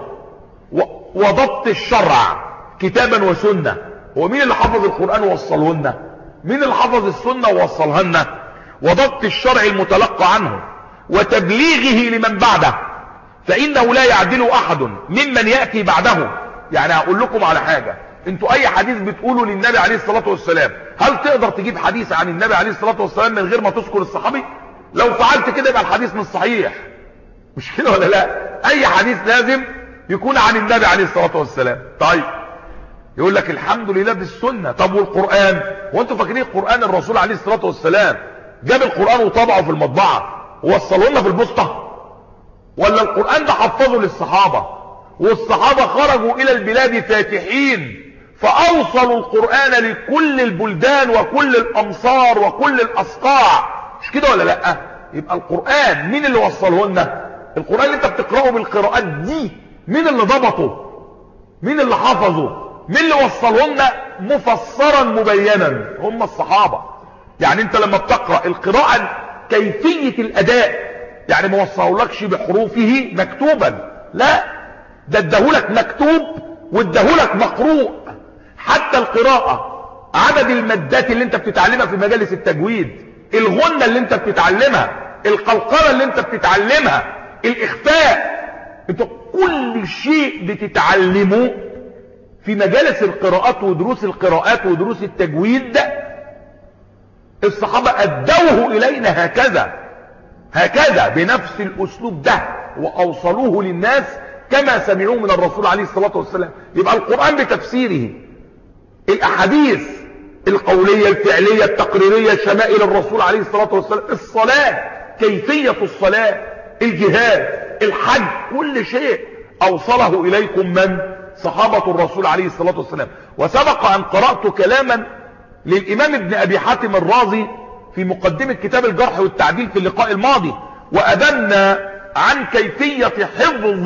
وضبط الشرع كتابا وسنة. هو مين اللي حفظ القرآن ووصله لنا؟ مين اللي حفظ السنة ووصلها لنا؟ وضبط الشرع المتلقى عنه وتبليغه لمن بعده فإنه لا يعدل أحد ممن يأتي بعده. يعني هقول لكم على حاجة، انتوا اي حديث بتقولوا للنبي عليه الصلاة والسلام، هل تقدر تجيب حديث عن النبي عليه الصلاة والسلام من غير ما تذكر الصحابي؟ لو فعلت كده يبقى الحديث مش صحيح، مش كده ولا لا؟ اي حديث لازم يكون عن النبي عليه الصلاة والسلام. طيب يقول لك الحمد لله بالسنة. طب والقرآن؟ وانتوا فاكرين القرآن الرسول عليه الصلاة والسلام جاب القرآن وطبعه في المطبعة ووصله لنا في البسطة؟ ولا القرآن ده حفظه للصحابة والصحابة خرجوا الى البلاد فاتحين فاوصلوا القرآن لكل البلدان وكل الامصار وكل الاصقاع، مش كده ولا لا؟ يبقى القرآن مين اللي وصله لنا؟ القرآن اللي انت بتقرأه بالقراءات دي مين اللي ضبطه؟ مين اللي حفظه؟ مين اللي وصله لنا مفسرا مبينا؟ هم الصحابة. يعني انت لما بتقرأ القراءة كيفية الاداء، يعني ما وصلهولكش بحروفه مكتوبا، لا ده اداهولك مكتوب واداهولك مقروء. حتى القراءة، عدد المادات اللي انت بتتعلمها في مجالس التجويد، الغنة اللي انت بتتعلمها، القلقلة اللي انت بتتعلمها، الاخفاء، انت كل شيء بتتعلمه في مجالس القراءات ودروس القراءات ودروس التجويد الصحابة ادوه الينا هكذا هكذا بنفس الاسلوب ده، واوصلوه للناس كما سمعوه من الرسول عليه الصلاة والسلام. يبقى القرآن بتفسيره، الاحاديث القولية الفعلية التقريرية، شمائل الرسول عليه الصلاة والسلام، الصلاة، كيفية الصلاة، الجهاد، الحج، كل شيء اوصله اليكم من؟ صحابة الرسول عليه الصلاة والسلام. وسبق ان قرأت كلاما للامام ابن ابي حاتم الرازي في مقدمة كتاب الجرح والتعديل في اللقاء الماضي، وأبنا عن كيفية حفظ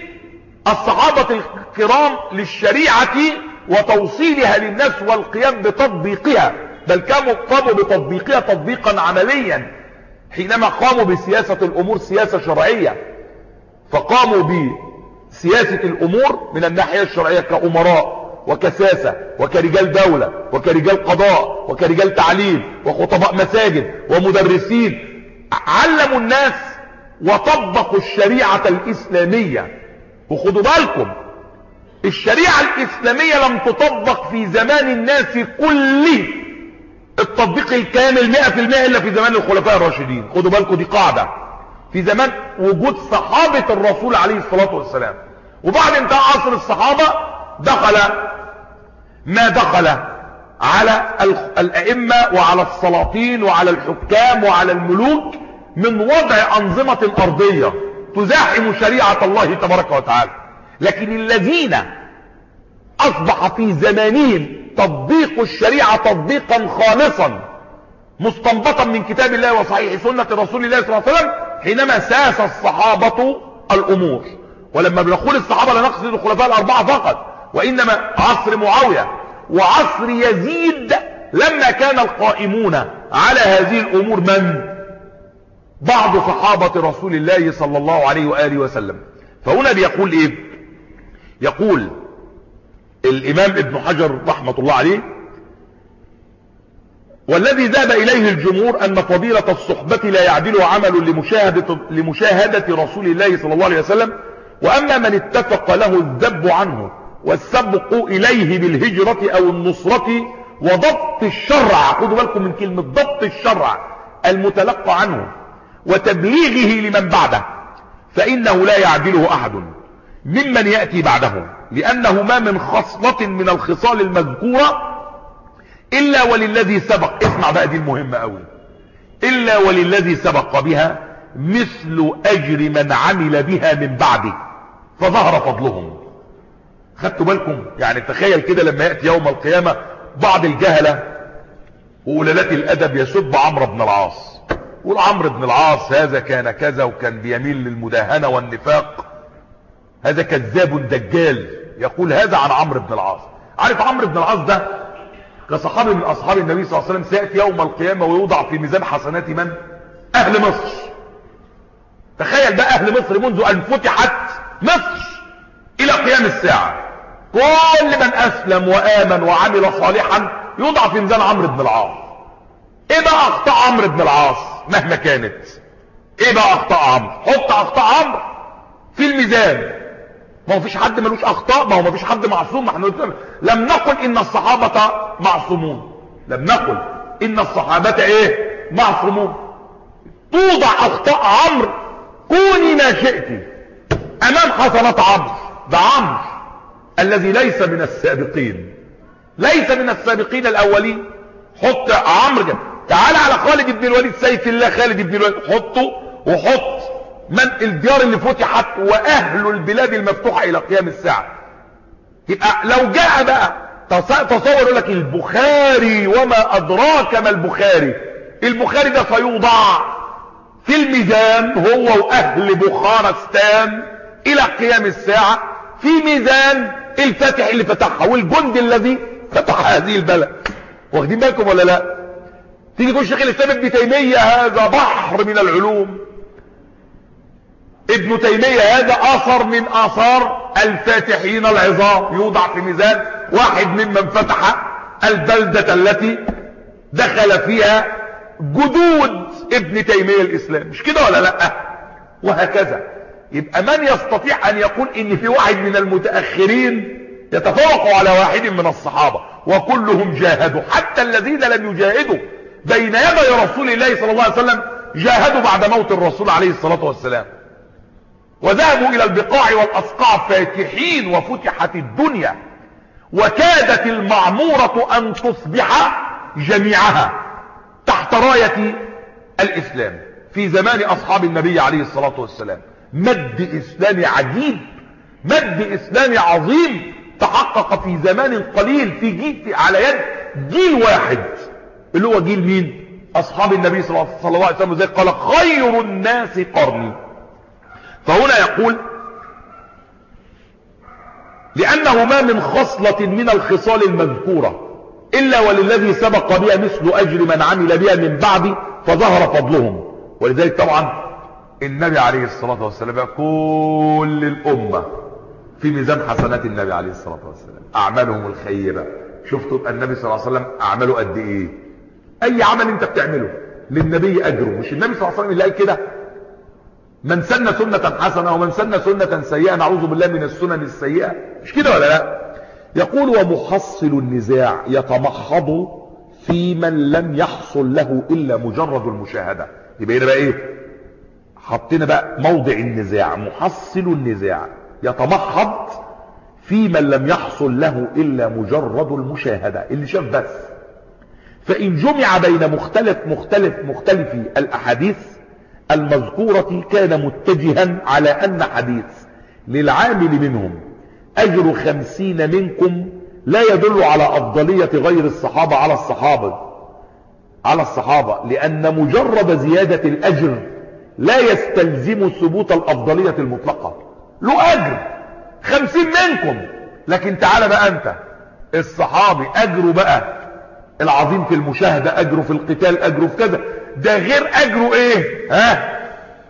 الصحابة الكرام للشريعة وتوصيلها للناس والقيام بتطبيقها، بل كانوا قاموا بتطبيقها تطبيقا عمليا حينما قاموا بسياسة الأمور سياسة شرعية. فقاموا بسياسة الأمور من الناحية الشرعية كأمراء وكساسة وكرجال دولة وكرجال قضاء وكرجال تعليم وخطباء مساجد ومدرسين، علموا الناس وطبقوا الشريعة الإسلامية. وخدوا بالكم الشريعة الإسلامية لم تطبق في زمان الناس كله التطبيق الكامل مئة في المئة إلا في زمان الخلفاء الراشدين. خدوا بالكم دي قاعدة في زمان وجود صحابة الرسول عليه الصلاة والسلام. وبعد انتهاء عصر الصحابة دخل ما دخل على الأئمة وعلى السلاطين وعلى الحكام وعلى الملوك من وضع أنظمة أرضية تزاحم شريعة الله تبارك وتعالى. لكن الذين أصبح في زمانهم تطبيق الشريعة تطبيقا خالصا مستنبطا من كتاب الله وصحيح سنة رسول الله صلى الله عليه وسلم حينما ساس الصحابة الأمور. ولما بنقول الصحابة لا نقصد الخلفاء الأربعة فقط، وإنما عصر معاوية وعصر يزيد لما كان القائمون على هذه الأمور من؟ بعض صحابة رسول الله صلى الله عليه وآله وسلم. فهنا بيقول إيه؟ يقول الإمام ابن حجر رحمة الله عليه: والذي ذهب إليه الجمهور أن فضيلة الصحبة لا يعدل عمل لمشاهدة, لمشاهدة رسول الله صلى الله عليه وسلم، وأما من اتفق له الذب عنه والسبق إليه بالهجرة أو النصرة وضبط الشرع، خدوا بالكم من كلمة ضبط الشرع، المتلقى عنه وتبليغه لمن بعده، فإنه لا يعدله أحد ممن يأتي بعده، لأنه ما من خصلة من الخصال المذكورة إلا وللذي سبق، اسمع بقى دي المهمة أوي، إلا وللذي سبق بها مثل أجر من عمل بها من بعده فظهر فضلهم. خدتوا بالكم؟ يعني تخيل كده لما يأتي يوم القيامة بعض الجهلة وقلالات الأدب يسب عمرو بن العاص، يقول عمرو بن العاص هذا كان كذا وكان بيميل للمداهنة والنفاق، هذا كذاب دجال، يقول هذا عن عمرو بن العاص. عارف عمرو بن العاص ده كصحابي من أصحاب النبي صلى الله عليه وسلم سيأتي يوم القيامة ويوضع في ميزان حسنات من؟ أهل مصر. تخيل بقى أهل مصر منذ أن فتحت مصر إلى قيام الساعة كل من أسلم وآمن وعمل صالحا يوضع في ميزان عمرو بن العاص. إيه بقى أخطاء عمرو بن العاص مهما كانت؟ إيه بقى أخطاء عمرو؟ حط أخطاء عمرو في الميزان ما هو فيش حد ملوش اخطاء، ما هو ما فيش حد معصوم. ما احنا لم نقل ان الصحابة معصومون، لم نقل ان الصحابة ايه معصومون. توضع اخطاء عمرو كوني ما شئت امام حسنات عمرو. ده عمرو الذي ليس من السابقين، ليس من السابقين الاولين. حط عمرو جنب، تعال على خالد بن الوليد سيف الله خالد بن الوليد، حطه وحط من الديار اللي فتحت واهل البلاد المفتوحة الى قيام الساعة. يبقى لو جاء بقى تصور لك البخاري وما ادراك ما البخاري، البخاري ده سيوضع في الميزان هو واهل بخارستان الى قيام الساعة، في ميزان الفاتح اللي فتحها والجند الذي فتح هذه البلد. واخدين بالكم ولا لا؟ تيجي تقول شيخ الاسلام ابن تيمية هذا بحر من العلوم، ابن تيمية هذا اثر من اثار الفاتحين العظام، يوضع في ميزان واحد ممن فتح البلدة التي دخل فيها جدود ابن تيمية الاسلام، مش كده ولا لا؟ وهكذا. يبقى من يستطيع ان يقول ان في واحد من المتأخرين يتفوق على واحد من الصحابة؟ وكلهم جاهدوا، حتى الذين لم يجاهدوا بين يدي رسول الله صلى الله عليه وسلم جاهدوا بعد موت الرسول عليه الصلاة والسلام، وذهبوا الى البقاع والاسقاع فاتحين، وفتحت الدنيا وكادت المعمورة ان تصبح جميعها تحت راية الاسلام في زمان اصحاب النبي عليه الصلاة والسلام. مد اسلامي عجيب، مد اسلامي عظيم تحقق في زمان قليل، في جيل على يد جيل واحد اللي هو جيل مين؟ اصحاب النبي صلى الله عليه وسلم. زي قال خير الناس قرني. فهنا يقول لانه ما من خصلة من الخصال المذكورة الا وللذي سبق بها مثل اجر من عمل بها من بعد فظهر فضلهم. ولذلك طبعا النبي عليه الصلاة والسلام كل الامة في ميزان حسنات النبي عليه الصلاة والسلام، اعمالهم الخيرة. شفتوا النبي صلى الله عليه وسلم اعماله قد ايه؟ اي عمل انت بتعمله للنبي اجره. مش النبي صلى الله عليه وسلم اللي قال كده؟ من سن سنة حسنة ومن سن سنة سيئة نعوذ بالله من السنن السيئة، مش كده ولا لا؟ يقول ومحصل النزاع يتمحض في من لم يحصل له الا مجرد المشاهدة. يبقى هنا بقى ايه؟ حطينا بقى موضع النزاع، محصل النزاع يتمحض في من لم يحصل له الا مجرد المشاهدة، اللي شاف بس. فان جمع بين مختلف مختلف مختلفي الاحاديث المذكورة كان متجها على ان حديث للعامل منهم اجر خمسين منكم لا يدل على افضلية غير الصحابة على الصحابة على الصحابة لان مجرد زيادة الاجر لا يستلزم ثبوت الافضلية المطلقة. له اجر خمسين منكم، لكن تعال بقى انت الصحابي اجره بقى العظيم في المشاهدة، اجره في القتال، اجره في كذا، ده غير اجره ايه ها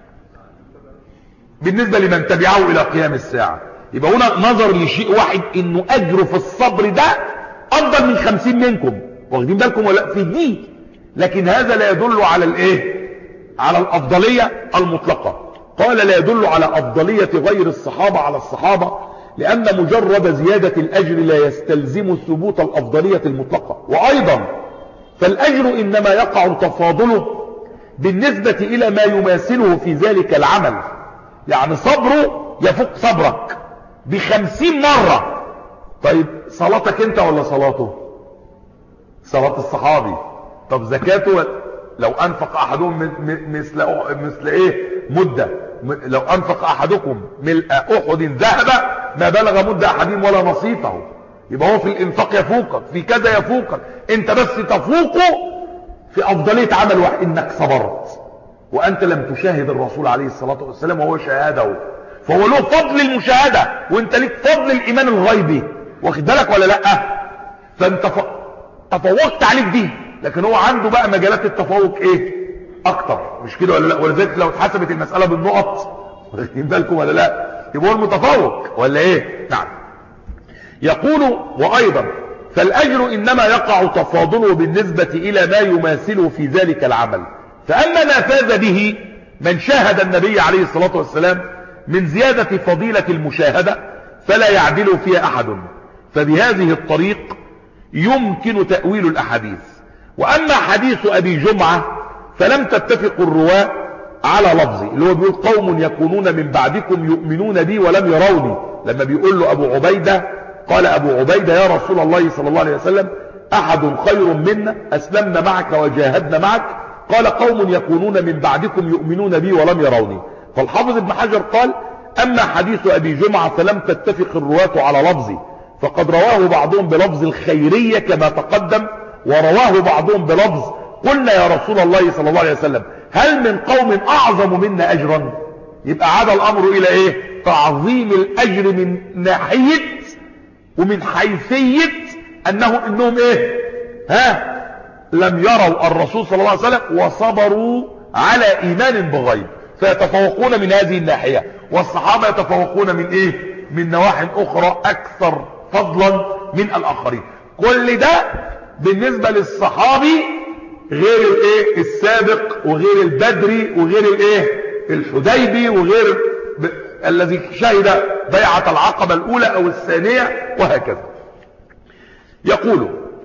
بالنسبة لمن تبعه الى قيام الساعة. يبقى هنا نظر لشيء واحد انه اجره في الصبر ده افضل من خمسين منكم. واخدين بالكم ولا في دي؟ لكن هذا لا يدل على الايه على الافضلية المطلقة. قال لا يدل على افضلية غير الصحابة على الصحابة لان مجرد زيادة الاجر لا يستلزم ثبوت الافضلية المطلقة. وايضا فالاجر انما يقع تفاضله بالنسبة الى ما يماثله في ذلك العمل. يعني صبره يفوق صبرك بخمسين مرة. طيب صلاتك انت ولا صلاته؟ صلاة الصحابي. طب زكاته لو انفق احدهم مثل مثل ايه مدة، لو انفق احدكم ملء احد ذهب ما بلغ مدة احدهم ولا نصيفه. يبقى هو في الانفاق يفوقك، في كذا يفوقك، انت بس تفوقه في افضلية عمل واحد، انك صبرت وانت لم تشاهد الرسول عليه الصلاة والسلام وهو شاهده، فهو له فضل المشاهدة وانت لك فضل الايمان الغيبي. واخد بالك ولا لا؟ فانت ف... تفوقت عليك دي، لكن هو عنده بقى مجالات التفوق ايه اكتر، مش كده ولا لا؟ ولذلك لو اتحسبت المسألة بالنقط واخدين بالكم ولا لا يبقى هو المتفوق ولا ايه؟ نعم. يقول وايضا فالاجر انما يقع تفاضله بالنسبة الى ما يماثله في ذلك العمل. فاما ما فاز به من شاهد النبي عليه الصلاة والسلام من زيادة فضيلة المشاهدة فلا يعدل فيها أحد، فبهذه الطريق يمكن تأويل الأحاديث. وأما حديث أبي جمعة فلم تتفق الرواة على لفظه، اللي هو بيقول قوم يكونون من بعدكم يؤمنون بي ولم يروني، لما بيقول له أبو عبيدة، قال أبو عبيدة يا رسول الله صلى الله عليه وسلم أحد خير منا أسلمنا معك وجاهدنا معك، قال قوم يكونون من بعدكم يؤمنون بي ولم يروني. فالحافظ ابن حجر قال أما حديث أبي جمعة فلم تتفق الرواة على لفظه، فقد رواه بعضهم بلفظ الخيرية كما تقدم، ورواه بعضهم بلفظ قلنا يا رسول الله صلى الله عليه وسلم هل من قوم أعظم منا أجرا؟ يبقى عاد الأمر إلى إيه؟ تعظيم الأجر من ناحية ومن حيثية أنه إنهم إيه؟ ها؟ لم يروا الرسول صلى الله عليه وسلم وصبروا على إيمان بغيب، فيتفوقون من هذه الناحية، والصحابة يتفوقون من إيه؟ من نواحي أخرى أكثر فضلا من الآخرين. كل ده بالنسبة للصحابي غير الايه السابق وغير البدري وغير الايه الحديبي وغير ب... الذي شهد بيعة العقبة الاولى او الثانية وهكذا. يقول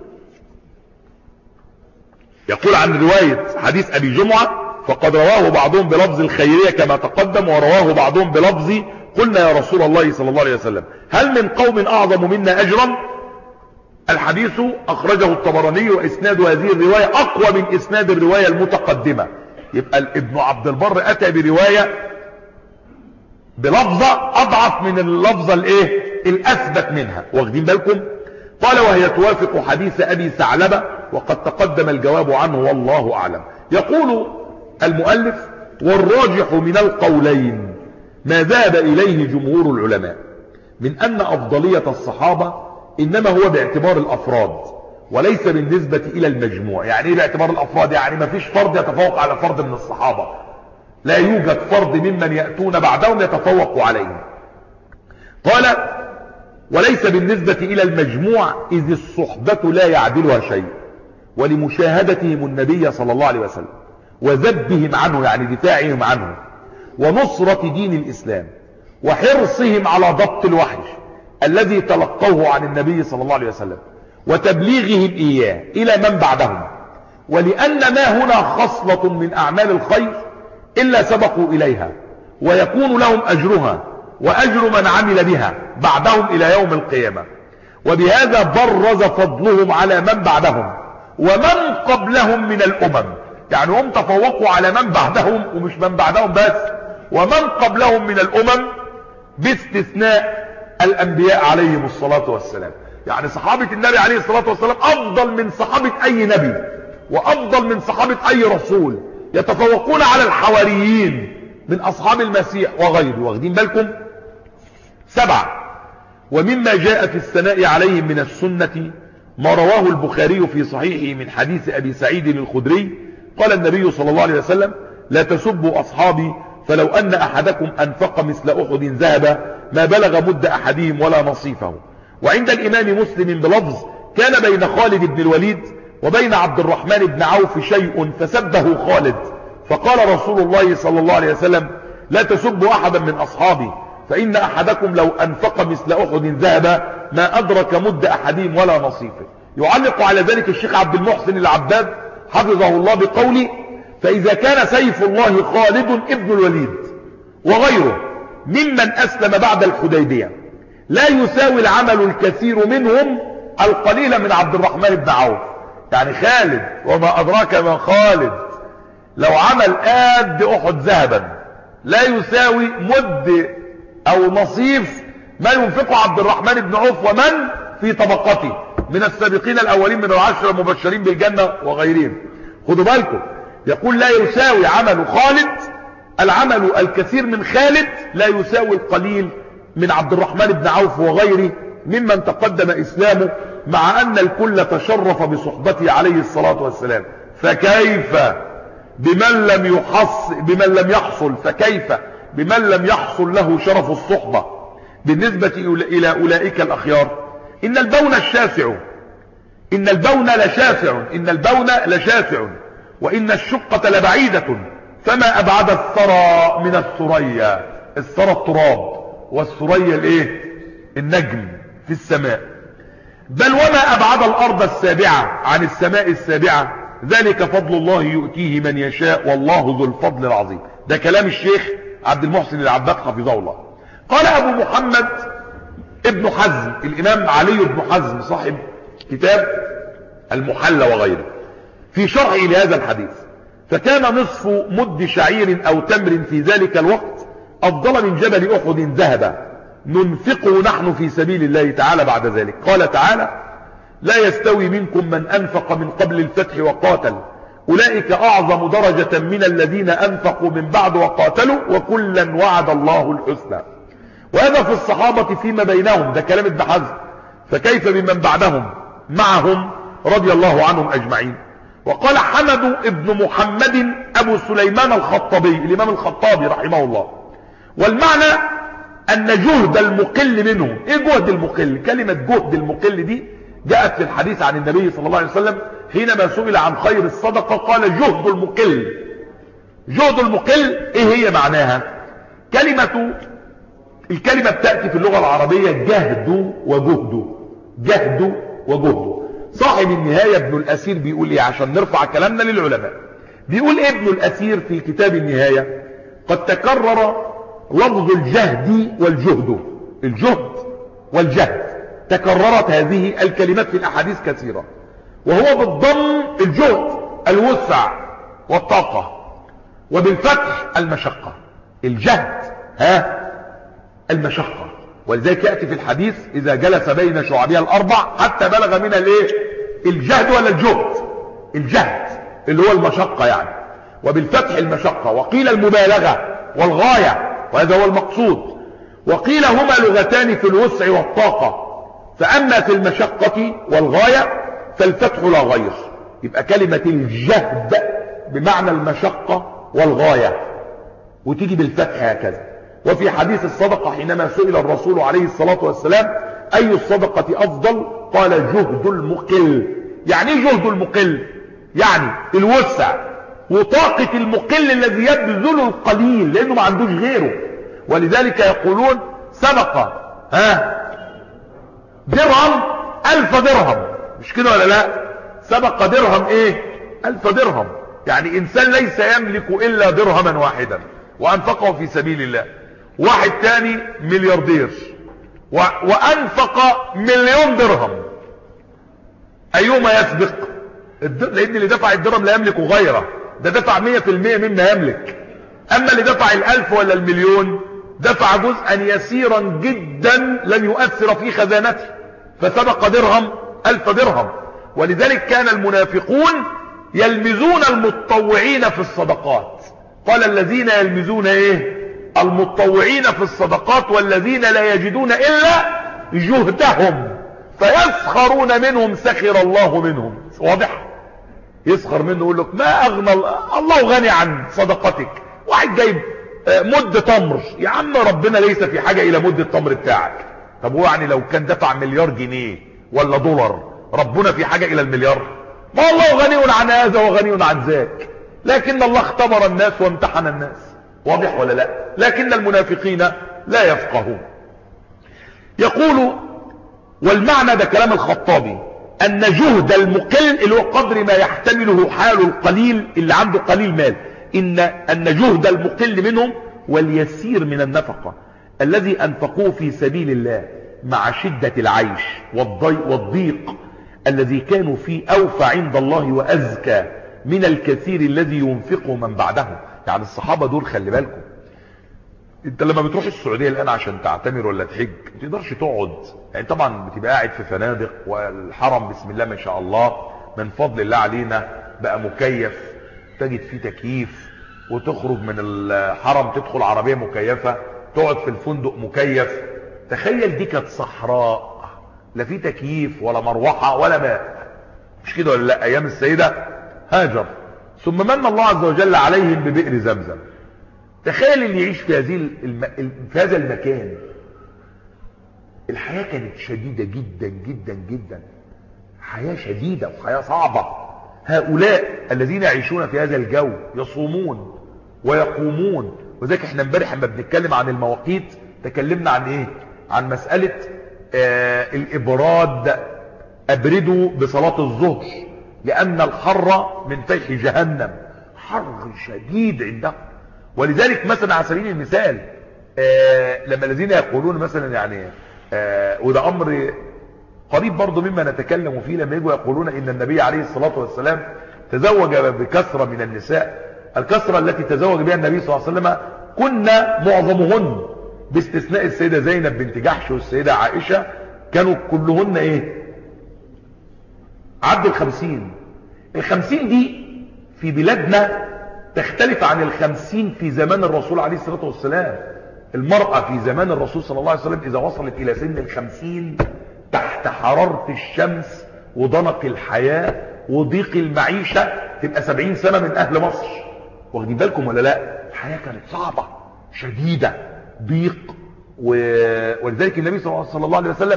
يقول عن رواية حديث ابي جمعة فقد رواه بعضهم بلفظ الخيرية كما تقدم، ورواه بعضهم بلفظ قلنا يا رسول الله صلى الله عليه وسلم هل من قوم اعظم منا اجرا؟ الحديث أخرجه الطبراني، وإسناد هذه الرواية أقوى من إسناد الرواية المتقدمة. يبقى ابن عبد البر أتى برواية بلفظة أضعف من اللفظة الإيه الأثبت منها، واخدين بالكم؟ قال وهي توافق حديث أبي ثعلبة وقد تقدم الجواب عنه والله أعلم. يقول المؤلف والراجح من القولين ما ذهب إليه جمهور العلماء من أن أفضلية الصحابة إنما هو باعتبار الأفراد وليس بالنسبة إلى المجموع. يعني إيه باعتبار الأفراد؟ يعني ما فيش فرد يتفوق على فرد من الصحابة، لا يوجد فرد ممن يأتون بعدهم يتفوق عليهم. قال وليس بالنسبة إلى المجموع إذ الصحبة لا يعدلها شيء، ولمشاهدتهم النبي صلى الله عليه وسلم وذبهم عنه يعني دفاعهم عنه ونصرة دين الإسلام وحرصهم على ضبط الوحي الذي تلقوه عن النبي صلى الله عليه وسلم وتبليغهم إياه إلى من بعدهم، ولأن ما هنا خصلة من أعمال الخير إلا سبقوا إليها ويكون لهم أجرها وأجر من عمل بها بعدهم إلى يوم القيامة، وبهذا برز فضلهم على من بعدهم ومن قبلهم من الأمم. يعني هم تفوقوا على من بعدهم ومش من بعدهم بس، ومن قبلهم من الأمم باستثناء الأنبياء عليهم الصلاة والسلام. يعني صحابة النبي عليه الصلاة والسلام أفضل من صحابة أي نبي وأفضل من صحابة أي رسول، يتفوقون على الحواريين من أصحاب المسيح وغيره، واخدين بالكم؟ سبعة ومما جاء في الثناء عليهم من السنة ما رواه البخاري في صحيحه من حديث أبي سعيد الخدري قال النبي صلى الله عليه وسلم لا تسبوا أصحابي فلو أن أحدكم أنفق مثل أحد ذهبا ما بلغ مد أحدهم ولا نصيفه. وعند الإمام مسلم بلفظ كان بين خالد بن الوليد وبين عبد الرحمن بن عوف شيء فسبه خالد فقال رسول الله صلى الله عليه وسلم لا تسبوا أحدا من أصحابي فإن أحدكم لو أنفق مثل أحد ذهبا ما أدرك مد أحدهم ولا نصيفه. يعلق على ذلك الشيخ عبد المحسن العباد حفظه الله بقوله فإذا كان سيف الله خالد ابن الوليد وغيره ممن أسلم بعد الحديبية لا يساوي العمل الكثير منهم القليل من عبد الرحمن بن عوف. يعني خالد وما أدراك ما خالد لو عمل قد أحد ذهبا لا يساوي مد أو نصيف ما ينفقه عبد الرحمن بن عوف ومن في طبقته من السابقين الأولين من العشرة المبشرين بالجنة وغيرهم. خدوا بالكم يقول لا يساوي عمل خالد العمل الكثير من خالد لا يساوي القليل من عبد الرحمن بن عوف وغيره ممن تقدم إسلامه مع أن الكل تشرف بصحبته عليه الصلاة والسلام. فكيف بمن لم يحص بمن لم يحصل فكيف بمن لم يحصل له شرف الصحبة بالنسبة إلى أولئك الأخيار. إن البون الشاسع إن البون لشاسع إن البون لشاسع وإن الشقة لبعيدة فما أبعد الثرى من الثريا. الثرى التراب والثريا الايه النجم في السماء. بل وما أبعد الأرض السابعة عن السماء السابعة، ذلك فضل الله يؤتيه من يشاء والله ذو الفضل العظيم. ده كلام الشيخ عبد المحسن العباد حفظه الله. قال أبو محمد ابن حزم، الإمام علي بن حزم صاحب كتاب المحلى وغيره، في شرحه لهذا الحديث: فكان نصف مد شعير أو تمر في ذلك الوقت أفضل من جبل أحد ذهبا ننفقه نحن في سبيل الله تعالى بعد ذلك. قال تعالى: لا يستوي منكم من أنفق من قبل الفتح وقاتل أولئك أعظم درجة من الذين أنفقوا من بعد وقاتلوا وكلا وعد الله الحسنى. وهذا في الصحابة فيما بينهم، ده كلام ابن حزم، فكيف بمن بعدهم معهم رضي الله عنهم أجمعين. وقال حمد ابن محمد أبو سليمان الخطابي، الإمام الخطابي رحمه الله: والمعنى أن جهد المقل منهم. إيه جهد المقل؟ كلمة جهد المقل دي جاءت في الحديث عن النبي صلى الله عليه وسلم حينما سئل عن خير الصدقة قال جهد المقل. جهد المقل إيه هي معناها؟ كلمة الكلمة بتأتي في اللغة العربية جهد وجهد، جهد وجهد. صاحب النهاية ابن الأثير بيقول ايه عشان نرفع كلامنا للعلماء؟ بيقول ايه ابن الأثير في كتاب النهاية: قد تكرر لفظ الجهد والجهد، الجهد والجهد تكررت هذه الكلمات في الأحاديث كثيرة، وهو بالضم الجهد الوسع والطاقة، وبالفتح المشقة. الجهد ها المشقة، ولذلك يأتي في الحديث: إذا جلس بين شعبها الأربع حتى بلغ من الايه الجهد ولا الجهد؟ الجهد اللي هو المشقة يعني، وبالفتح المشقة. وقيل المبالغة والغاية، وهذا هو المقصود. وقيل هما لغتان في الوسع والطاقة، فأما في المشقة والغاية فالفتح لا غير. يبقى كلمة الجهد بمعنى المشقة والغاية، وتيجي بالفتح هكذا. وفي حديث الصدقة حينما سئل الرسول عليه الصلاة والسلام: أي الصدقة أفضل؟ قال: جهد المقل. يعني ايه جهد المقل؟ يعني الوسع وطاقة المقل الذي يبذل القليل لأنه ما عندوش غيره. ولذلك يقولون سبق ها درهم ألف درهم، مش كده ولا لا؟ سبق درهم ايه؟ ألف درهم. يعني إنسان ليس يملك إلا درهما واحدا وأنفقه في سبيل الله. واحد تاني ملياردير و... وأنفق مليون درهم، أيهما يسبق؟ الد... لأن اللي دفع الدرهم لا يملك غيره، ده دفع مية في المية مما يملك. أما اللي دفع الألف ولا المليون دفع جزءا يسيرا جدا لن يؤثر في خزانته، فسبق درهم ألف درهم. ولذلك كان المنافقون يلمزون المتطوعين في الصدقات. قال: الذين يلمزون ايه؟ المتطوعين في الصدقات والذين لا يجدون إلا جهدهم فيسخرون منهم سخر الله منهم. واضح؟ يسخر منه يقول لك: ما أغنى الله غني عن صدقتك. واحد جايب مد تمر، يا عم ربنا ليس في حاجة إلى مد التمر بتاعك. طب هو يعني لو كان دفع مليار جنيه ولا دولار ربنا في حاجة إلى المليار؟ ما الله غني عن هذا وغني عن ذاك، لكن الله اختبر الناس وامتحن الناس. واضح ولا لا؟ لكن المنافقين لا يفقهون. يقول: والمعنى، ده كلام الخطابي، أن جهد المقل اللي هو قدر ما يحتمله حال القليل اللي عنده قليل مال، إن أن جهد المقل منهم واليسير من النفقة الذي أنفقوه في سبيل الله مع شدة العيش والضيق الذي كانوا فيه أوفى عند الله وأزكى من الكثير الذي ينفقه من بعدهم. يعني الصحابة دول خلي بالكم، انت لما بتروح السعودية الآن عشان تعتمر ولا تحج ما تقدرش تقعد، يعني طبعا بتبقى قاعد في فنادق، والحرم بسم الله ما شاء الله من فضل الله علينا بقى مكيف، تجد فيه تكييف، وتخرج من الحرم تدخل عربية مكيفة، تقعد في الفندق مكيف. تخيل دي كانت صحراء، لا في تكييف ولا مروحة ولا ماء، مش كده ولا لا؟ ايام السيدة هاجر، ثم من الله عز وجل عليهم ببئر زمزم. تخيل اللي يعيش في هذه الم... في هذا المكان. الحياة كانت شديدة جدا جدا جدا، حياة شديدة وحياة صعبة. هؤلاء الذين يعيشون في هذا الجو يصومون ويقومون. وذلك احنا امبارح لما بنتكلم عن المواقيت تكلمنا عن ايه؟ عن مسألة آه الإبراد، أبردوا بصلاة الظهر لأن الحر من فيح جهنم، حر شديد عندهم. ولذلك مثلا على سبيل المثال آه لما الذين يقولون مثلا يعني آه وده أمر قريب برضو مما نتكلم فيه، لما يجوا يقولون إن النبي عليه الصلاة والسلام تزوج بكثرة من النساء، الكثرة التي تزوج بها النبي صلى الله عليه وسلم كنا معظمهن باستثناء السيدة زينب بنت جحش والسيدة عائشة كانوا كلهن ايه عبد الخمسين. الخمسين دي في بلادنا تختلف عن الخمسين في زمان الرسول عليه الصلاة والسلام. المرأة في زمان الرسول صلى الله عليه وسلم إذا وصلت إلى سن الخمسين تحت حرارة الشمس وضنك الحياة وضيق المعيشة تبقى سبعين سنة من أهل مصر. واخدين بالكم ولا لا؟ الحياة كانت صعبة شديدة ضيق و... ولذلك النبي صلى الله عليه وسلم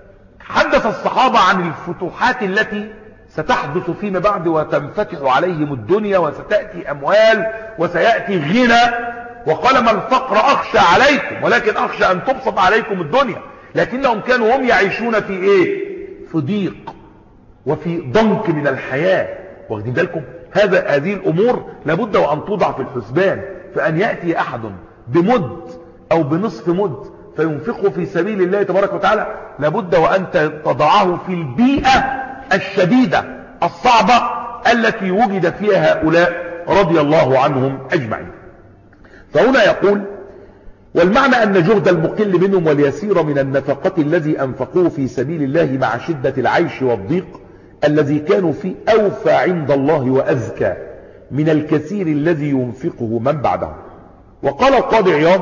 حدث الصحابة عن الفتوحات التي ستحدث فيما بعد وتنفتح عليهم الدنيا وستأتي أموال وسيأتي غنى، وقال ما الفقر أخشى عليكم ولكن أخشى أن تبسط عليكم الدنيا. لكنهم كانوا هم يعيشون في إيه؟ في ضيق وفي ضنك من الحياة. واخدين بالكم؟ هذا هذه الأمور لابد وأن توضع في الحسبان. فأن يأتي أحد بمد أو بنصف مد فينفقه في سبيل الله تبارك وتعالى لابد وأن تضعه في البيئة الشديدة الصعبة التي وجد فيها هؤلاء رضي الله عنهم أجمعين. فهنا يقول والمعنى أن جهد المقل منهم واليسير من النفقة الذي أنفقوه في سبيل الله مع شدة العيش والضيق الذي كانوا فيه أوفى عند الله وأزكى من الكثير الذي ينفقه من بعده. وقال القاضي عياض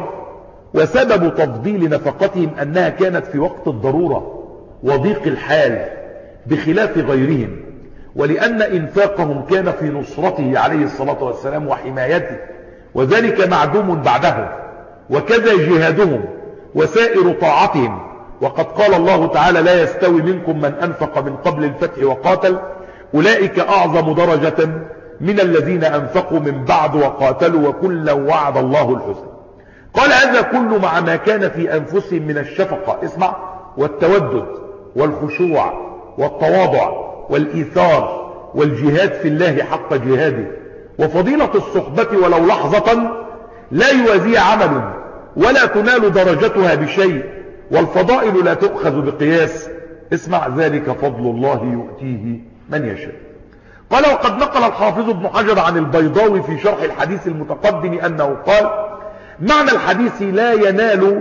وسبب تفضيل نفقتهم أنها كانت في وقت الضرورة وضيق الحال بخلاف غيرهم، ولأن إنفاقهم كان في نصرته عليه الصلاة والسلام وحمايته وذلك معدوم بعده، وكذا جهادهم وسائر طاعتهم. وقد قال الله تعالى لا يستوي منكم من أنفق من قبل الفتح وقاتل أولئك أعظم درجة من الذين أنفقوا من بعد وقاتلوا وكلا وعد الله الحسنى. قال هذا كل مع ما كان في أنفسهم من الشفقة اسمع والتودد والخشوع والتواضع والإيثار والجهاد في الله حق جهاده، وفضيلة الصحبة ولو لحظة لا يوازي عمل ولا تنال درجتها بشيء، والفضائل لا تؤخذ بقياس اسمع ذلك فضل الله يؤتيه من يشاء. قال وقد نقل الحافظ ابن حجر عن البيضاوي في شرح الحديث المتقدم أنه قال معنى الحديث لا ينال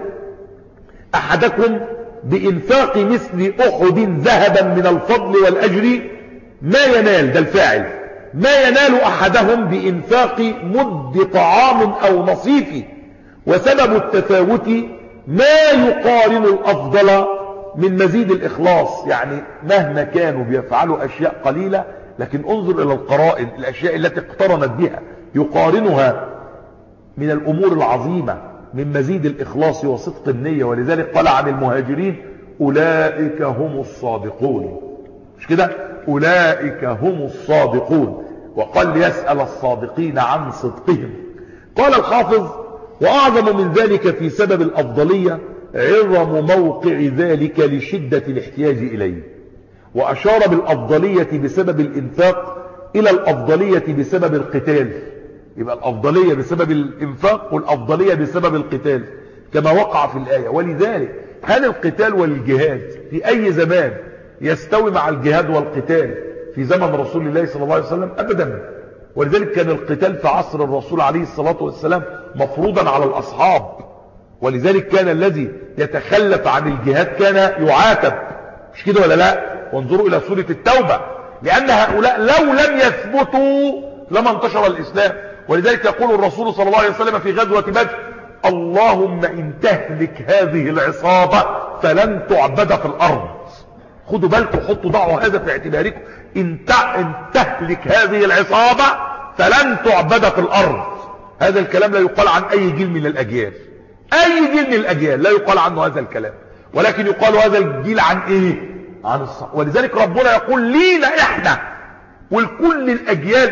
أحدكم بإنفاق مثل أحد ذهبا من الفضل والأجر ما ينال ده الفاعل ما ينال أحدهم بإنفاق مد طعام أو نصيف، وسبب التفاوت ما يقارن الأفضل من مزيد الإخلاص. يعني مهما كانوا بيفعلوا أشياء قليلة لكن انظر إلى القرائن الأشياء التي اقترنت بها يقارنها من الأمور العظيمة من مزيد الإخلاص وصدق النية. ولذلك قال عن المهاجرين أولئك هم الصادقون، مش كده؟ أولئك هم الصادقون. وقال يسأل الصادقين عن صدقهم. قال الحافظ وأعظم من ذلك في سبب الأفضلية عظم موقع ذلك لشدة الاحتياج إليه، وأشار بالأفضلية بسبب الإنفاق إلى الأفضلية بسبب القتال. يبقى الأفضلية بسبب الإنفاق والأفضلية بسبب القتال كما وقع في الآية. ولذلك هل القتال والجهاد في أي زمان يستوي مع الجهاد والقتال في زمن رسول الله صلى الله عليه وسلم؟ أبدا. ولذلك كان القتال في عصر الرسول عليه الصلاة والسلام مفروضا على الأصحاب، ولذلك كان الذي يتخلف عن الجهاد كان يعاتب، مش كده ولا لا؟ وانظروا إلى سورة التوبة، لأن هؤلاء لو لم يثبتوا لما انتشر الإسلام. ولذلك يقول الرسول صلى الله عليه وسلم في غزوة بدر اللهم إن تهلك هذه العصابة فلن تعبد في الأرض. خدوا بالكم، حطوا ضعوا هذا في اعتباركم، إن تهلك هذه العصابة فلن تعبد في الأرض. هذا الكلام لا يقال عن أي جيل من الأجيال، أي جيل من الأجيال لا يقال عنه هذا الكلام، ولكن يقال هذا الجيل عن إيه؟ عن الصحابة. ولذلك ربنا يقول لينا إحنا ولكل الأجيال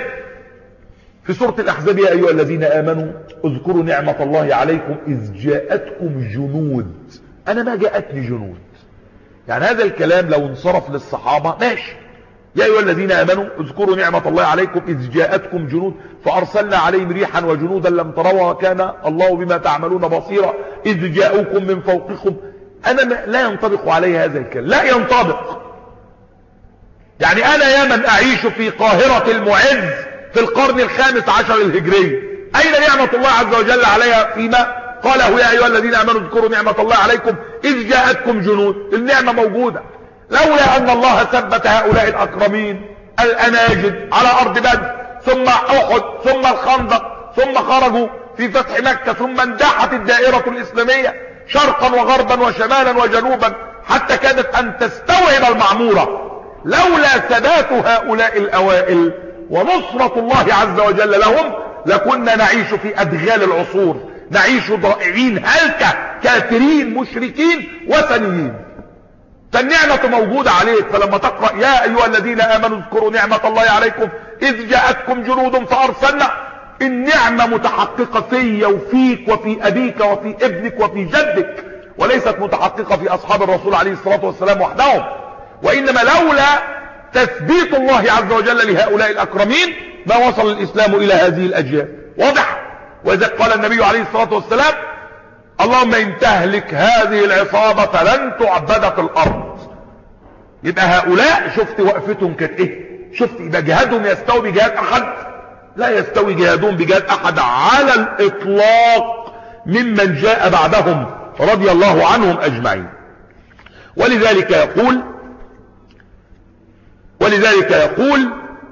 في سورة الأحزاب يا أيها الذين آمنوا اذكروا نعمة الله عليكم إذ جاءتكم جنود. أنا ما جاءتني جنود، يعني هذا الكلام لو انصرف للصحابة ماشي. يا أيها الذين آمنوا اذكروا نعمة الله عليكم إذ جاءتكم جنود فأرسلنا عليهم ريحا وجنودا لم تروا وكان الله بما تعملون بصيرا إذ جاءوكم من فوقكم. أنا لا ينطبق علي هذا الكلام، لا ينطبق. يعني أنا يا من أعيش في قاهرة المعز في القرن الخامس عشر الهجري، أين نعمة الله عز وجل عليها فيما قاله يا أيها الذين آمنوا اذكروا نعمة الله عليكم إذ جاءتكم جنود؟ النعمة موجودة، لولا أن الله ثبت هؤلاء الأكرمين الأناجد على أرض بدر ثم أحد ثم الخندق ثم خرجوا في فتح مكة ثم انداحت الدائرة الإسلامية شرقا وغربا وشمالا وجنوبا حتى كادت أن تستوعب المعمورة. لولا ثبات هؤلاء الأوائل ونصرة الله عز وجل لهم لكنا نعيش في أدغال العصور، نعيش ضائعين هلكة كافرين مشركين وثنيين. فالنعمة موجودة عليك. فلما تقرأ يا أيها الذين آمنوا اذكروا نعمة الله عليكم إذ جاءتكم جنود فأرسلنا، النعمة متحققة في وفيك وفي أبيك وفي ابنك وفي جدك، وليست متحققة في أصحاب الرسول عليه الصلاة والسلام وحدهم. وإنما لولا تثبيت الله عز وجل لهؤلاء الأكرمين ما وصل الإسلام إلى هذه الأجيال. واضح؟ وإذا قال النبي عليه الصلاة والسلام اللهم إن تهلك هذه العصابة فلن تعبد في الأرض. يبقى هؤلاء شفت وقفتهم كانت إيه؟ شفت يبقى جهادهم يستوي بجهاد أحد؟ لا يستوي جهادهم بجهاد أحد على الإطلاق ممن جاء بعدهم رضي الله عنهم أجمعين. ولذلك يقول ولذلك يقول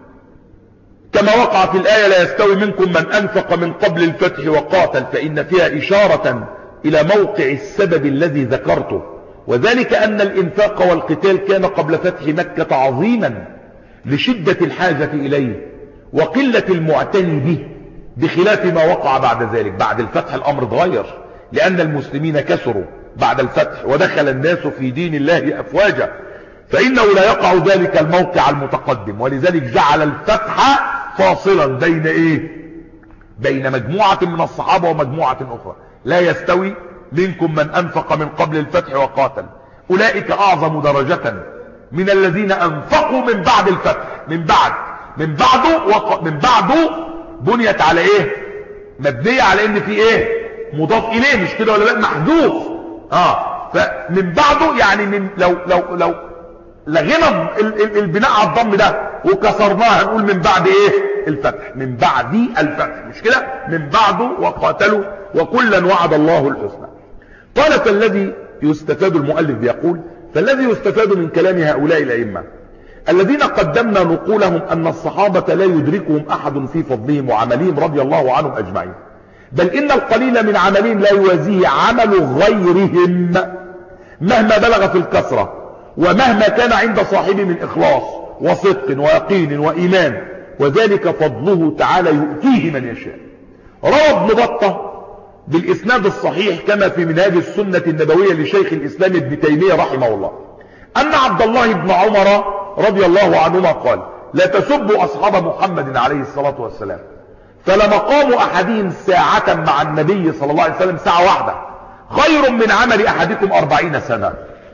كما وقع في الآية لا يستوي منكم من أنفق من قبل الفتح وقاتل، فإن فيها إشارة إلى موقع السبب الذي ذكرته، وذلك أن الإنفاق والقتال كان قبل فتح مكة عظيما لشدة الحاجة إليه وقلة المعتني به، بخلاف ما وقع بعد ذلك. بعد الفتح الأمر اتغير، لأن المسلمين كثروا بعد الفتح ودخل الناس في دين الله أفواجا، فإنه لا يقع ذلك الموقع المتقدم. ولذلك جعل الفتح فاصلا بين إيه؟ بين مجموعة من الصحابة ومجموعة أخرى. لا يستوي منكم من أنفق من قبل الفتح وقاتل، أولئك أعظم درجة من الذين أنفقوا من بعد الفتح. من بعد من بعده وق... من بعده بنيت على إيه؟ مبنية على إن في إيه؟ مضاف إليه، مش كده ولا لا؟ محذوف. آه فمن بعده يعني من لو لو لو لغينا البناء على الضم ده وكسرناها نقول من بعد ايه؟ الفتح. من بعد الفتح، مش كده؟ من بعده وقاتلوا وكلا وعد الله الحسنى. قال فالذي يستفاد، المؤلف بيقول فالذي يستفاد من كلام هؤلاء الأئمة الذين قدمنا نقولهم أن الصحابة لا يدركهم أحد في فضلهم وعملهم رضي الله عنهم أجمعين، بل إن القليل من عملهم لا يوازيه عمل غيرهم مهما بلغ في الكثرة ومهما كان عند صاحبه من إخلاص وصدق ويقين وإيمان، وذلك فضله تعالى يؤتيه من يشاء. روى ابن بطة بالإسناد الصحيح كما في منهاج السنة النبوية لشيخ الإسلام ابن تيمية رحمه الله أن عبد الله بن عمر رضي الله عنهما قال لا تسبوا أصحاب محمد عليه الصلاة والسلام، فلمقام أحدهم ساعة مع النبي صلى الله عليه وسلم ساعة واحدة خير من عمل أحدكم أربعين سنة.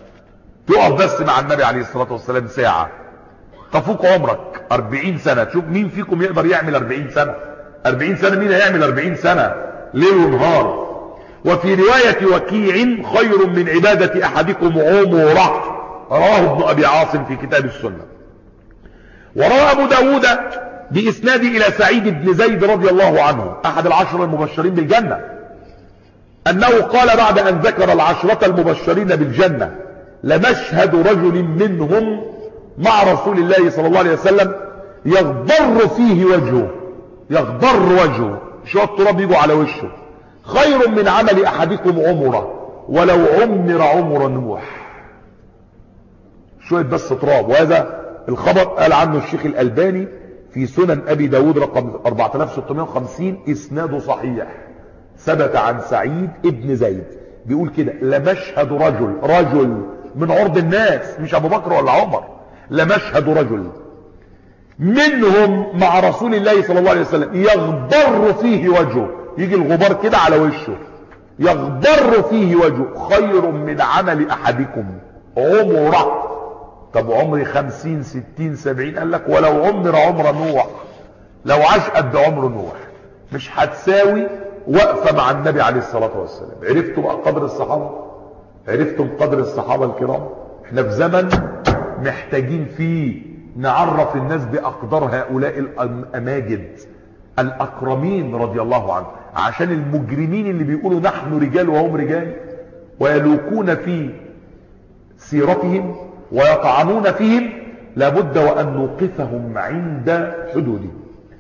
تقف بس مع النبي عليه الصلاة والسلام ساعة تفوق عمرك أربعين سنة. تشوف مين فيكم يقدر يعمل أربعين سنة؟ أربعين سنة مين هيعمل أربعين سنة ليل ونهار؟ وفي رواية وكيع خير من عبادة أحدكم عمره، رواه ابن أبي عاصم في كتاب السنة. وروى أبو داود بإسناد إلى سعيد بن زيد رضي الله عنه أحد العشر المبشرين بالجنة أنه قال بعد أن ذكر العشرة المبشرين بالجنة لمشهد رجل منهم مع رسول الله صلى الله عليه وسلم يغضر فيه وجهه، يغضر وجهه شوية التراب يجوا على وشه، خير من عمل أحدكم عمره ولو عمر عمر نوح. شوية بس تراب. وهذا الخبر قال عنه الشيخ الألباني في سنن أبي داود رقم أربعة آلاف وستمائة وخمسين إسناده صحيح، ثبت عن سعيد ابن زيد بيقول كده لمشهد رجل، رجل من عرض الناس مش أبو بكر ولا عمر، لمشهد رجل منهم مع رسول الله صلى الله عليه وسلم يغبر فيه وجهه، يجي الغبار كده على وشه، يغبر فيه وجهه خير من عمل أحدكم عمره. طب عمري خمسين ستين سبعين؟ قال لك ولو عمر عمر نوح، لو عاش قد عمر نوح مش هتساوي وقفة مع النبي عليه الصلاة والسلام. عرفتوا بقى قدر الصحابة؟ عرفتم قدر الصحابة الكرام؟ احنا في زمن محتاجين فيه نعرف الناس بأقدار هؤلاء الأماجد الأكرمين رضي الله عنهم، عشان المجرمين اللي بيقولوا نحن رجال وهم رجال ويلوكون في سيرتهم ويطعنون فيهم، لابد وأن نوقفهم عند حدودهم.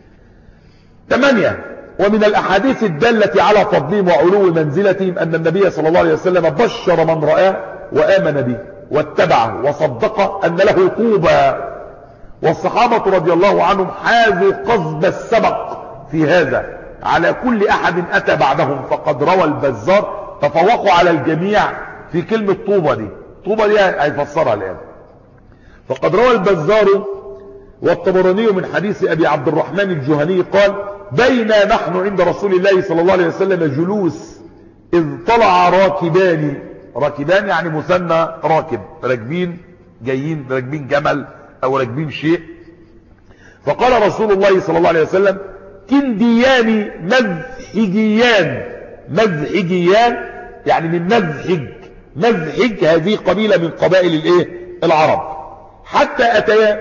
ثمانية، ومن الأحاديث الدالة على فضلهم وعلو منزلتهم أن النبي صلى الله عليه وسلم بشر من رآه وآمن به واتبعه وصدقه أن له طوبى. والصحابة رضي الله عنهم حازوا قصب السبق في هذا على كل أحد أتى بعدهم، فقد روى البزار تفوقوا على الجميع في كلمة طوبى دي. طوبى دي هيفسرها الآن. فقد روى البزار والطبراني من حديث أبي عبد الرحمن الجهني قال: بينا نحن عند رسول الله صلى الله عليه وسلم جلوس إذ طلع راكبان. راكبان يعني مثنى راكب، راكبين جايين، راكبين جمل أو راكبين شيء. فقال رسول الله صلى الله عليه وسلم: كنديان مزحجيان. مزحجيان يعني من مزحج. مزحج هذه قبيلة من قبائل الايه العرب. حتى أتيا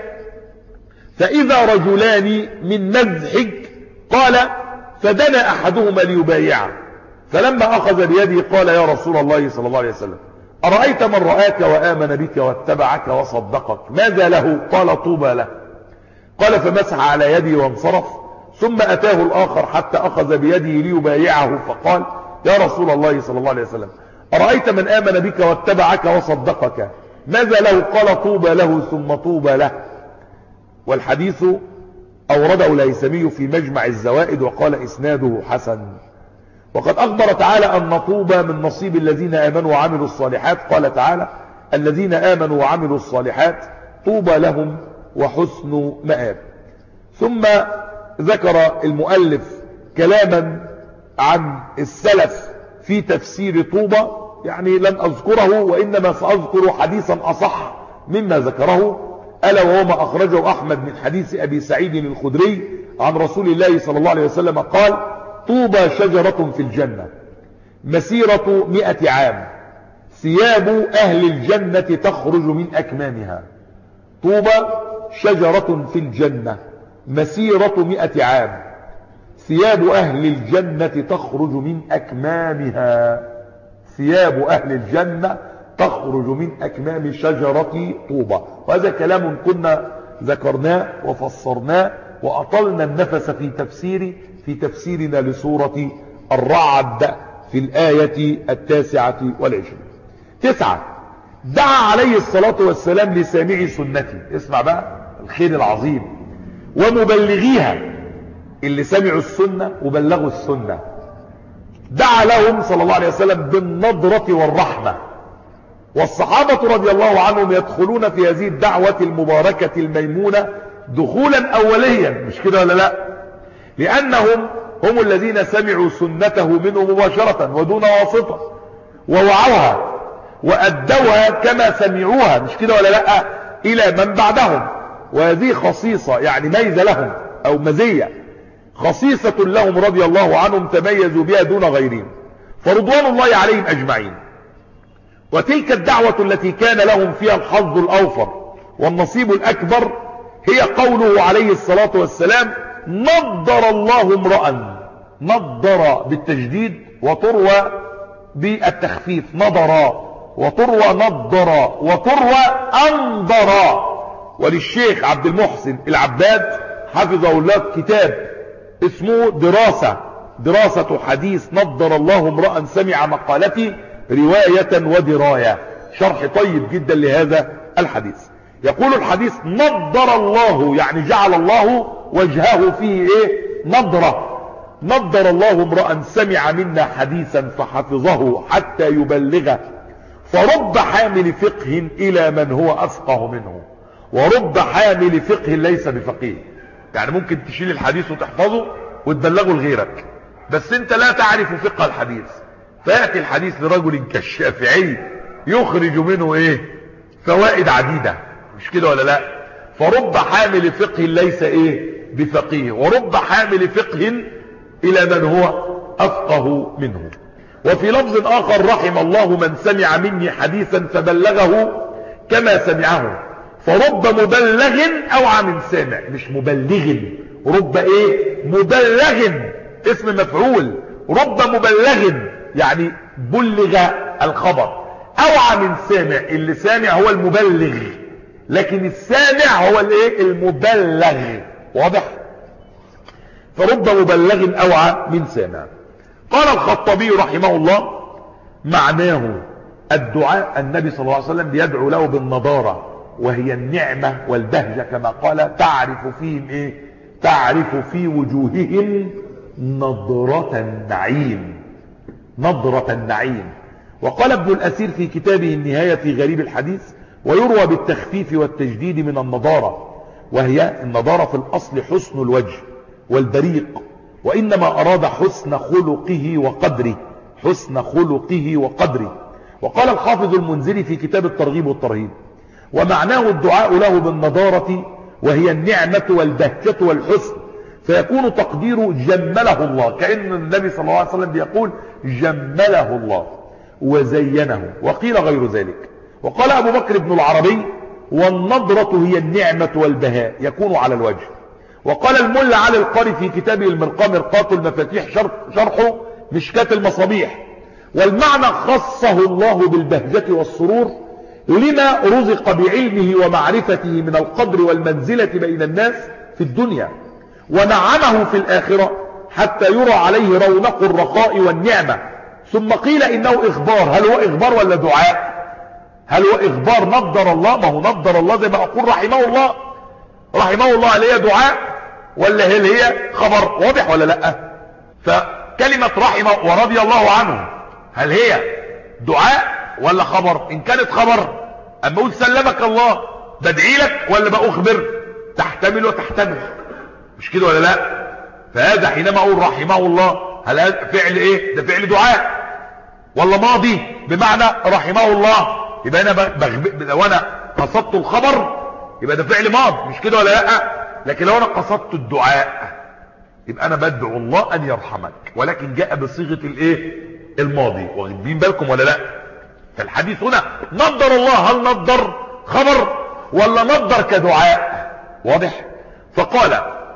فإذا رجلان من مزحج قال: فدنا أحدهما ليبايعه، فلما أخذ بيده قال: يا رسول الله صلى الله عليه وسلم، أرأيت من رآك وآمن بك واتبعك وصدقك ماذا له؟ قال: طوبى له. قال: فمسح على يدي وانصرف. ثم أتاه الآخر حتى أخذ بيده ليبايعه فقال: يا رسول الله صلى الله عليه وسلم، أرأيت من آمن بك واتبعك وصدقك ماذا له؟ قال: طوبى له ثم طوبى له. والحديث أورده الهيثمي في مجمع الزوائد وقال: إسناده حسن. وقد أخبر تعالى أن طوبى من نصيب الذين آمنوا وعملوا الصالحات. قال تعالى: الذين آمنوا وعملوا الصالحات طوبى لهم وحسن مآب. ثم ذكر المؤلف كلاما عن السلف في تفسير طوبى، يعني لن أذكره وإنما سأذكر حديثا أصح مما ذكره، ألا وهو ما أخرجه أحمد من حديث أبي سعيد الخدري عن رسول الله صلى الله عليه وسلم قال: طوبى شجرة في الجنة مسيرة مئة عام، ثياب أهل الجنة تخرج من أكمامها. طوبى شجرة في الجنة مسيرة مئة عام، ثياب أهل الجنة تخرج من أكمامها. ثياب أهل الجنة تخرج من أكمام شجرة طوبى. وهذا كلام كنا ذكرناه وفسرناه وأطلنا النفس في تفسير في تفسيرنا لسورة الرعد في الآية التاسعة والعشرين. تسعة، دعا عليه الصلاة والسلام لسامعي سنتي. اسمع بقى الخير العظيم. ومبلغيها، اللي سمعوا السنة وبلغوا السنة، دعا لهم صلى الله عليه وسلم بالنضرة والرحمة. والصحابة رضي الله عنهم يدخلون في هذه الدعوة المباركة الميمونة دخولا أوليا، مش كده ولا لا؟ لأنهم هم الذين سمعوا سنته منه مباشرة ودون واسطة، ووعوها وأدوها كما سمعوها، مش كده ولا لا، إلى من بعدهم. وهذه خصيصة يعني ميزة لهم أو مزية خصيصة لهم رضي الله عنهم تميزوا بها دون غيرهم، فرضوان الله عليهم أجمعين. وتلك الدعوة التي كان لهم فيها الحظ الأوفر والنصيب الأكبر هي قوله عليه الصلاة والسلام: نضر الله امرأ. نضر بالتجديد وتروى بالتخفيف، نضر وتروى نضر وتروى أنضر. وللشيخ عبد المحسن العباد حفظه الله كتاب اسمه دراسة دراسة حديث نضر الله امرأ سمع مقالتي رواية ودراية، شرح طيب جدا لهذا الحديث. يقول الحديث: نضر الله يعني جعل الله وجهه فيه ايه؟ نضرة. نضر الله امرأ سمع منا حديثا فحفظه حتى يبلغه، فرب حامل فقه إلى من هو أفقه منه، ورب حامل فقه ليس بفقيه. يعني ممكن تشيل الحديث وتحفظه وتبلغه لغيرك، بس انت لا تعرف فقه الحديث، فيأتي الحديث لرجل كالشافعي يخرج منه ايه؟ فوائد عديدة، مش كده ولا لا؟ فرب حامل فقه ليس ايه بفقيه، ورب حامل فقه الى من هو افقه منه. وفي لفظ اخر رحم الله من سمع مني حديثا فبلغه كما سمعه، فرب مبلغ اوعى من سامع، مش مبلغ، رب ايه مبلغ اسم مفعول، رب مبلغ يعني بلغ الخبر، اوعى من سامع، اللي سامع هو المبلغ لكن السامع هو الايه المبلغ، واضح؟ فرب مبلغ اوعى من سامع. قال الخطابي رحمه الله معناه الدعاء النبي صلى الله عليه وسلم بيدعو له بالنضارة وهي النعمة والبهجة، كما قال تعرف فيهم ايه تعرف في وجوههم نضرة النعيم، نضرة النعيم. وقال ابن الأثير في كتابه النهاية في غريب الحديث ويروى بالتخفيف والتجديد من النضارة، وهي النضارة في الأصل حسن الوجه والبريق، وإنما أراد حسن خلقه وقدره، حسن خلقه وقدره. وقال الحافظ المنذري في كتاب الترغيب والترهيب ومعناه الدعاء له بالنضارة وهي النعمة والبهجة والحسن، فيكون تقديره جمله الله، كأن النبي صلى الله عليه وسلم بيقول جمله الله وزينه، وقيل غير ذلك. وقال أبو بكر بن العربي والنضرة هي النعمة والبهاء يكون على الوجه. وقال الملا علي القاري في كتابه المرقاة مرقاة المفاتيح شرحه مشكاة المصابيح، والمعنى خصه الله بالبهجة والسرور لما رزق بعلمه ومعرفته من القدر والمنزلة بين الناس في الدنيا، ونعمه في الآخرة حتى يرى عليه رونق الرخاء والنعمة. ثم قيل إنه إخبار، هل هو إخبار ولا دعاء؟ هل هو إخبار نضر الله؟ ما هو نضر الله زي ما أقول رحمه الله، رحمه الله هل هي دعاء ولا هل هي خبر؟ واضح ولا لا؟ فكلمة رحمه ورضي الله عنه هل هي دعاء ولا خبر؟ إن كانت خبر أما أقول سلمك الله بدعي لك ولا بأخبر؟ تحتمل وتحتمل، مش كده ولا لا؟ فهذا حينما أقول رحمه الله هل هذا فعل إيه؟ ده فعل دعاء ولا ماضي بمعنى رحمه الله؟ يبقى أنا بغب... لو أنا قصدت الخبر يبقى ده فعل ماضي، مش كده ولا لا؟ لكن لو أنا قصدت الدعاء يبقى أنا بدعو الله أن يرحمك، ولكن جاء بصيغة الإيه؟ الماضي. واخدين بالكم ولا لا؟ فالحديث هنا نضر الله، هل نضر خبر ولا نضر كدعاء؟ واضح؟ فقال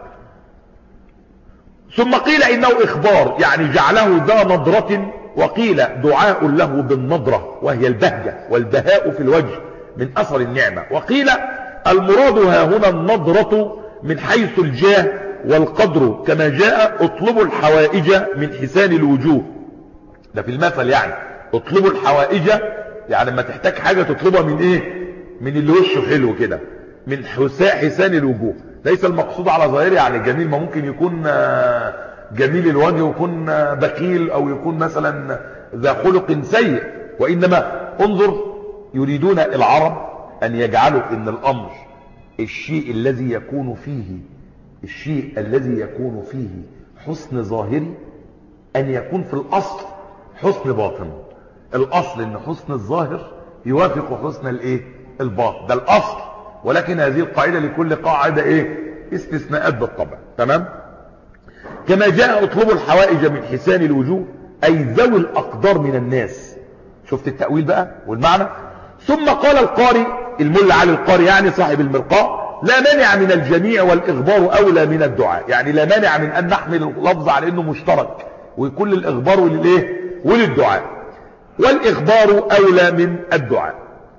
ثم قيل إنه إخبار يعني جعله ذا نضرة، وقيل دعاء له بالنضرة وهي البهجة والبهاء في الوجه من أثر النعمة. وقيل المراد ها هنا النضرة من حيث الجاه والقدر، كما جاء اطلبوا الحوائج من حسان الوجوه، ده في المثل يعني اطلبوا الحوائج يعني لما تحتاج حاجة تطلبها من ايه؟ من اللي وشه حلو كده، من حسان الوجوه. ليس المقصود على ظاهره يعني جميل، ما ممكن يكون جميل الوجه ويكون بخيل او يكون مثلا ذا خلق سيء، وانما انظر يريدون العرب ان يجعلوا ان الامر الشيء الذي يكون فيه الشيء الذي يكون فيه حسن ظاهري ان يكون في الاصل حسن باطن. الاصل ان حسن الظاهر يوافق حسن الايه الباطن، ده الاصل، ولكن هذه القاعدة لكل قاعدة ايه استثناءات بالطبع. تمام؟ كما جاء اطلبوا الحوائج من حسان الوجوه اي ذوي الاقدار من الناس. شفت التأويل بقى والمعنى؟ ثم قال القاري الملا علي القاري يعني صاحب المرقاة لا مانع من الجميع والاخبار اولى من الدعاء، يعني لا مانع من ان نحمل اللفظ على انه مشترك ويكون للاخبار وللايه وللدعاء، والاخبار اولى من الدعاء.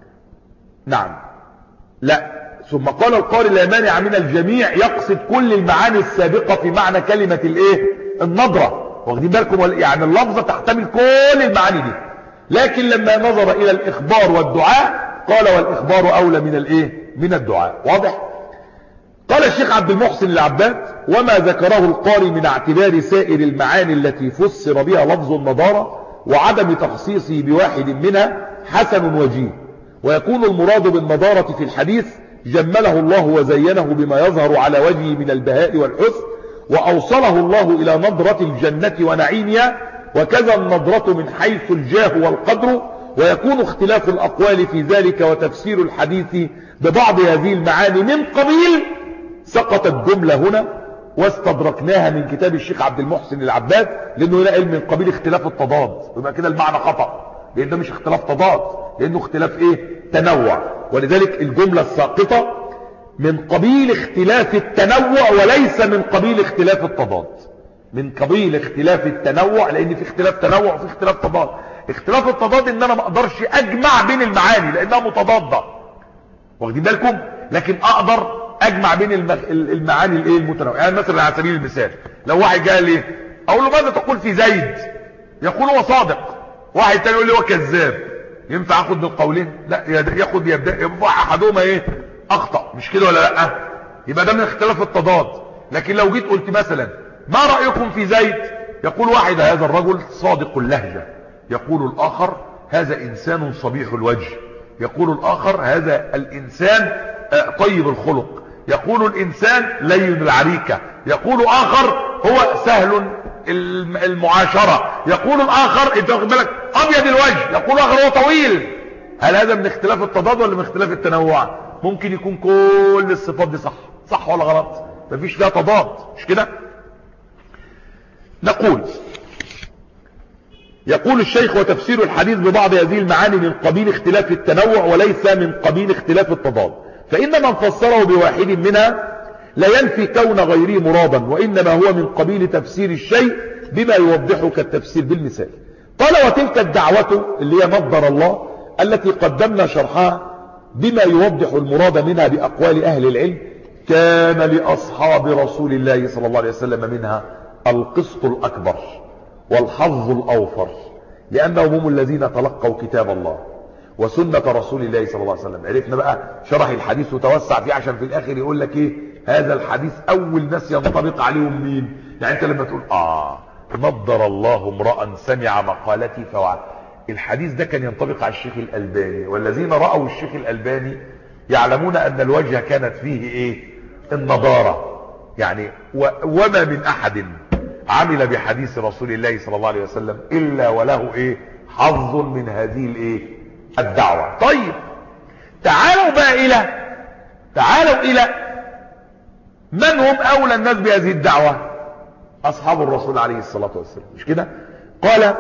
نعم لا. ثم قال القاري لا مانع من الجميع يقصد كل المعاني السابقة في معنى كلمة الايه النضرة. واخدين بالكم؟ يعني اللفظة تحتمل كل المعاني دي، لكن لما نظر الى الاخبار والدعاء قال والاخبار اولى من الايه من الدعاء. واضح؟ قال الشيخ عبد المحسن العباد وما ذكره القاري من اعتبار سائر المعاني التي فسر بها لفظ النضارة وعدم تخصيصه بواحد منها حسن وجيه، ويكون المراد بالنضارة في الحديث جمله الله وزينه بما يظهر على وجهه من البهاء والحسن، وأوصله الله إلى نضرة الجنة ونعيمها، وكذا النضرة من حيث الجاه والقدر، ويكون اختلاف الأقوال في ذلك وتفسير الحديث ببعض هذه المعاني من قبيل. سقطت جملة هنا واستدركناها من كتاب الشيخ عبد المحسن العباد، لأنه هنا قال من قبيل اختلاف التضاد، يبقى كده المعنى خطأ، لأن ده مش اختلاف تضاد، لأنه اختلاف ايه؟ تنوع. ولذلك الجملة الساقطة من قبيل اختلاف التنوع وليس من قبيل اختلاف التضاد. من قبيل اختلاف التنوع، لأن في اختلاف تنوع وفي اختلاف تضاد. اختلاف التضاد ان انا ما اقدرش اجمع بين المعاني لانها متضادة، واخدين بالكم؟ لكن اقدر اجمع بين المعاني الايه المتنوعه. يعني مثلا على سبيل المثال لو واحد جاء لي اقول له ماذا تقول في زيد؟ يقول هو صادق. واحد تاني يقول لي هو كذاب. ينفع اخد بالقولين؟ لا، ياخد يبدا يبقى احدهما ايه؟ اخطا، مش كده ولا لا؟ يبقى ده من اختلاف التضاد. لكن لو جيت قلت مثلا ما رايكم في زيد؟ يقول واحد هذا الرجل صادق اللهجه، يقول الاخر هذا انسان صبيح الوجه، يقول الاخر هذا الانسان طيب الخلق، يقول الانسان لين العريكه، يقول اخر هو سهل المعاشره، يقول الاخر انت واخد بالك ابيض الوجه، يقول الاخر هو طويل. هل هذا من اختلاف التضاد ولا من اختلاف التنوع؟ ممكن يكون كل الصفات دي صح، صح ولا غلط؟ مفيش فيها تضاد، مش كده؟ نقول يقول الشيخ وتفسير الحديث ببعض هذه المعاني من قبيل اختلاف التنوع وليس من قبيل اختلاف التضاد، فإن من فسره بواحد منها لا ينفي كون غيره مرادا، وإنما هو من قبيل تفسير الشيء بما يوضحه كالتفسير بالمثال. قال وتلك الدعوة اللي هي مصدر الله التي قدمنا شرحها بما يوضح المراد منها بأقوال أهل العلم، كان لأصحاب رسول الله صلى الله عليه وسلم منها القسط الأكبر والحظ الأوفر، لأنهم هم الذين تلقوا كتاب الله وسنة رسول الله صلى الله عليه وسلم. عرفنا بقى شرح الحديث وتوسع فيه عشان في الآخر يقول لك إيه؟ هذا الحديث أول ناس ينطبق عليهم مين؟ يعني أنت لما تقول آه نضر الله امرأ سمع مقالتي فوعى، الحديث ده كان ينطبق على الشيخ الألباني، والذين رأوا الشيخ الألباني يعلمون أن الوجه كانت فيه إيه؟ النضارة. يعني وما من أحد عمل بحديث رسول الله صلى الله عليه وسلم إلا وله إيه؟ حظ من هذه الإيه؟ الدعوة. طيب تعالوا بقى إلى تعالوا إلى من هم أولى الناس بهذه الدعوة؟ أصحاب الرسول عليه الصلاة والسلام، مش كده؟ قال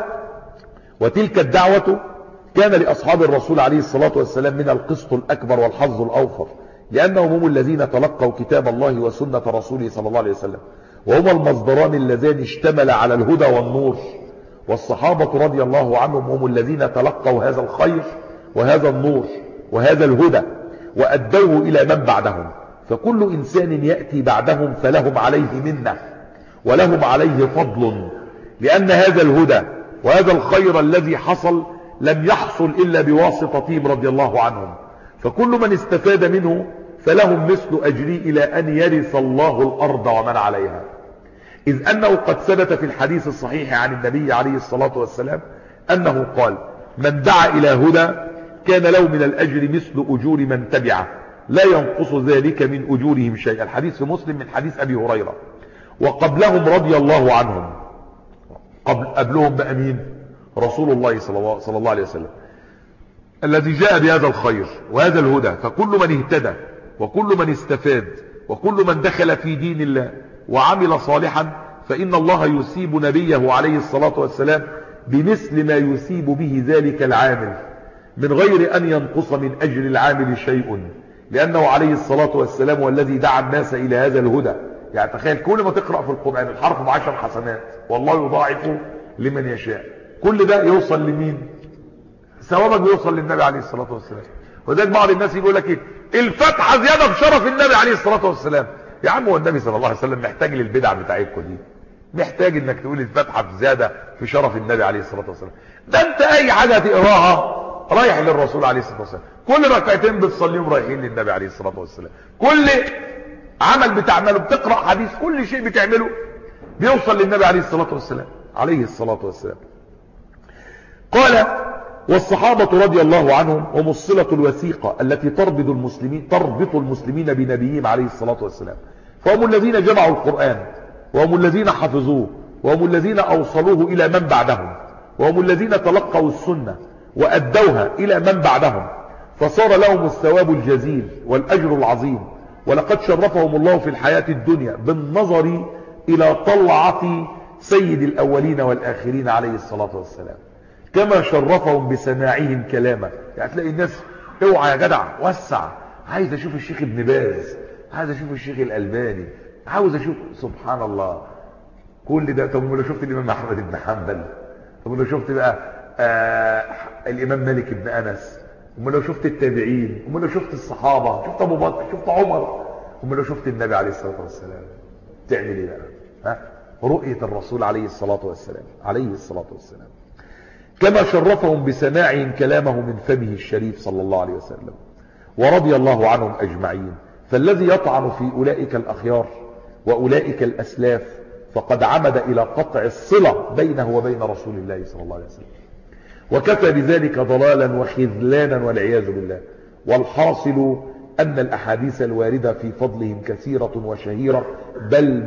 وتلك الدعوة كان لأصحاب الرسول عليه الصلاة والسلام من القسط الأكبر والحظ الأوفر، لأنهم هم الذين تلقوا كتاب الله وسنة رسوله صلى الله عليه وسلم، وهما المصدران اللذان اشتمل على الهدى والنور. والصحابة رضي الله عنهم هم الذين تلقوا هذا الخير وهذا النور وهذا الهدى وأدوه إلى من بعدهم، فكل إنسان يأتي بعدهم فلهم عليه منة ولهم عليه فضل، لأن هذا الهدى وهذا الخير الذي حصل لم يحصل إلا بواسطتهم رضي الله عنهم، فكل من استفاد منه فلهم مثل أجري إلى أن يرث الله الأرض ومن عليها، إذ أنه قد ثبت في الحديث الصحيح عن النبي عليه الصلاة والسلام أنه قال من دعا إلى هدى كان له من الأجر مثل أجور من تبعه لا ينقص ذلك من أجورهم شيئا. الحديث في مسلم من حديث أبي هريرة. وقبلهم رضي الله عنهم، قبل قبلهم بأمين رسول الله صلى الله عليه وسلم الذي جاء بهذا الخير وهذا الهدى، فكل من اهتدى وكل من استفاد وكل من دخل في دين الله وعمل صالحا فإن الله يثيب نبيه عليه الصلاة والسلام بمثل ما يثيب به ذلك العامل من غير أن ينقص من أجر العامل شيء، لأنه عليه الصلاة والسلام والذي دعا الناس إلى هذا الهدى. يعني تخيل كل ما تقرأ في القرآن الحرف بعشر حسنات والله يضاعف لمن يشاء، كل ده يوصل لمين؟ ثوابك بيوصل للنبي عليه الصلاة والسلام. وذلك بعض الناس يقول لك ايه الفتحة زيادة بشرف النبي عليه الصلاة والسلام. يا عم هو النبي صلى الله عليه وسلم محتاج للبدع بتاعتكم دي؟ محتاج انك تقول الفتحة زيادة في شرف النبي عليه الصلاة والسلام؟ ده انت اي حاجة تقراها رايح للرسول عليه الصلاة والسلام، كل ركعتين بتصليهم رايحين للنبي عليه الصلاة والسلام، كل عمل بتعمله بتقرأ حديث كل شيء بتعمله بيوصل للنبي عليه الصلاة والسلام عليه الصلاة والسلام. قال والصحابة رضي الله عنهم هم الصلة الوثيقة التي تربط المسلمين تربط المسلمين بنبيهم عليه الصلاة والسلام، فهم الذين جمعوا القرآن وهم الذين حفظوه وهم الذين أوصلوه إلى من بعدهم وهم الذين تلقوا السنة وأدوها إلى من بعدهم، فصار لهم الثواب الجزيل والأجر العظيم. ولقد شرفهم الله في الحياة الدنيا بالنظر إلى طلعة سيد الأولين والآخرين عليه الصلاة والسلام، كما شرفهم بسماعهم كلامه. يعني تلاقي الناس اوعى يا جدع وسع، عايز اشوف الشيخ ابن باز، عايز اشوف الشيخ الألباني، عاوز اشوف. سبحان الله كل ده. طب لو شفت الإمام أحمد بن حنبل، طب لو شفت بقى آه الإمام مالك بن أنس، وما لو شفت التابعين، وما لو شفت الصحابة، شفت أبو بكر، شفت عمر، وما لو شفت النبي عليه الصلاة والسلام، تعمل ايه بقى؟ ها؟ رؤية الرسول عليه الصلاة والسلام عليه الصلاة والسلام كما شرفهم بسماعهم كلامه من فمه الشريف صلى الله عليه وسلم، ورضي الله عنهم أجمعين. فالذي يطعن في أولئك الأخيار وأولئك الأسلاف فقد عمد إلى قطع الصلة بينه وبين رسول الله صلى الله عليه وسلم، وكفى بذلك ضلالا وخذلانا والعياذ بالله. والحاصل أن الأحاديث الواردة في فضلهم كثيرة وشهيرة بل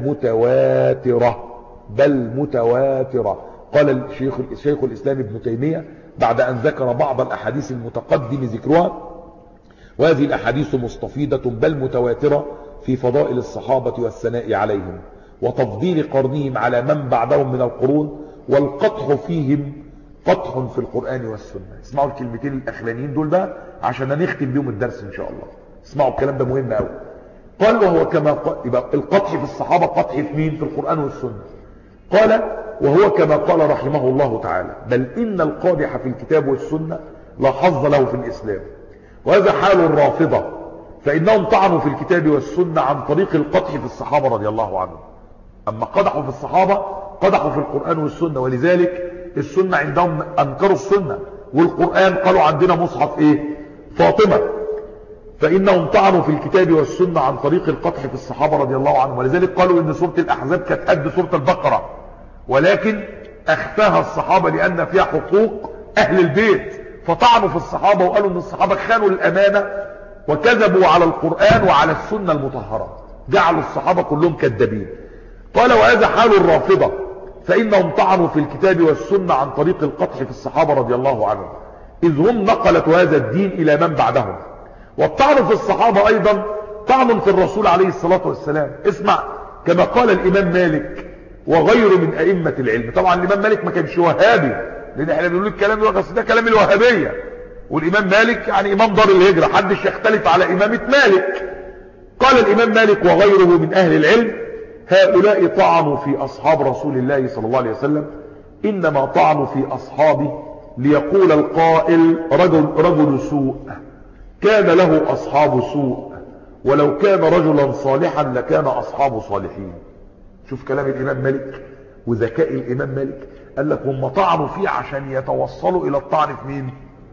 متواترة بل متواترة. قال الشيخ الشيخ الإسلام ابن تيمية بعد أن ذكر بعض الأحاديث المتقدم ذكرها: وهذه الأحاديث مستفيضة بل متواترة في فضائل الصحابة والثناء عليهم وتفضيل قرنهم على من بعدهم من القرون، والقطح فيهم قطح في القرآن والسنة. اسمعوا الكلمتين الأخرانيين دول بقى عشان نختم بيهم الدرس إن شاء الله. اسمعوا الكلام ده مهم قوي. قال وهو كما قال، يبقى القطح في الصحابة قطح في مين؟ في القرآن والسنة. قال وهو كما قال رحمه الله تعالى: بل إن القادح في الكتاب والسنة لا حظ له في الإسلام. وهذا حال الرافضة، فإنهم طعنوا في الكتاب والسنة عن طريق القطح في الصحابة رضي الله عنهم. أما قدحوا في الصحابة قدحوا في القرآن والسنة، ولذلك السنة عندهم أنكروا السنة، والقرآن قالوا عندنا مصحف إيه؟ فاطمة. فإنهم طعنوا في الكتاب والسنة عن طريق القطح في الصحابة رضي الله عنهم، ولذلك قالوا إن سورة الأحزاب كانت قد سورة البقرة، ولكن أخفاها الصحابة لأن فيها حقوق أهل البيت، فطعنوا في الصحابة وقالوا إن الصحابة خانوا الأمانة وكذبوا على القرآن وعلى السنة المطهرة، جعلوا الصحابة كلهم كذابين. قال وهذا حال الرافضة، فإنهم طعنوا في الكتاب والسنة عن طريق القطح في الصحابة رضي الله عنهم، إذ هم نقلة هذا الدين إلى من بعدهم. والطعن في الصحابة أيضا طعن في الرسول عليه الصلاة والسلام. اسمع كما قال الإمام مالك وغيره من أئمة العلم. طبعا الإمام مالك ما كانش وهابي، لأن احنا بنقول الكلام ده كلام الوهابية، والإمام مالك يعني إمام دار الهجرة، حدش يختلف على إمامة مالك. قال الإمام مالك وغيره من أهل العلم: هؤلاء طعنوا في أصحاب رسول الله صلى الله عليه وسلم، إنما طعنوا في أصحابه ليقول القائل: رجل, رجل سوء كان له أصحاب سوء، ولو كان رجلا صالحا لكان أصحابه صالحين. شوف كلام الإمام مالك وذكاء الإمام مالك. قال لك هم طعنوا فيه عشان يتوصلوا إلى الطعن في مين؟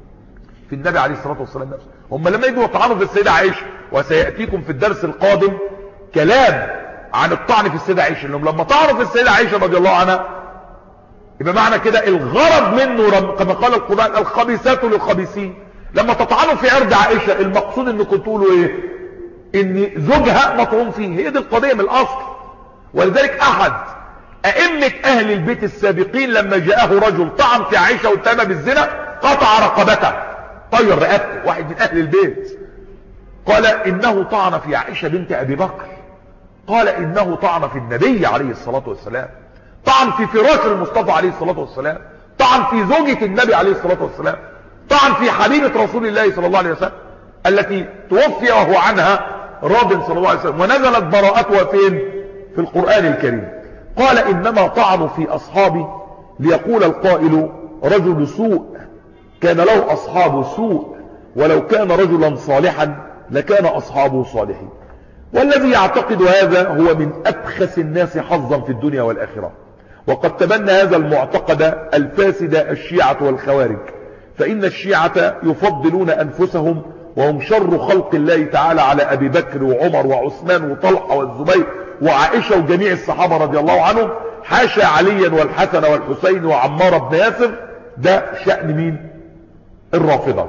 في النبي عليه الصلاة والسلام نفسه. هم لما يجوا يطعنوا في السيدة عائشة، وسيأتيكم في الدرس القادم كلام عن الطعن في السيدة عائشة، انهم لما طعنوا في السيدة عائشة رضي الله عنها، يبقى معنى كده الغرض منه كما قال القرآن: الخبيثات للخبيثين. لما تطعنوا في عرض عائشة المقصود انكم تقولوا ايه؟ ان زوجها مطعون فيه. هي دي القضية من الاصل. ولذلك احد ائمة اهل البيت السابقين لما جاءه رجل طعن في عائشة واتهم بالزنا قطع رقبته، طير رقبته، واحد من اهل البيت. قال انه طعن في عائشة بنت ابي بكر، قال انه طعن في النبي عليه الصلاة والسلام، طعن في فراش المصطفى عليه الصلاة والسلام، طعن في زوجة النبي عليه الصلاة والسلام، طعن في حبيبة رسول الله صلى الله عليه وسلم التي توفي وهو عنها راض صلى الله عليه وسلم، ونزلت براءتها فين؟ في القرآن الكريم. قال انما طعنوا في اصحابي ليقول القائل: رجل سوء كان له اصحاب سوء، ولو كان رجلا صالحا لكان اصحابه صالحين. والذي يعتقد هذا هو من أبخس الناس حظا في الدنيا والآخرة. وقد تبنى هذا المعتقد الفاسد الشيعة والخوارج، فإن الشيعة يفضلون أنفسهم وهم شر خلق الله تعالى على أبي بكر وعمر وعثمان وطلحة والزبير وعائشة وجميع الصحابة رضي الله عنهم، حاشا عليا والحسن والحسين وعمار بن ياسر. ده شأن مين؟ الرافضة.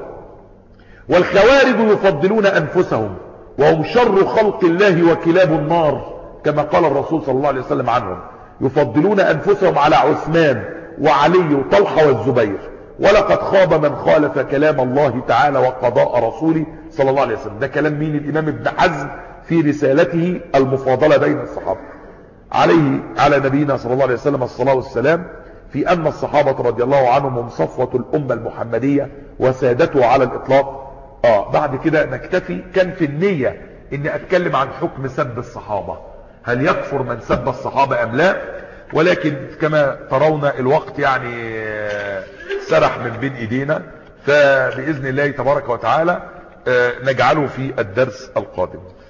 والخوارج يفضلون أنفسهم وهم شر خلق الله وكلاب النار، كما قال الرسول صلى الله عليه وسلم عنهم: يفضلون أنفسهم على عثمان وعلي وطلحة والزبير. ولقد خاب من خالف كلام الله تعالى وقضاء رسوله صلى الله عليه وسلم. ده كلام مين؟ الإمام ابن حزم في رسالته المفاضلة بين الصحابة. عليه على نبينا صلى الله عليه وسلم الصلاة والسلام في أن الصحابة رضي الله عنهم هم صفوة الأمة المحمدية وسادته على الإطلاق. آه بعد كده نكتفي. كان في النية إني أتكلم عن حكم سب الصحابة، هل يكفر من سب الصحابة أم لا؟ ولكن كما ترون الوقت يعني سرح من بين ايدينا، فبإذن الله تبارك وتعالى نجعله في الدرس القادم.